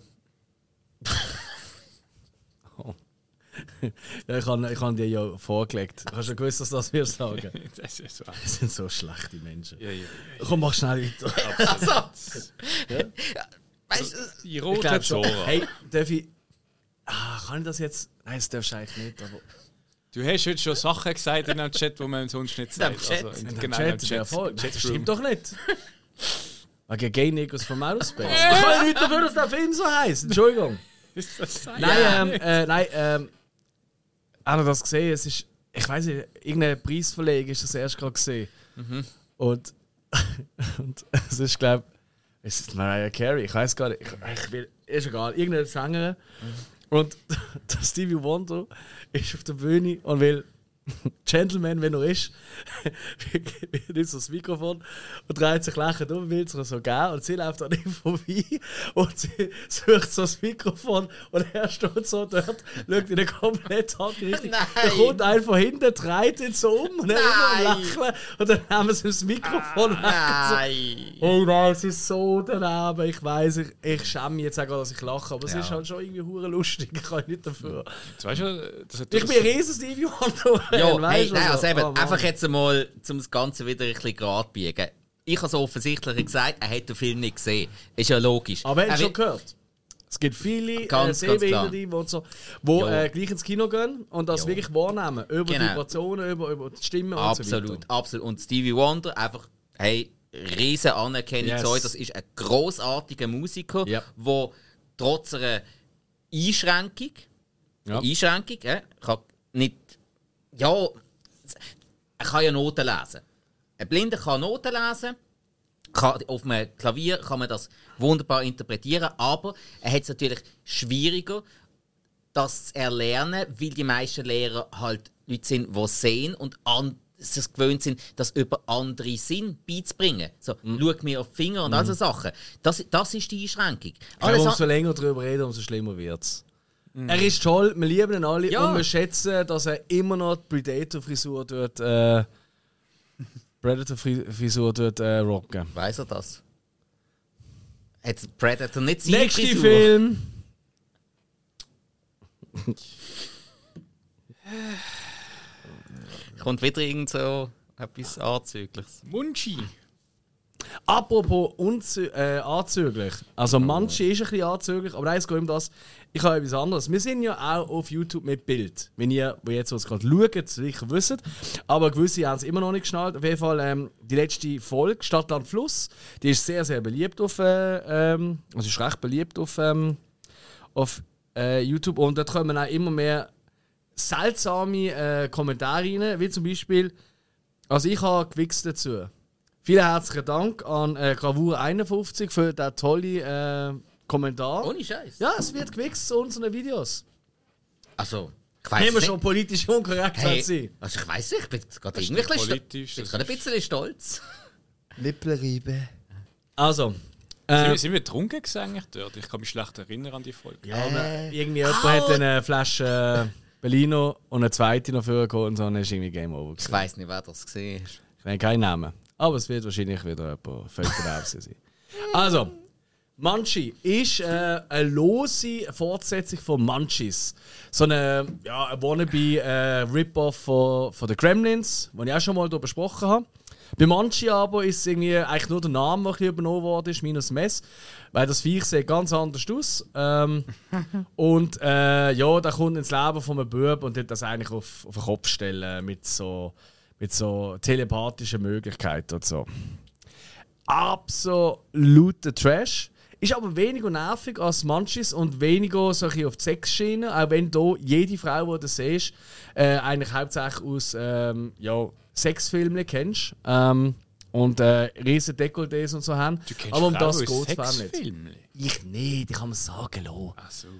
Oh. Ja, ich habe ich hab dir ja vorgelegt. Hast du gewusst, dass du das wirst sagen? Das ist so. Das sind so schlechte Menschen. Ja, ja, ja. Komm, mach schnell weiter. Also, Ja? weißt du, Die Ich rote glaube schon. Zora. Hey, darf ich... Ah, kann ich das jetzt... Nein, das darfst du eigentlich nicht, aber... Du hast heute schon Sachen gesagt in einem Chat, die man sonst nicht In dem sagt. Chat? Also, In genau, Chat, im ist ja voll. Chat Das stimmt doch nicht. Wegen Gay Niggas vom Outer Space. Ich kann ja nicht dafür, dass der Film so heisst. Entschuldigung. Ist das sein? Nein, ähm, äh, nein, ähm... Habt ihr das gesehen? Es ist... Ich weiss nicht, irgendeine Preisverleihung ist das erst gerade gesehen. Mhm. Und... und es ist, glaube ich... Es ist Mariah Carey. Ich weiß gar nicht. Ich, ich will... Ist egal. Irgendeine Sängerin. Mhm. Und der Stevie Wonder ist auf der Bühne und will... Gentleman, wenn er ist, nimmt so das Mikrofon und dreht sich lächelnd um, will es ihr so geben. Und sie läuft an ihm vorbei und sie sucht so das Mikrofon und er steht so dort, schaut ihn komplett angerichtet. Dann kommt einer von hinten, dreht ihn so um und er immer am Lächeln und dann haben sie das Mikrofon ah, weg. Nein! So. Oh nein, es ist so daneben. Ich weiss, ich, ich schäme mich jetzt auch, dass ich lache, aber es Ja. ist halt schon irgendwie hure lustig. Ich kann nicht dafür. Jetzt weißt du, das hat Ich bin ein riesen Stevie Wonder. Ja, weißt hey, du, nein, also eben, oh, Mann. einfach jetzt einmal, um das Ganze wieder ein bisschen gerade zu biegen. Ich habe es offensichtlich gesagt, er hat den Film nicht gesehen. Ist ja logisch. Aber er hat Er schon gehört. Es gibt viele äh, Ganz, ganz Sehbehinderte, die so, wo Ja. äh, gleich ins Kino gehen und das Ja. wirklich wahrnehmen. Über Genau. Vibrationen, über, über die Stimme und so Absolut, weiter. absolut. Und Stevie Wonder, einfach, hey, riesen Anerkennung Yes. zu euch. Das ist ein grossartiger Musiker, Ja. der trotz einer Einschränkung, Ja. Einschränkung, ja, kann nicht, ja, er kann ja Noten lesen. Ein Blinder kann Noten lesen. Kann, auf einem Klavier kann man das wunderbar interpretieren, aber er hat es natürlich schwieriger, das zu erlernen, weil die meisten Lehrer halt Leute sind, die sehen und an sie es gewöhnt sind, das über andere Sinn beizubringen. So, mhm. schau mir auf die Finger und mhm. all so Sachen. Das, das ist die Einschränkung. Alles ja, umso länger darüber reden, umso schlimmer wird es. Mhm. Er ist toll, wir lieben ihn alle ja. und wir schätzen, dass er immer noch die Predator-Frisur dort, äh, Predator-Frisur dort äh, rocken. Weiss er das? Hat Predator nicht seine Nächster Frisur? Film. Kommt wieder irgend so etwas Anzügliches. Munchi. Apropos unzü- äh, anzüglich. Also Munchi ist ein bisschen anzüglich, aber nein, es geht um das. Ich habe etwas anderes. Wir sind ja auch auf YouTube mit Bild. Wenn ihr, wo jetzt was gerade schaut, sicher wisst. Aber gewisse haben es immer noch nicht geschnallt. Auf jeden Fall ähm, die letzte Folge, Stadt, Land, Fluss, die ist sehr, sehr beliebt auf, äh, ähm, also ist recht beliebt auf, ähm, auf äh, YouTube. Und dort kommen auch immer mehr seltsame äh, Kommentare rein, wie zum Beispiel, also ich habe gewichst dazu. Vielen herzlichen Dank an äh, Gravur einundfünfzig für den tollen äh, Kommentar. Ohne Scheiß. Ja, es wird gewichst zu unseren Videos. Also, ich weiss Nehmen wir nicht. schon politisch unkorrekt Hey, sein. also ich weiss nicht, ich bin gerade irgendwie ein bisschen, politisch, bin das gerade ein bisschen stolz. Lippelreibe. Also. Sind, Äh, wir, sind wir betrunken gewesen eigentlich dort? Ich kann mich schlecht erinnern an die Folge. ja, äh. irgendwie jemand hat eine Flasche äh, Bellino und eine zweite noch vorgeholt und so, und dann ist irgendwie Game Over gewesen. Ich weiss nicht, wer das gesehen hat. Ich nenne keinen Namen. Aber es wird wahrscheinlich wieder jemand völlig daneben sein. Also, Munchie ist äh, eine lose Fortsetzung von Munchies. So eine, ja, eine wannabe äh, Rip-Off von, von den Gremlins, die ich auch schon mal hier besprochen habe. Bei Munchie aber ist es irgendwie eigentlich nur der Name, der ein bisschen übernommen worden ist, minus Mess. Weil das Viech sieht ganz anders aus. Ähm, und äh, ja, der kommt ins Leben von einem Bub und tut das eigentlich auf, auf den Kopf stellen mit so, mit so telepathischen Möglichkeiten und so. Absoluter Trash. Ist aber weniger nervig als Munchies und weniger so ein bisschen auf die Sexschiene, auch wenn hier jede Frau, die du siehst, äh, eigentlich hauptsächlich aus ähm, ja, Sexfilmen kennst. Ähm, und äh, riesen Dekolletés und so haben. Du kennst aber um Frauen das aus geht es nicht. Sexfilmen? Ich nicht, ich kann mir sagen lassen. Ach so.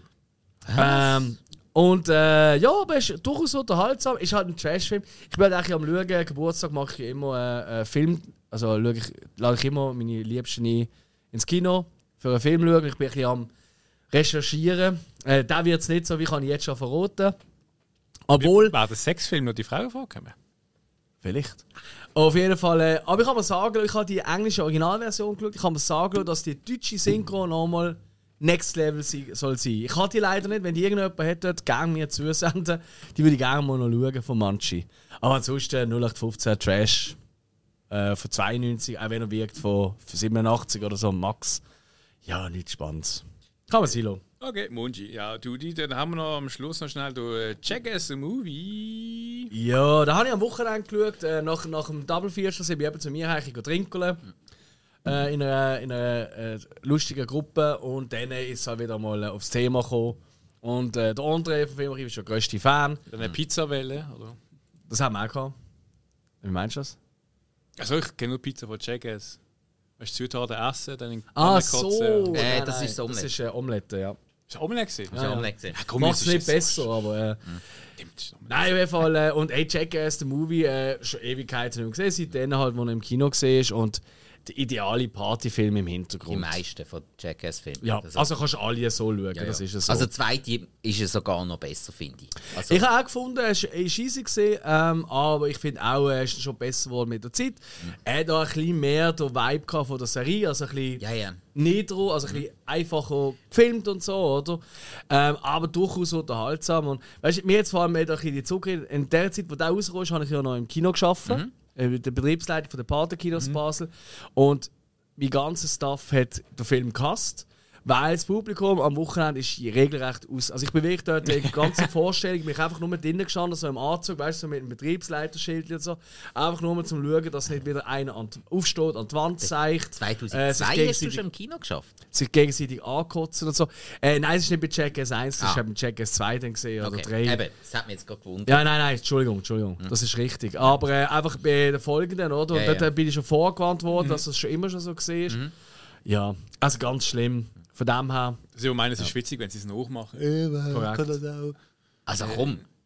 Ähm, und äh, ja, aber es ist durchaus unterhaltsam. Ist halt ein Trash-Film. Ich bin halt eigentlich am Schauen, Geburtstag mache ich immer äh, einen Film. Also schaue ich, lade ich immer meine Liebsten ein ins Kino für einen Film schauen. Ich bin ein bisschen am Recherchieren. Äh, der wird es nicht so, wie kann ich jetzt schon verraten. Obwohl. War der Sexfilm noch die Frau vorgekommen? Vielleicht. Auf jeden Fall. Äh, aber ich kann mir sagen, ich habe die englische Originalversion geschaut. Ich kann mir sagen, dass die deutsche Synchro nochmal Next Level soll sein. Ich habe die leider nicht. Wenn die irgendjemand hätte, gerne mir zusenden. Die würde ich gerne mal noch schauen von Munchie. Aber ansonsten null acht fünfzehn Trash äh, von zweiundneunzig, auch wenn er wirkt von siebenundachtzig oder so Max. Ja, nichts Spannendes. Kann man sein lassen. Okay, Munchi. Ja, du, die, dann haben wir noch am Schluss noch schnell du, äh, Check as a Movie. Ja, da habe ich am Wochenende geschaut. Äh, nach, nach dem Double Feature sind wir eben zu mir heim trinken. Äh, in einer, in einer äh, lustigen Gruppe. Und dann ist es halt wieder mal äh, aufs Thema gekommen. Und äh, der André von Filmarchiv ist der grösste Fan. Eine Pizzawelle, oder? Das haben wir auch gehabt. Wie meinst du das? Also ich kenne nur Pizza von Check as. Weißt du, Zutaten essen, dann in die Ah, Pfanne so! kotzen. Äh, Nein, das nein, ist das das ist äh, Omelette, ja. Ist Omelette gewesen? Das ist auch nicht gesehen. Ja, komm, Macht es jetzt nicht ist besser, aber. Äh, Stimmt, das ist Omelette. Nein, auf jeden Fall. Äh, und hey, Jackass, der Movie, äh, schon Ewigkeiten nicht mehr gesehen, seitdem halt, wo er im Kino gesehen und der ideale Partyfilm im Die Hintergrund. meisten von Jackass-Filmen. Ja, Das- also kannst du alle so schauen, ja, das ja. ist es so. Also, der zweite ist es sogar noch besser, finde ich. Also, Ich habe auch gefunden, es war easy, gewesen, ähm, aber ich finde auch, es ist schon besser geworden mit der Zeit. Mhm. Er hat auch ein bisschen mehr den Vibe gehabt von der Serie, also ein bisschen ja, ja. niedriger, also ein bisschen einfacher gefilmt und so, oder? Ähm, aber durchaus unterhaltsam. Und weißt du, mir jetzt vor allem wieder ein bisschen die Zukunft. In der Zeit, wo der rauskam, habe ich ja noch im Kino gearbeitet, äh, mit der Betriebsleitung von der Paterkinos Basel. Und mein ganzes Staff hat den Film gehasst, weil das Publikum am Wochenende ist regelrecht aus. Also ich bin wirklich dort die ganze Vorstellung, mich einfach nur drinnen gestanden, so im Anzug, weißt du, so mit einem Betriebsleiterschild und so. Einfach nur um zu schauen, dass nicht wieder einer an die, aufsteht, an die Wand zeigt. zweitausendzwei äh, sich hast du gegenseitig- schon im Kino geschafft. sich gegenseitig ankotzen und so. Äh, nein, es ist nicht bei Jackass eins, das Ah. ist bei Jackass zwei dann gesehen oder Okay. drei. Eben, das hat mich jetzt gerade gewundert. Ja, nein, nein, Entschuldigung, Entschuldigung, das ist richtig. Aber äh, einfach bei den folgenden, oder? Und Ja, dort ja. äh, bin ich schon vorgewarnt worden, dass das schon immer schon so gesehen ist. Ja, also ganz schlimm. Von dem her. Sie meinen, es ist witzig, wenn sie es nachmachen. Eben, Korrekt. kann das auch. Also komm,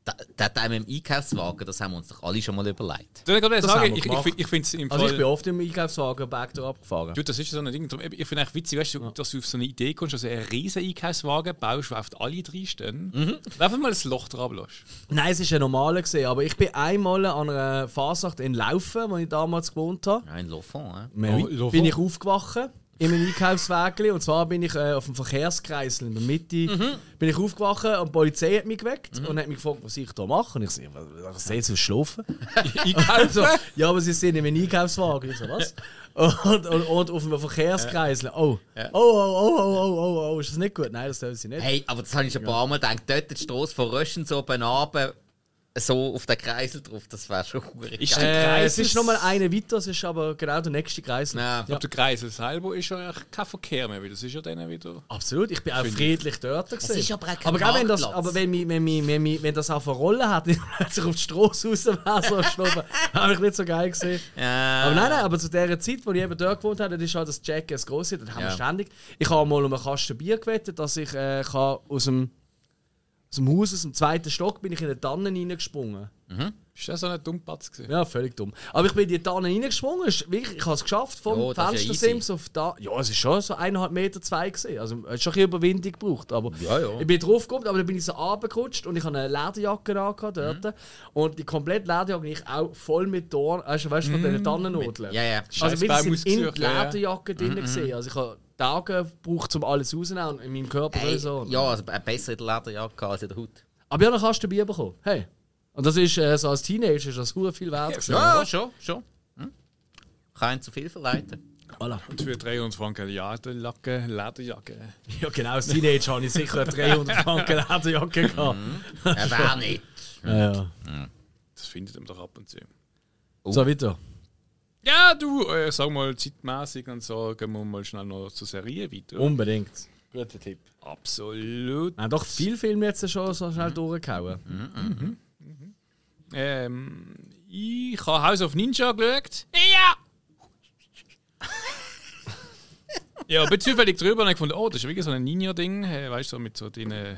Das da mit dem Einkaufswagen, das haben wir uns doch alle schon mal überlegt. Das ich Das sagen, haben wir ich, gemacht. ich, ich finde es im Fall... Also ich bin oft im Einkaufswagen Backdoor abgefahren. Du, das ist so ein Ding. Ich finde es witzig, weißt du, dass du auf so eine Idee kommst, dass du einen riesen Einkaufswagen baust, wo auf alle drei stehen. Mhm. Einfach mal ein Loch dran lässt. Nein, es war ein normaler, gewesen, aber ich bin einmal an einer Fasnacht in Laufen, wo ich damals gewohnt habe. Ja, in Lofond, ja. Bin Oh, bin ich aufgewacht in meinem Einkaufswagen. Und zwar bin ich äh, auf dem Verkehrskreisel in der Mitte. Mhm. Bin ich aufgewacht und die Polizei hat mich geweckt mhm. und hat mich gefragt, was ich da mache. Und ich so, was, was soll ich schlafen? Also, ja, aber sie sind in meinem Einkaufswagen. Ich so, was? Und, und, und auf dem Verkehrskreisel. Oh. Ja. Oh, oh, oh, oh, oh, oh, oh, ist das nicht gut? Nein, das dürfen sie nicht. Hey, aber das habe ich schon ein paar Mal gedacht. Dort die Strasse von Röschen so oben runter, so auf den Kreisel drauf, das wäre schon verdammt Ist geil. der Äh, Kreisel- es ist nochmal eine weiter, es ist aber genau der nächste Kreisel. Ja. Ich glaube, der Kreisel selber ist ja kein Verkehr mehr, weil das ist ja dann wieder... Absolut, ich bin auch friedlich dort gewesen. ist aber auch kein aber gell, wenn das, Parkplatz. aber wenn, mi, wenn, mi, wenn, mi, wenn das auf eine Rolle hat, sich auf die Straße raus wäre, so geschlafen, habe ich nicht so geil gesehen. Ja. Aber nein, nein, aber zu der Zeit, wo ich eben dort gewohnt habe, das ist halt das Jackass Grosse, das haben wir Ja. ständig. Ich habe mal um einen Kasten Bier gewettet, dass ich äh, kann aus dem aus dem Haus, aus dem zweiten Stock, bin ich in eine Tanne reingesprungen. Ist das so ein Dummpatz gewesen? Ja, völlig dumm. Aber ich bin in die Tanne reingesprungen. Ist wirklich, ich habe es geschafft, vom Ja, das ist ja Fenstersims auf da. Ja, es ist schon so eineinhalb Meter zwei gesehen. Also es hat schon ein bisschen Überwindung gebraucht. Aber Ja, ja. ich bin draufgekommen, aber dann bin ich so runtergerutscht und ich habe eine Lederjacke angehabt dort. Mhm. Und die komplette Lederjacke ich auch voll mit Dorn, also weißt du, von diesen Tannennadeln. Ja, ja. Also Scheiß wir Baum sind in die ausgesucht, ja, ja. Lederjacke drin gesehen. Also ich habe Tage gebraucht, um alles rauszunehmen in meinem Körper. Hey, so. ja, also besser in der Lederjacke als in der Haut. Aber ich habe noch Kasten Bier bekommen. Hey. Und das ist äh, so als Teenager ist das verdammt viel wert. gewesen. Ja, ja, schon, schon. Hm? Kann ihn zu viel verleiten. Voilà. Und für dreihundert Franken Lederjacke, Lederjacke. Ja, genau, als Teenager habe ich sicher eine dreihundert Franken Lederjacke gehabt. Ja, wer nicht. Ja, ja. Das findet man doch ab und zu. So, weiter. Ja, du, äh, sag mal, zeitmäßig und so, gehen wir mal schnell noch zur Serie weiter. Unbedingt. Guter Tipp. Absolut. Wir haben doch viele Filme jetzt schon so schnell durchgehauen. Ähm, ich habe House of Ninja geschaut. Ja! Ja, bin zufällig drüber und habe gefunden, oh, das ist wirklich so ein Ninja-Ding. Äh, weißt du, so mit so den äh,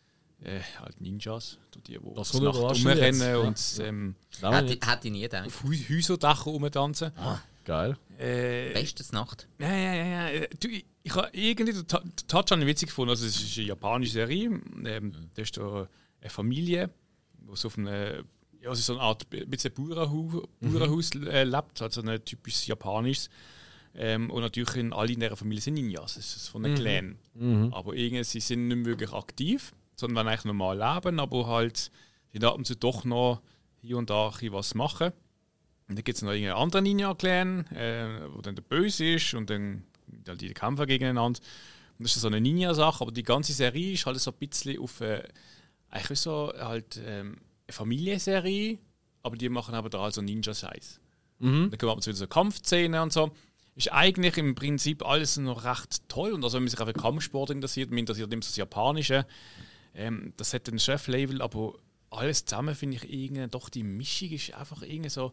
halt Ninjas, die, die Das so kommt Nacht überraschend rumrennen jetzt. und ähm, Hätte, hätte ich nie gedacht. auf Hä- Häuserdächer rumtanzen. Geil. Äh, Bestes Nacht. Ja, ja, ja, ja. Äh, Du, ich, ich habe irgendwie den Ta- den Touch an witzig gefunden. Also, es ist eine japanische Serie. Ähm, da ist da eine Familie, die so auf einem, ja, es ist so eine Art ein bisschen Bauernhaus, Bauernhaus äh, lebt, also ein typisches japanisches. Ähm, und natürlich in, alle in dieser Familie sind Ninjas, das ist von einem Clan. Aber irgendwie, sie sind nicht wirklich aktiv, sondern wollen eigentlich normal leben, aber halt die ab und zu doch noch hier und da ein bisschen was machen. Und dann gibt es noch einen anderen Ninja-Clan, äh, wo dann der Böse ist und dann halt die kämpfen gegeneinander. Und das ist so eine Ninja-Sache, aber die ganze Serie ist halt so ein bisschen auf äh, eigentlich wie so halt ähm, eine Familienserie, aber die machen aber da also Ninja-Scheiß. Mhm. Dann kommen wir zu so Kampfszenen und so. Ist eigentlich im Prinzip alles noch recht toll. Und also wenn man sich auf den Kampfsport interessiert, mich interessiert immer so das Japanische. Ähm, das hat ein Chef-Level, aber alles zusammen finde ich irgendwie, doch die Mischung ist einfach irgendwie so,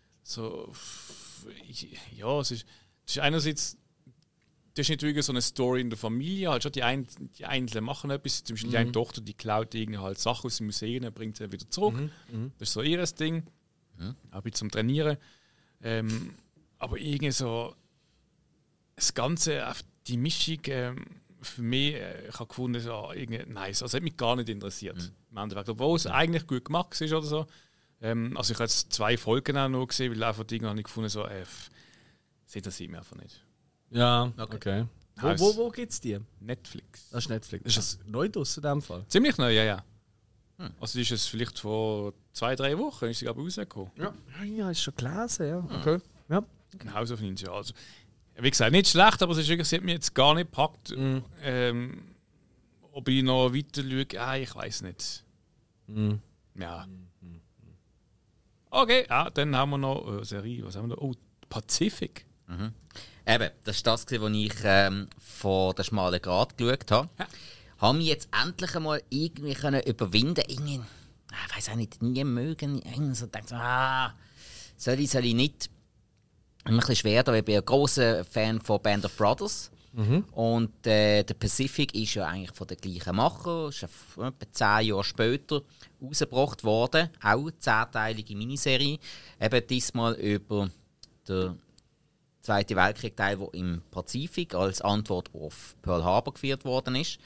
so ich, ja, es ist, es ist einerseits, das ist nicht wirklich so eine Story in der Familie, halt schon die, ein, die Einzelnen machen etwas, zum Beispiel die eine Tochter, die klaut irgendwie halt Sachen aus dem Museum und bringt sie wieder zurück. Mhm. Das ist so ihr Ding, Mhm. auch ein bisschen zum Trainieren. Ähm, aber irgendwie so das Ganze, auf die Mischung, ähm, für mich, äh, ich habe gefunden, so, irgendwie nice. Also, es hat mich gar nicht interessiert. Mhm. Im Endeffekt, obwohl es eigentlich gut gemacht ist oder so. Ähm, also, ich habe jetzt zwei Folgen auch noch gesehen, weil einfach Dinge habe ich gefunden, so, äh, das interessiert mich einfach nicht. Ja, Okay. okay. Wo, Haus. wo, wo gibt es die? Netflix. Das ist Netflix. Ist das neu draus in dem Fall? Ziemlich neu, ja, ja. Hm. Also, ist es vielleicht vor zwei, drei Wochen, ist sie glaube ich rausgekommen. Ja. Ja, ist schon gelesen, ja. Okay. Ja. House of Ninja. Also, wie gesagt, nicht schlecht, aber es ist wirklich, sie hat mich jetzt gar nicht gepackt. Mhm. Ähm, ob ich noch weiter schaue, ah, ich weiß nicht. Mhm. Ja. Okay, ja, dann haben wir noch eine Serie. Was haben wir noch? Oh, Pacific. Eben, das war das, was ich ähm, von der schmalen Grat geschaut habe. Ja. Habe mich jetzt endlich einmal irgendwie können überwinden können. Ich weiß auch nicht, nie mögen. Irgendwie so denkt, ah, soll ich, soll ich nicht. Ein bisschen schwer, da ich bin ein großer Fan von Band of Brothers. Mhm. Und äh, der Pacific ist ja eigentlich von den gleichen Macher, ist ja etwa zehn Jahre später rausgebracht worden. Auch eine zehnteilige Miniserie. Eben diesmal über den Zweiten Weltkrieg-Teil, der im Pazifik als Antwort auf Pearl Harbor geführt worden ist.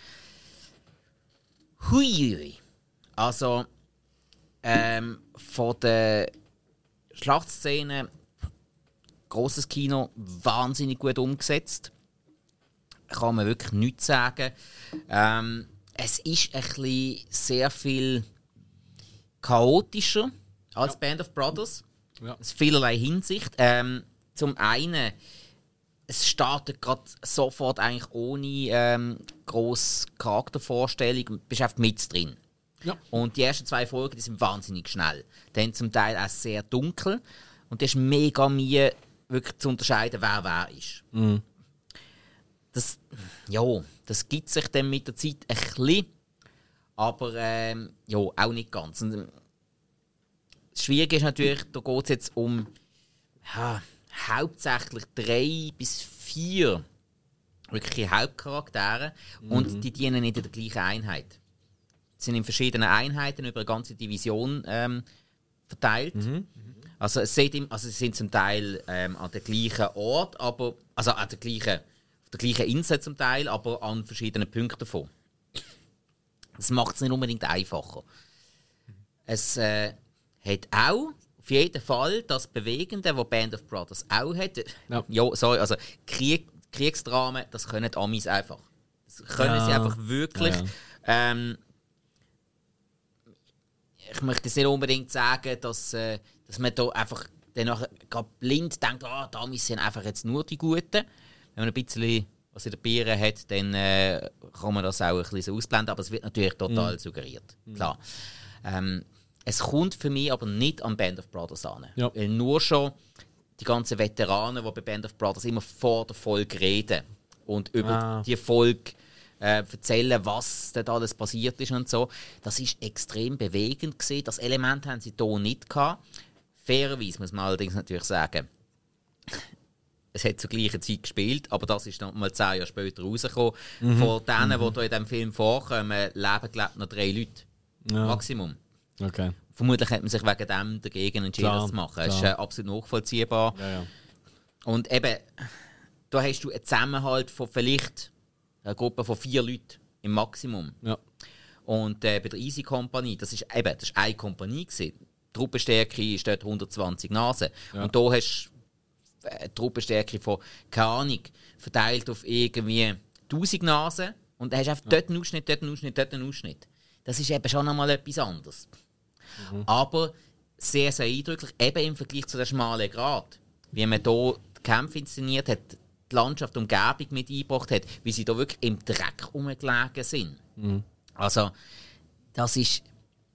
Hui! Also, ähm, von der Schlachtszene, grosses Kino, wahnsinnig gut umgesetzt. Kann man wirklich nichts sagen. Ähm, es ist ein bisschen sehr viel chaotischer als ja. Band of Brothers. Ja. In vielerlei Hinsicht. Ähm, zum einen, es startet gerade sofort eigentlich ohne ähm, grosse Charaktervorstellung. Du bist einfach mit drin. Ja. Und die ersten zwei Folgen die sind wahnsinnig schnell. Dann zum Teil auch sehr dunkel. Und das ist mega Mühe, wirklich zu unterscheiden, wer wer ist. Mhm. Das, ja, das gibt sich dann mit der Zeit ein bisschen, aber ähm, ja, auch nicht ganz. Und, das Schwierige ist natürlich, da geht es jetzt um ja, hauptsächlich drei bis vier wirkliche Hauptcharaktere mhm. und die dienen nicht in der gleichen Einheit. Sie sind in verschiedenen Einheiten über eine ganze Division ähm, verteilt. Mhm. Also, es sind, also sie sind zum Teil ähm, an dem gleichen Ort, aber, also an der gleichen, auf der gleichen Insel zum Teil, aber an verschiedenen Punkten davon. Das macht es nicht unbedingt einfacher. Es äh, hat auch auf jeden Fall das Bewegende, was Band of Brothers auch hat. Ja, ja sorry, also Krieg, Kriegsdramen, das können die Amis einfach. Das können ja. sie einfach wirklich. Ja, ja. Ähm, ich möchte nicht unbedingt sagen, dass, äh, dass man da einfach danach blind denkt, ah, die Amis sind einfach jetzt nur die Guten. Wenn man ein bisschen was in der Biere hat, dann äh, kann man das auch ein bisschen ausblenden, aber es wird natürlich total mhm. suggeriert. Klar. Ähm, es kommt für mich aber nicht an Band of Brothers an. Ja. Weil nur schon die ganzen Veteranen, die bei Band of Brothers immer vor der Folge reden und über ah. die Folge äh, erzählen, was dort alles passiert ist und so. Das ist extrem bewegend gewesen. Das Element haben sie hier nicht gehabt. Fairerweise muss man allerdings natürlich sagen, es hat zur gleichen Zeit gespielt, aber das ist noch mal zehn Jahre später rausgekommen. Mhm. Von denen, mhm. die hier in diesem Film vorkommen, leben glaub, noch drei Leute. Ja. Maximum. Okay. Vermutlich hat man sich wegen dem dagegen entschieden, klar, das zu machen. Das ist äh, absolut nachvollziehbar. Ja, ja. Und eben, da hast du einen Zusammenhalt von vielleicht einer Gruppe von vier Leuten im Maximum. Ja. Und äh, bei der Easy Company, das ist eben das ist eine Kompanie gewesen. Die Truppenstärke ist dort hundertzwanzig Nasen. Ja. Und da hast du eine Truppenstärke von, keine Ahnung, verteilt auf irgendwie tausend Nasen. Und dann hast du einfach ja. dort einen Ausschnitt, dort einen Ausschnitt, dort einen Ausschnitt. Das ist eben schon einmal etwas anderes. Mhm. Aber sehr, sehr eindrücklich, eben im Vergleich zu dem schmalen Grat. Wie man hier die Kämpfe inszeniert hat, die Landschaft, die Umgebung mit eingebracht hat, wie sie da wirklich im Dreck rumgelegen sind. Mhm. Also, das ist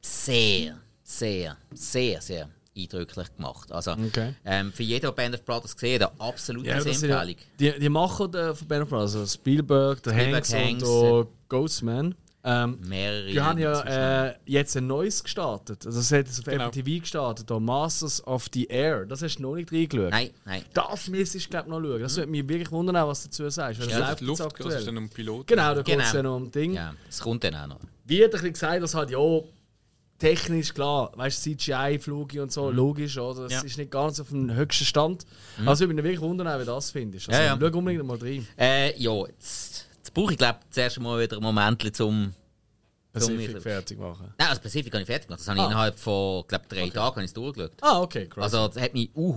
sehr, sehr, sehr, sehr eindrücklich gemacht. Also, okay. ähm, für jeden, der Band of Brothers gesehen hat, eine absolute ja, Empfehlung. Ja, die, die Macher von Band of Brothers, also Spielberg, der Hanks, Hanks und Ghostman, ähm, mehrere. Die haben ja äh, jetzt ein neues gestartet. Also, es hat auf genau. Apple T V gestartet, da Masters of the Air. Das hast du noch nicht reingeschaut. Nein, nein. Das müsstest du, glaube ich, noch schauen. Das würde mich wirklich wundern, was du dazu sagst. Ja, das läuft Luft, aktuell. Das ist dann um Pilot. Genau, da geht es genau. dann um Ding. Ja, das kommt dann auch noch. Wie hat er gesagt, dass halt, ja, technisch klar, weißt du, C G I-Flüge und so, mhm. logisch, oder? Das ja. ist nicht ganz auf dem höchsten Stand. Mhm. Also, ich bin wirklich wundern, wie du das findest. Also, ja, ja. schau unbedingt mal rein. Äh, ja, jetzt, jetzt brauche ich, glaube ich, zuerst mal wieder ein Moment, zum Pacific fertig machen. Nein, also Pacific habe ich fertig gemacht. Das habe ich ah. innerhalb von, glaube drei okay. Tagen ich durchgeschaut. Ah, okay, krass. Also, das hat mich auch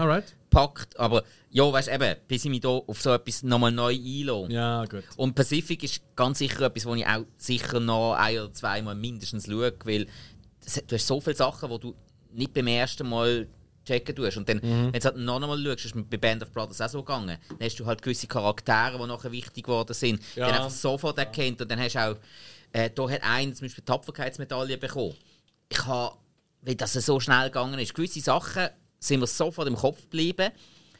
gepackt. Aber ja, weißt du, eben, bis ich mich da auf so etwas nochmal neu einlasse. Ja, gut. Und Pacific ist ganz sicher etwas, wo ich auch sicher noch ein oder zweimal mindestens schaue, weil das, du hast so viele Sachen, die du nicht beim ersten Mal checken tust. Und dann, mhm. wenn du halt noch einmal schaust, ist es bei Band of Brothers auch so gegangen. Dann hast du halt gewisse Charaktere, die nachher wichtig geworden sind, ja. die du einfach sofort erkennt. Und dann hast du auch Äh, da hat einer zum Beispiel die Tapferkeitsmedaille bekommen. Ich habe, weil das so schnell gegangen ist, gewisse Sachen sind mir sofort im Kopf geblieben.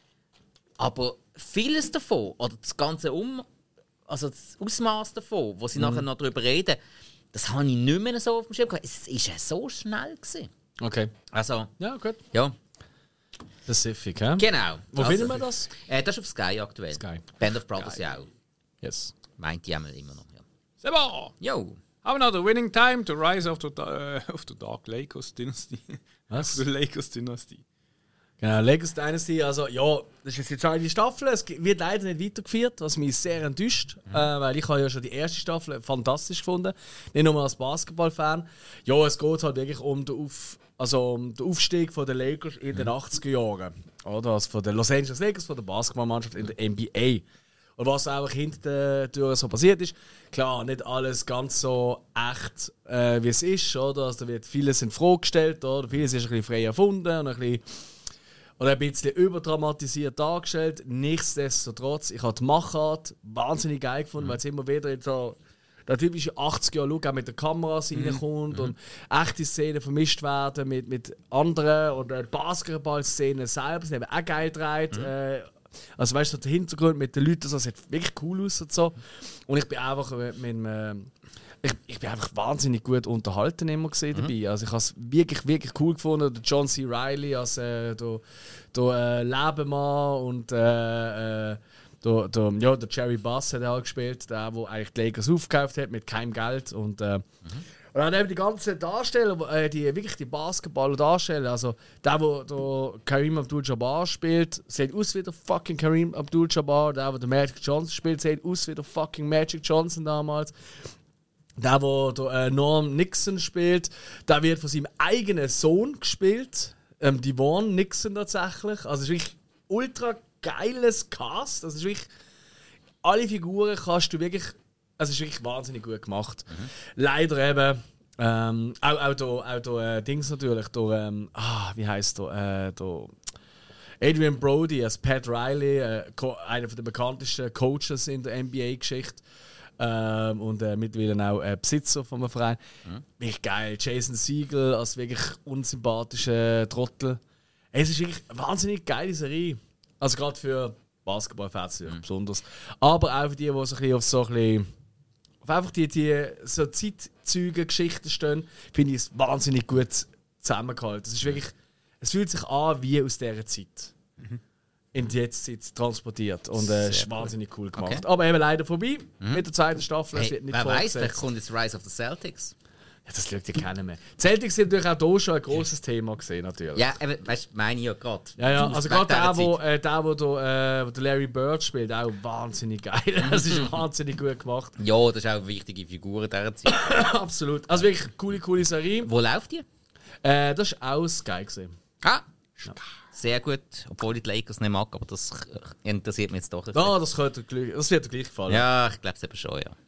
Aber vieles davon, oder das ganze um, also das Ausmaß davon, wo sie mhm. nachher noch darüber reden, das habe ich nicht mehr so auf dem Schirm gehabt. Es war so schnell gewesen. Okay. Also, ja, gut. Ja. Pacific, hä? Genau. Wo also, finden wir das? Äh, das ist auf Sky aktuell. Sky. Band of Brothers Geil. ja auch. Yes. Meint die einmal immer noch, ja. Seba! Jo. Have another winning time to rise of the, uh, of the Dark Lakers Dynasty. Was? The Lakers Dynasty. Genau, Lakers Dynasty, also ja, das ist jetzt die zweite Staffel, es wird leider nicht weitergeführt, was mich sehr enttäuscht, mhm. äh, weil ich habe ja schon die erste Staffel fantastisch gefunden, nicht nur als Basketball-Fan. Ja, es geht halt wirklich um den, Auf, also um den Aufstieg von den Lakers in den achtziger Jahren, oder? Also von den Los Angeles Lakers, von der Basketballmannschaft in der N B A. Und was auch hinter der Tür so passiert ist, klar, nicht alles ganz so echt, äh, wie es ist, oder? Also da wird vieles in Frage gestellt, oder? Vieles ist ein bisschen frei erfunden und ein bisschen oder ein bisschen überdramatisiert dargestellt. Nichtsdestotrotz, ich habe die Machart wahnsinnig geil gefunden, mhm. weil es immer wieder in so der typische achtziger-Jahr-Look auch mit den Kameras mhm. reinkommt mhm. und echte Szenen vermischt werden mit, mit anderen oder die Basketball-Szenen selber sind eben auch geil gedreht. Mhm. Äh, also weißt du, der Hintergrund mit den Leuten, das sieht wirklich cool aus und so. Und ich bin einfach mit meinem... Äh, Ich, ich bin einfach wahnsinnig gut unterhalten immer gesehen dabei. Mhm. Also ich habe es wirklich, wirklich cool gefunden. Der John C. Reilly als äh, der, der äh, Lebemann und äh, äh, der, der, ja, der Jerry Buss hat er auch gespielt, der, der eigentlich die Lakers aufgekauft hat mit keinem Geld. Und, äh, mhm. und dann eben die ganzen Darsteller, äh, die wirklich die Basketballer darstellen. Also der, der, der Kareem Abdul-Jabbar spielt, sieht aus wie der fucking Kareem Abdul-Jabbar. Der, der, der Magic Johnson spielt, sieht aus wie der fucking Magic Johnson damals. Der, der äh, Norm Nixon spielt, der wird von seinem eigenen Sohn gespielt. Ähm, Devon Nixon tatsächlich. Also es ist wirklich ultra geiles Cast. Das ist wirklich, alle Figuren kannst du wirklich. Also es ist wirklich wahnsinnig gut gemacht. Mhm. Leider eben. Ähm, auch auch, der, auch der äh, Dings natürlich. Der, ähm, ah, wie heisst der? Äh, der Adrian Brody als Pat Riley, äh, einer der bekanntesten Coaches in der N B A-Geschichte. Ähm, und äh, mittlerweile auch äh, Besitzer von einem Verein. Mhm. Wirklich geil. Jason Segel als wirklich unsympathischer Trottel. Es ist wirklich eine wahnsinnig geile Serie. Also gerade für Basketball-Fans mhm. besonders. Aber auch für die, die so ein bisschen auf so ein bisschen auf einfach die, die so Zeitzeugen-Geschichten stehen, finde ich es wahnsinnig gut zusammengehalten. Es ist wirklich, es fühlt sich an wie aus dieser Zeit. Mhm. In die Jetztzeit transportiert. Und es äh, ist wahnsinnig cool gemacht. Okay. Aber eben leider vorbei mhm. mit der zweiten Staffel. Hey, wer weiß, vielleicht kommt jetzt Rise of the Celtics. Ja, das schaut ja keiner mehr. Die Celtics sind natürlich auch hier schon ein grosses Thema gesehen, natürlich. Ja, aber weißt du, meine ich ja gerade. Ja, ja, also gerade der, wo, äh, der, wo, der, äh, wo der Larry Bird spielt, auch wahnsinnig geil. Das ist wahnsinnig gut gemacht. Ja, das ist auch eine wichtige Figur in dieser Zeit. Absolut. Also wirklich eine coole, coole Serie. Wo läuft die? Äh, das war auch Sky gesehen. Ah, ja. Sehr gut, obwohl ich die Lakers nicht mag, aber das interessiert mich jetzt doch. Ja, das, könnte, das wird dir gleich gefallen. Ja, ich glaube es eben schon, ja.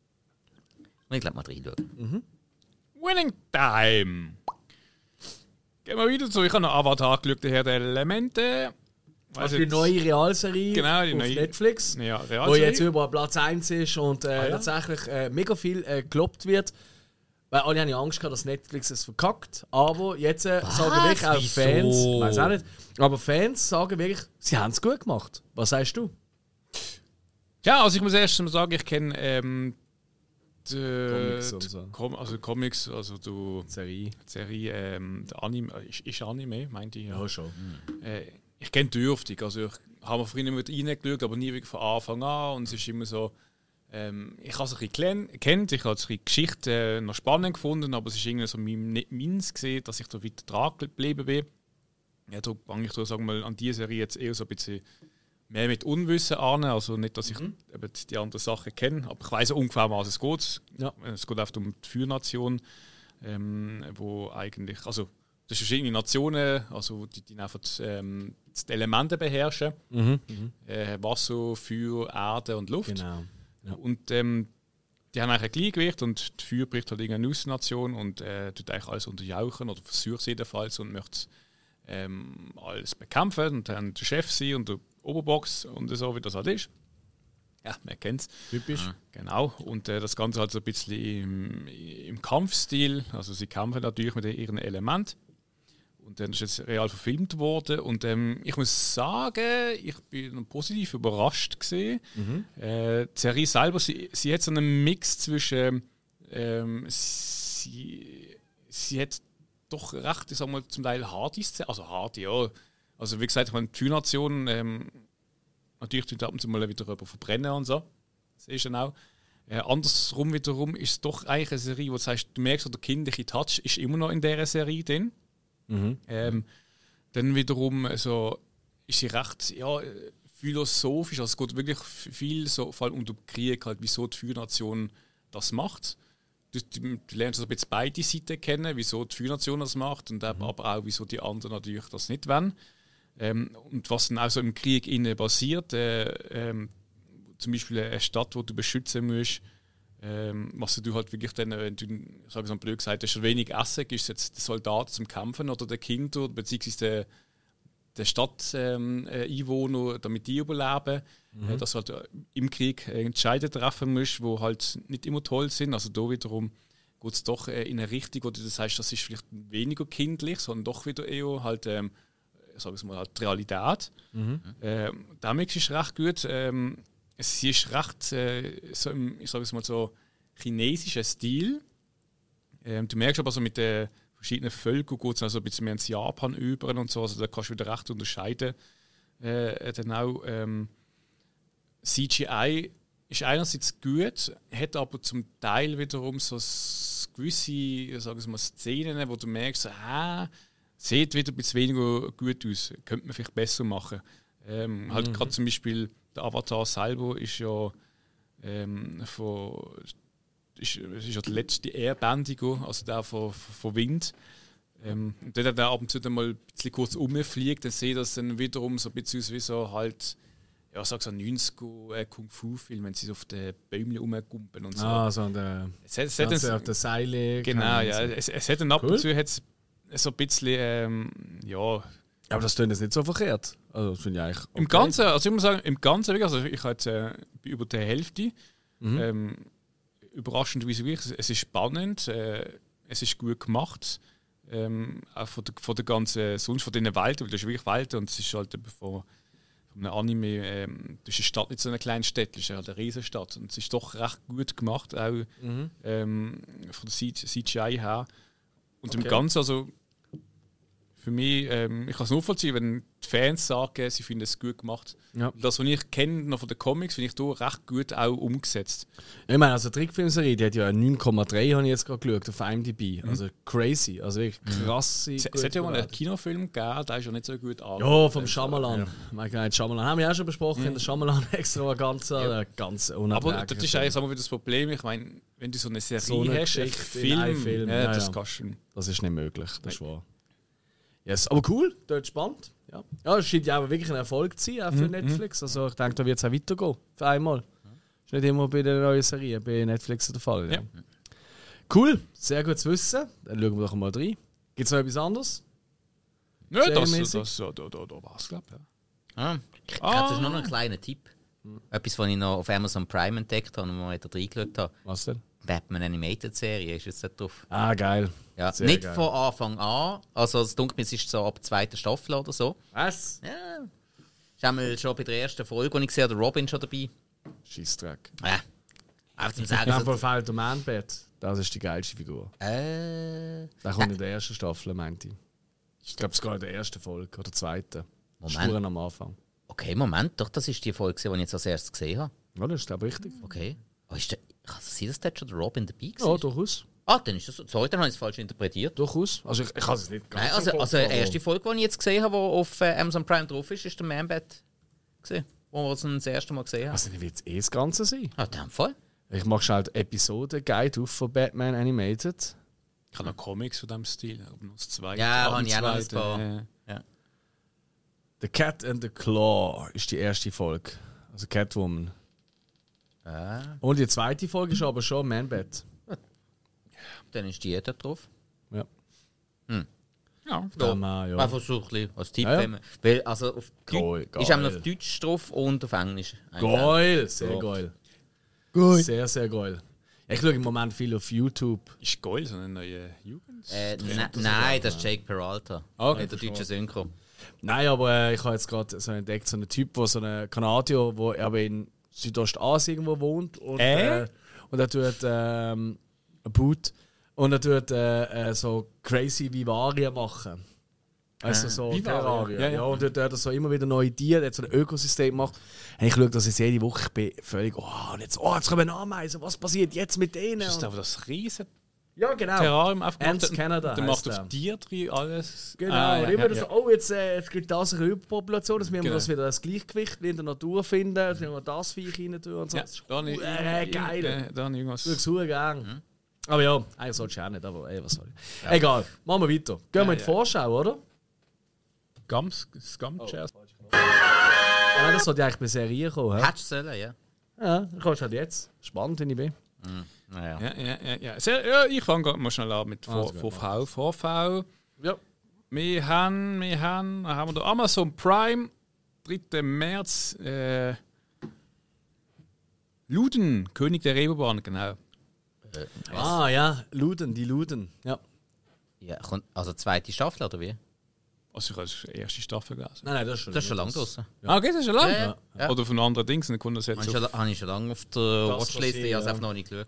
Und ich glaube mal reinschauen. Mhm. Winning Time! Gehen wir wieder zu. Ich habe noch Avatar geschaut, der Herr der Elemente. Also die neue Realserie genau, die auf neue, Netflix, ja, wo jetzt überall Platz eins ist und äh, ah, ja. tatsächlich äh, mega viel äh, gelobt wird. Weil alle haben ja Angst gehabt, dass Netflix es verkackt. Aber jetzt äh, sagen wirklich auch Wieso? Fans, ich weiß auch nicht, aber Fans sagen wirklich, sie haben es gut gemacht. Was sagst du? Ja, also ich muss erst mal sagen, ich kenne ähm, die Comics, und so. Com also Comics, also die Serie, Serie ähm, der Anime, ist, ist Anime, meinte ich. Ja, ja schon. Mhm. Äh, ich kenne dürftig, also ich habe früher mit reingeschaut, aber nie wirklich von Anfang an und es ist immer so. Ähm, ich habe es ein bisschen gekannt, ich habe die Geschichte äh, noch spannend gefunden, aber es ist irgendwie so nicht meins gesehen, dass ich da weiter dran geblieben bin. Ja, da fange ich da, sagen wir mal, an diese Serie jetzt eher so ein bisschen mehr mit Unwissen an, also nicht, dass ich mhm. eben die anderen Sachen kenne, aber ich weiss ungefähr, um was es geht. Ja. Es geht oft um die Feuernation, ähm, wo eigentlich, also das sind verschiedene Nationen, also die, die einfach ähm, die Elemente beherrschen, mhm. Mhm. Äh, Wasser, Feuer, Erde und Luft. Genau. Ja. Und ähm, die haben eigentlich ein Gleichgewicht und die Feuer bricht halt irgendeine Außennation und äh, tut eigentlich alles unterjauchen oder versucht es jedenfalls und möchte ähm, alles bekämpfen und dann der Chef sein und der Oberbox und so, wie das halt ist. Ja, man kennt es. Typisch. Ja. Genau. Und äh, das Ganze halt so ein bisschen im, im Kampfstil. Also sie kämpfen natürlich mit ihren Elementen. Und dann ist es real verfilmt worden. Und ähm, ich muss sagen, ich bin positiv überrascht gesehen. Mhm. Äh, die Serie selber, sie, sie hat so einen Mix zwischen, ähm, sie, sie hat doch recht, ich sag mal, zum Teil harte Szenen, also harte, ja. Also wie gesagt, ich meine, die Feuernation, ähm, natürlich tut ab und zu mal wieder jemand verbrennen und so. siehst du dann auch. Äh, andersrum wiederum ist es doch eigentlich eine Serie, wo du sagst, du merkst, der kindliche Touch ist immer noch in dieser Serie drin. Mhm. Ähm, dann wiederum also, ist sie recht ja, philosophisch, also es geht wirklich viel so, vor allem um den Krieg, halt, wieso die Feuernation das macht. Du, du, du lernst also ein bisschen beide Seiten kennen, wieso die Feuernation das macht und mhm. aber auch, wieso die anderen natürlich das nicht wollen. Ähm, und was dann auch so im Krieg innen passiert, äh, ähm, zum Beispiel eine Stadt, die du beschützen musst, ähm, was du halt wirklich dann, wenn du, sag ich mal blöd gesagt, hast, wenig Essen gibst, jetzt den Soldaten zum Kämpfen oder den Kindern, beziehungsweise den, den Stadteinwohner, ähm, damit die überleben, mhm. äh, dass du halt im Krieg Entscheidungen treffen musst, die halt nicht immer toll sind. Also da wiederum geht es doch äh, in eine Richtung, wo du das heißt, das ist vielleicht weniger kindlich, sondern doch wieder eher halt, ähm, sag ich mal, halt die Realität. Mhm. Ähm, damit ist es recht gut. Ähm, Es ist recht äh, so im, ich sage es mal so, chinesischen Stil. Ähm, du merkst aber so mit den verschiedenen Völkern geht es also ein bisschen mehr ins Japan über und so, also da kannst du wieder recht unterscheiden. Äh, dann auch ähm, C G I ist einerseits gut, hat aber zum Teil wiederum so gewisse, ich sage es mal, Szenen, wo du merkst, so, ah, sieht wieder ein bisschen weniger gut aus, könnte man vielleicht besser machen. Ähm, mhm. Halt gerade zum Beispiel der Avatar selber ist ja ähm, von, ist, ist ja der letzte Airbändiger, also der von, von Wind. Ähm, und dort hat er ab und zu dann mal ein bisschen kurz rumfliegt, dann sehe ich das dann wiederum so ein bisschen aus wie so halt, ja, sag so ein neunziger äh, Kung-Fu-Film, wenn sie auf den Bäumen rumgumpen und so. Ah, so an der, es hat, es hat ein, auf der Seile. Genau, ja. Es, es hat dann ab cool. und zu hat's so ein bisschen, ähm, ja. Aber das klingt jetzt nicht so verkehrt. Also, das finde ich eigentlich okay. Im Ganzen, also ich muss sagen, im Ganzen, also ich habe jetzt äh, über die Hälfte. Mhm. Ähm, überraschend wie es es ist spannend, äh, es ist gut gemacht. Ähm, auch von der, von der ganzen, sonst von diesen Welten, weil das ist wirklich Welten und es ist halt von, von einem Anime, ähm, das ist eine Stadt, nicht so eine kleine Stadt, das ist halt eine Riesenstadt und es ist doch recht gut gemacht, auch mhm. ähm, von der C G I her. Und okay. im Ganzen, also für mich, ähm, ich kann es nur vollziehen, wenn die Fans sagen, sie finden es gut gemacht. Ja. Das, was ich kenne noch von den Comics, finde ich da recht gut auch umgesetzt. Ich meine, also die Trickfilmserie, die hat ja neun Komma drei, habe ich jetzt gerade geschaut, auf I M D B. Mhm. Also crazy, also wirklich krasse. Es, es hat ja mal einen Kinofilm gegeben, der ist ja nicht so gut angekommen. Ja, vom Shyamalan. Ja. Mein Gott, Shyamalan haben wir auch schon besprochen, mhm. der Shyamalan extravaganza, ja. ganz unerträglich. Aber das ist eigentlich sagen wir, das Problem, ich meine, wenn du so eine Serie so eine hast, Geschichte Film, in Film, ja, ja, das ja. kannst du. Das ist nicht möglich, das ist wahr. Yes. Aber cool, dort spannend. Ja, ja es scheint ja auch wirklich ein Erfolg zu sein, auch für mhm. Netflix. Also ich denke, da wird es auch weitergehen. Für einmal. Das ist nicht immer bei den neuen Serien, bei Netflix der Fall. Ja. Ja. Cool, sehr gut zu wissen. Dann schauen wir doch mal rein. Gibt es noch etwas anderes? Nö, ja, das, das, das, da, da, da war es, glaube ich. Ja. Ah, ich ah. hatte noch einen kleinen Tipp. Hm. Etwas, was ich noch auf Amazon Prime entdeckt habe und mal wieder reingeschaut habe. Was denn? Batman Animated Serie ist jetzt da drauf. Ah, geil. Ja, sehr nicht geil. Von Anfang an. Also das dunkelt mir, es ist so ab der zweiten Staffel oder so. Was? Ja. Ist einmal schon bei der ersten Folge, wo ich sehe, der Robin schon dabei. Scheissdreck. Ja. Auch zum Sagen. Ja, von fehlt der Man-Bat. Das ist die geilste Figur. Äh. Der kommt in der ersten Staffel, meinte ich. Ich glaube, es geht in der ersten Folge oder der zweiten. Moment. Spuren am Anfang. Okay, Moment. Doch, das ist die Folge, die ich jetzt als erstes gesehen habe. Ja, das ist, glaube ich, richtig. Okay. Oh, ist der, kann es sein, dass dort schon der Robin dabei war? Ja, durchaus. Ah, dann ist das so. Sorry, dann habe ich es falsch interpretiert. Durchaus. Also ich, ich kann es nicht ganz Nein, also, also die erste Folge, die ich jetzt gesehen habe, die auf äh, Amazon Prime drauf ist, ist der Man-Bat gesehen, wo wir es das erste Mal gesehen haben. Also nicht, wird es eh das Ganze sein? Ah, in dem Fall. Ich mache schnell die Episode-Guide auf von Batman Animated. Ich habe noch Comics von diesem Stil, aber noch das zweite. Ja, habe ich auch noch ein paar. Äh, ja. The Cat and the Claw ist die erste Folge. Also Catwoman. Ah. Und die zweite Folge ist aber schon Man-Bat. Dann ist die da drauf. Ja. Hm. Ja, ja. Ja, ja. Einfach so ein bisschen als Tipp. Ja, ja. Weil, also auf geil, Deutsch, ist einmal auf Deutsch drauf und auf Englisch. Geil, sehr so. geil. Gut. Sehr, sehr geil. Ich schaue im Moment viel auf YouTube. Ist geil, so eine neue Jugend? Äh, ne, nein, das ist Jake Peralta. Okay, der deutsche Synchro. Nein, aber äh, ich habe jetzt gerade so entdeckt, so einen Typ, wo so ein Kanadier, der aber in Südostasien irgendwo wohnt und, äh? äh, und er tut ähm, ein Boot und er tut äh, äh, so crazy Vivarien machen. Also so Vivarium. Terraria. Ja, Ja, ja. und dort hat er so immer wieder neue Tiere, der hat so ein Ökosystem gemacht. Hey, ich schaue das jetzt jede Woche, ich bin völlig, oh, und jetzt, oh, jetzt kommen Ameisen, was passiert jetzt mit denen? Das ist Und- aber das riesen Ja, genau. Terrarium aufgemacht. Ants und Canada Der macht heisst auf der. Tier drin alles. Genau, Ah, und ja, immer ja, so, ja. oh, jetzt, äh, jetzt gibt das eine Überpopulation, jetzt müssen wir Genau. das wieder das Gleichgewicht in der Natur finden, jetzt müssen wir das Viech rein tun und so. Ja, Das ist da habe ich- äh, geil. äh, da habe ich irgendwas. Ich schaue es gerne. Aber ja, eigentlich sollst du auch nicht, aber ey, was soll ich. Egal, machen wir weiter. Gehen wir Ja, in die ja. Vorschau, oder? Gums, Scum-Chairs. Ja, das sollte eigentlich bei Serien kommen. hä? Hättest du sollen, ja. Ja, du kommst halt jetzt. Spannend, wenn ich bin. Naja. Ja, ja, ja, ja. Sehr, ja ich fange gerade mal schnell an mit V Also gut, V. V V. Ja. Wir haben, wir haben, haben wir da Amazon Prime, dritter März. Äh, Luden, König der Reeperbahn, genau. Ah ja, Luden, die Luden. Ja. Ja, kommt- also zweite Staffel, oder wie? Also ich habe die erste Staffel gelesen. Nein, nein, das ist schon Das ist schon lange draußen. Ah, okay, das ist schon lang. Ja, ja, ja. Oder von anderen Dingen, dann kommt das jetzt Habe ich, auf... schon- habe ich schon lange auf der Das Watchliste, ich habe es passiert, einfach noch nicht geschaut.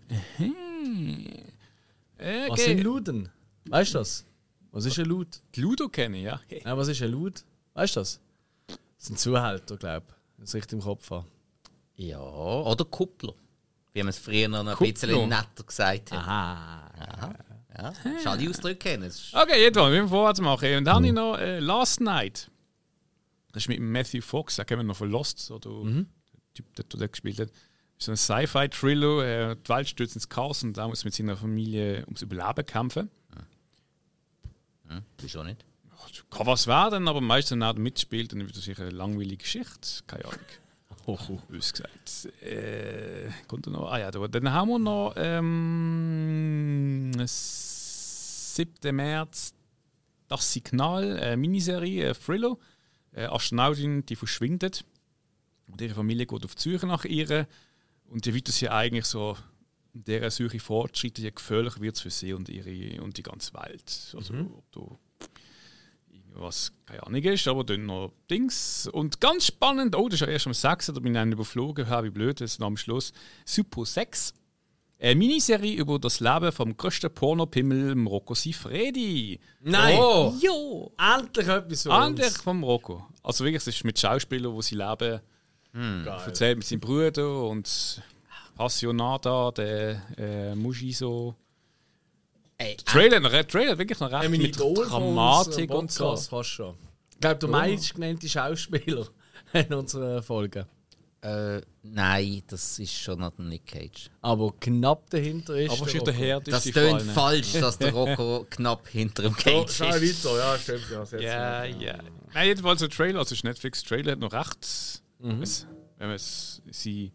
Äh, Was okay. sind Luden? Weißt du das? Was ist ein Lud? Die Ludo kenne ich, ja. Ja, was ist ein Lud? Weißt du das? Das sind Zuhälter, glaube ich. Wenn ich es richtig im Kopf habe. Ja, oder Kuppler. Wie man es früher noch ein Kuppler. bisschen netter gesagt hat. Aha. Ja, hast du alle Ausdrücke kennen. Das ist- Okay, jetzt wollen wir vorwärts machen. Und dann habe ich noch äh, Last Night. Das ist mit Matthew Fox, den kennen wir noch von Lost, so der Typ, der dort gespielt hat. Das ist so ein Sci-Fi-Thriller, äh, die Welt stürzt ins Chaos und da muss mit seiner Familie ums Überleben kämpfen. Hm, wieso nicht? Kann was werden, aber meistens, wenn er mitspielt, dann wird das sicher eine langweilige Geschichte. Keine Ahnung. Bös gesagt. Äh, kommt da noch? Ah ja, da, dann haben wir noch ähm, siebten März das Signal, äh, Miniserie, äh, Thriller. Äh, Astronautin, die verschwindet. Und ihre Familie geht auf die Suche nach ihr. Und die wird das ja eigentlich so in dieser Suche fortschreitet, je gefährlicher wird es für sie und, ihre, und die ganze Welt. Also, ob du was keine Ahnung ist, aber dann noch Dings. Und ganz spannend, oh, das ist ja erst am sechs, da bin ich einen überflogen, ja, wie blöd, das ist noch am Schluss. Super sechs. Eine Miniserie über das Leben vom größten Pornopimmel Rocco Siffredi. Nein! Oh! Jo! Endlich etwas für Endlich uns. vom Rocco. Also wirklich, es ist mit Schauspielern, wo sie leben, Geil. erzählt mit seinem Bruder und Passionata, der äh, Mujiso. Ey, Trailer, der Trailer wirklich noch recht Ein mit Idol Dramatik von und uns, so. Podcast fast schon. Ich glaube, der meistgenannte Schauspieler in unseren Folgen. äh, nein, das ist schon noch der Nick Cage. Aber knapp dahinter ist. Aber der schon der Rocco. Herd ist Das die tönt Fall, ne? falsch, dass der Rocco knapp hinter dem Oh, Cage schau ist. weiter, ja, stimmt. Ja, setz Ja, mal. ja. Nein, jedenfalls der Trailer, also der Netflix-Trailer hat noch recht. Es, wenn man es sie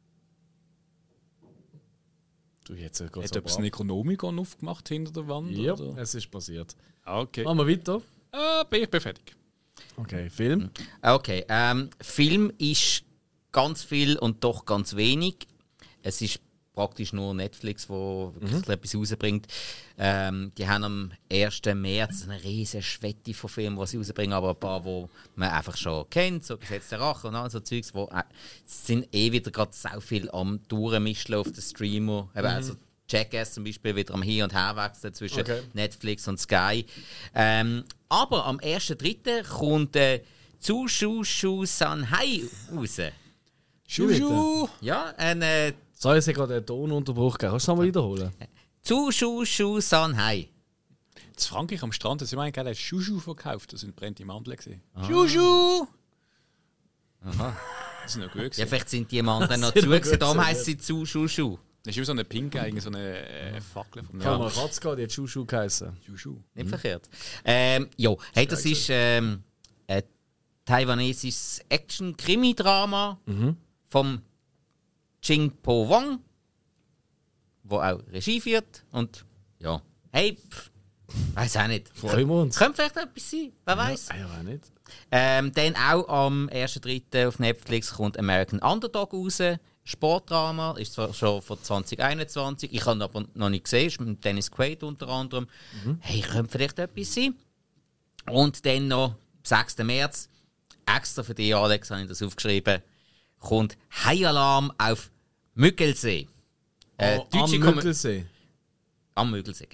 Du jetzt hat etwas Necronomicon aufgemacht hinter der Wand. Ja, Oder? es ist passiert. Ah, okay. Machen wir weiter. Ah, bin ich bin fertig. Okay, Film. Okay, ähm, Film ist ganz viel und doch ganz wenig. Es ist praktisch nur Netflix, wo wirklich etwas rausbringt. Ähm, die haben am ersten März eine riesige Schwette von Filmen, die sie rausbringen, aber ein paar, die man einfach schon kennt, so Gesetz der Rache und all so Zeugs, wo äh, sind eh wieder gerade so viel am Durchmischen auf den Streamer. Mhm. Also Jackass zum Beispiel wieder am Hin- und Herwechseln zwischen Okay. Netflix und Sky. Ähm, aber am ersten dritten kommt äh, Tsushu Sanhai raus. Juju! Ja, ein äh, Soll ich gerade einen Tonunterbruch geben? Kannst du es nochmal wiederholen? Tsushu Sanhai. In Frankreich am Strand, da sind wir eigentlich gerade Juju verkauft. Das sind brennende Mandeln gesehen. Juju! Aha. Das sind noch gut Ja, gewesen. vielleicht sind die anderen noch sind zu noch gewesen, gut darum gewesen, heisst sie Tsushu. Das ist wie so eine pinke, eigentlich so eine äh, Fackel vom Ich habe mal Katz gehabt, die hat Schuschu geheißen. Juju. Nicht verkehrt. Ähm, ja, hey, das ist ähm, ein taiwanesisches Action-Krimi-Drama vom Jing Po Wang, wo auch Regie führt. Und ja, hey, pff, weiß auch nicht. Freuen wir uns. Könnte vielleicht etwas sein, wer weiß. Ja, ja, nicht. Ähm, dann auch am ersten dritten auf Netflix kommt American Underdog raus. Sportdrama, ist zwar schon von zwanzig einundzwanzig, ich habe ihn aber noch nicht gesehen, ist mit Dennis Quaid unter anderem. Hey, könnte vielleicht etwas sein. Und dann noch, sechsten März, extra für dich, Alex, habe ich das aufgeschrieben, kommt High Alarm auf Müggelsee. Äh, Oh, deutsche am Kom- Müggelsee. Am Müggelsee, genau.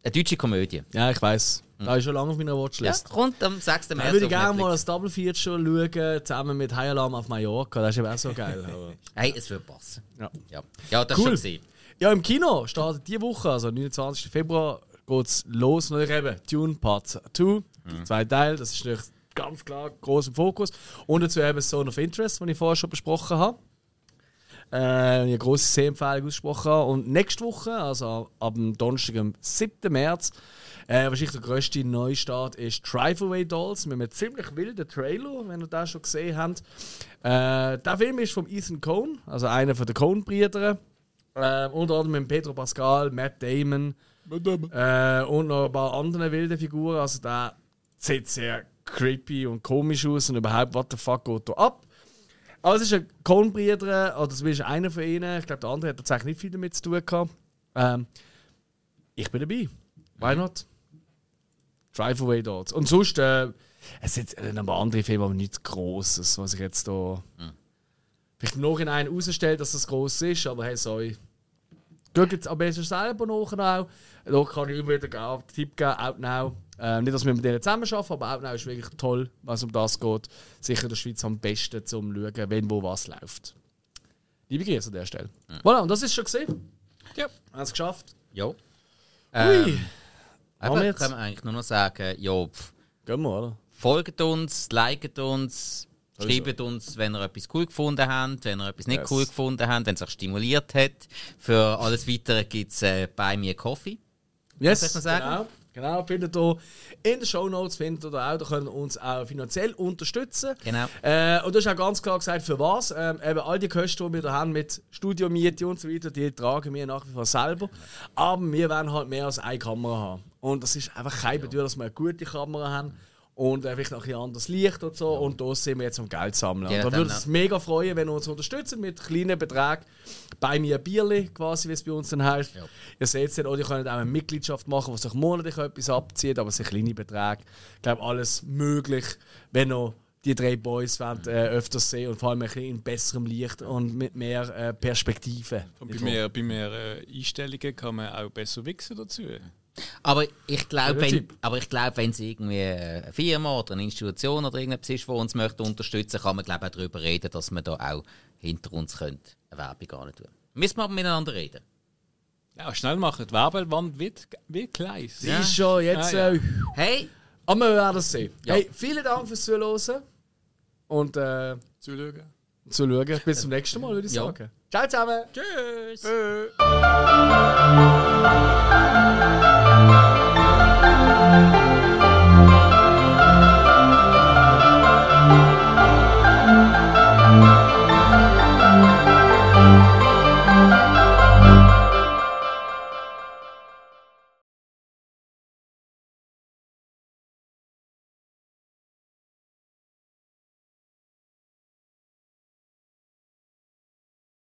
Eine deutsche Komödie. Ja, ich weiss. Hm. Da ist schon lange auf meiner Ja, Watchlist. kommt am sechsten Da März. würde ich auf gerne mal Netflix. ein Double Feature schauen, zusammen mit High Alarm auf Mallorca. Das ist eben auch so geil. Aber Hey, es wird passen. ja. Ja, ja das Cool. schon gesehen. Ja, im Kino startet diese Woche, also neunundzwanzigsten Februar, geht es los. Und eben Dune Part zwei, Mhm. zwei Teile, das ist natürlich ganz klar groß im Fokus. Und dazu eben Zone of Interest, den ich vorher schon besprochen habe. Äh, eine grosse Sehempfehlung ausgesprochen habe. Und nächste Woche, also ab dem Donnerstag, am siebten März, äh, wahrscheinlich der grösste Neustart ist Drive-Away Dolls mit einem ziemlich wilden Trailer, wenn ihr das schon gesehen habt. Äh, der Film ist von Ethan Coen, also einer von den Coen-Brüdern. Äh, unter anderem mit Pedro Pascal, Matt Damon äh, und noch ein paar andere wilde Figuren. Also der sieht sehr creepy und komisch aus und überhaupt, what the fuck geht da ab? Aber es ist ein Coen-Brüder, oder zumindest einer von ihnen. Ich glaube, der andere hat tatsächlich nicht viel damit zu tun gehabt. Ähm, ich bin dabei. Why not? Drive-Away dort. Und sonst, äh, es sind äh, noch andere Filme, aber nichts Grosses, was ich jetzt da. Mhm. Vielleicht noch in einen rausstelle, dass das gross ist, aber hey, sorry. Schaut jetzt am besten selber nachher auch. Da kann ich immer wieder einen Tipp geben, Out Now. Äh, nicht, dass wir mit denen zusammenarbeiten, aber Out Now ist wirklich toll, was um das geht. Sicher in der Schweiz am besten, zum zu schauen, wenn wo was läuft. Liebe Grüße an der Stelle. Mhm. Voilà, und das ist schon gesehen. Ja. Haben es geschafft. Ja. Ui. Ähm, Haben wir aber jetzt? können wir eigentlich nur noch sagen, ja, pff, Gehen wir, oder? folgt uns, liket uns, schreibt uns, wenn ihr etwas cool gefunden habt, wenn ihr etwas nicht Yes. cool gefunden habt, wenn es euch stimuliert hat. Für alles Weitere gibt es äh, bei mir Coffee. Yes, soll man sagen? Genau, genau. Findet ihr in den Shownotes, findet ihr auch, da könnt ihr uns auch finanziell unterstützen. Genau. Äh, und du hast auch ganz klar gesagt, für was. Ähm, eben all die Kosten, die wir da haben mit Studiomiete und so weiter, die tragen wir nach wie vor selber. Aber wir wollen halt mehr als eine Kamera haben. Und das ist einfach kein Bedürfnis, dass wir eine gute Kamera haben. Und äh, vielleicht noch ein bisschen anderes Licht und so. Und da sind wir jetzt am Geld sammeln. Ja, und da dann würde es mega freuen, wenn ihr uns unterstützt mit kleinen Beträgen. Bei mir ein Bierli, quasi, wie es bei uns dann heißt. Ja. Ihr seht es dann, oder ihr könnt auch eine Mitgliedschaft machen, die sich monatlich etwas abzieht, aber es sind kleine Beträge. Ich glaube, alles möglich, wenn ihr die drei Boys wollt, äh, öfters sehen und vor allem ein bisschen in besserem Licht und mit mehr äh, Perspektive. Und bei mehr, bei mehr äh, Einstellungen kann man auch besser wichsen dazu. Aber ich glaube, Guter wenn, Tipp. aber ich glaube, wenn es irgendwie eine Firma oder eine Institution oder irgendetwas ist, die uns möchte unterstützen, kann man glaube ich, auch darüber reden, dass wir da auch hinter uns könnte eine Werbung gar nicht tun. Müssen wir aber miteinander reden. Ja, schnell machen. Die Werbewand wird, wird klein. Sie ist schon jetzt. Ja, ja. Äh, Hey, aber wir werden es sehen. Ja. Hey, vielen Dank fürs Zuhören und äh, Zuschauen. Zuschauen. Bis zum nächsten Mal, würde ich Ja. sagen. Ciao zusammen. tschüss! Äh.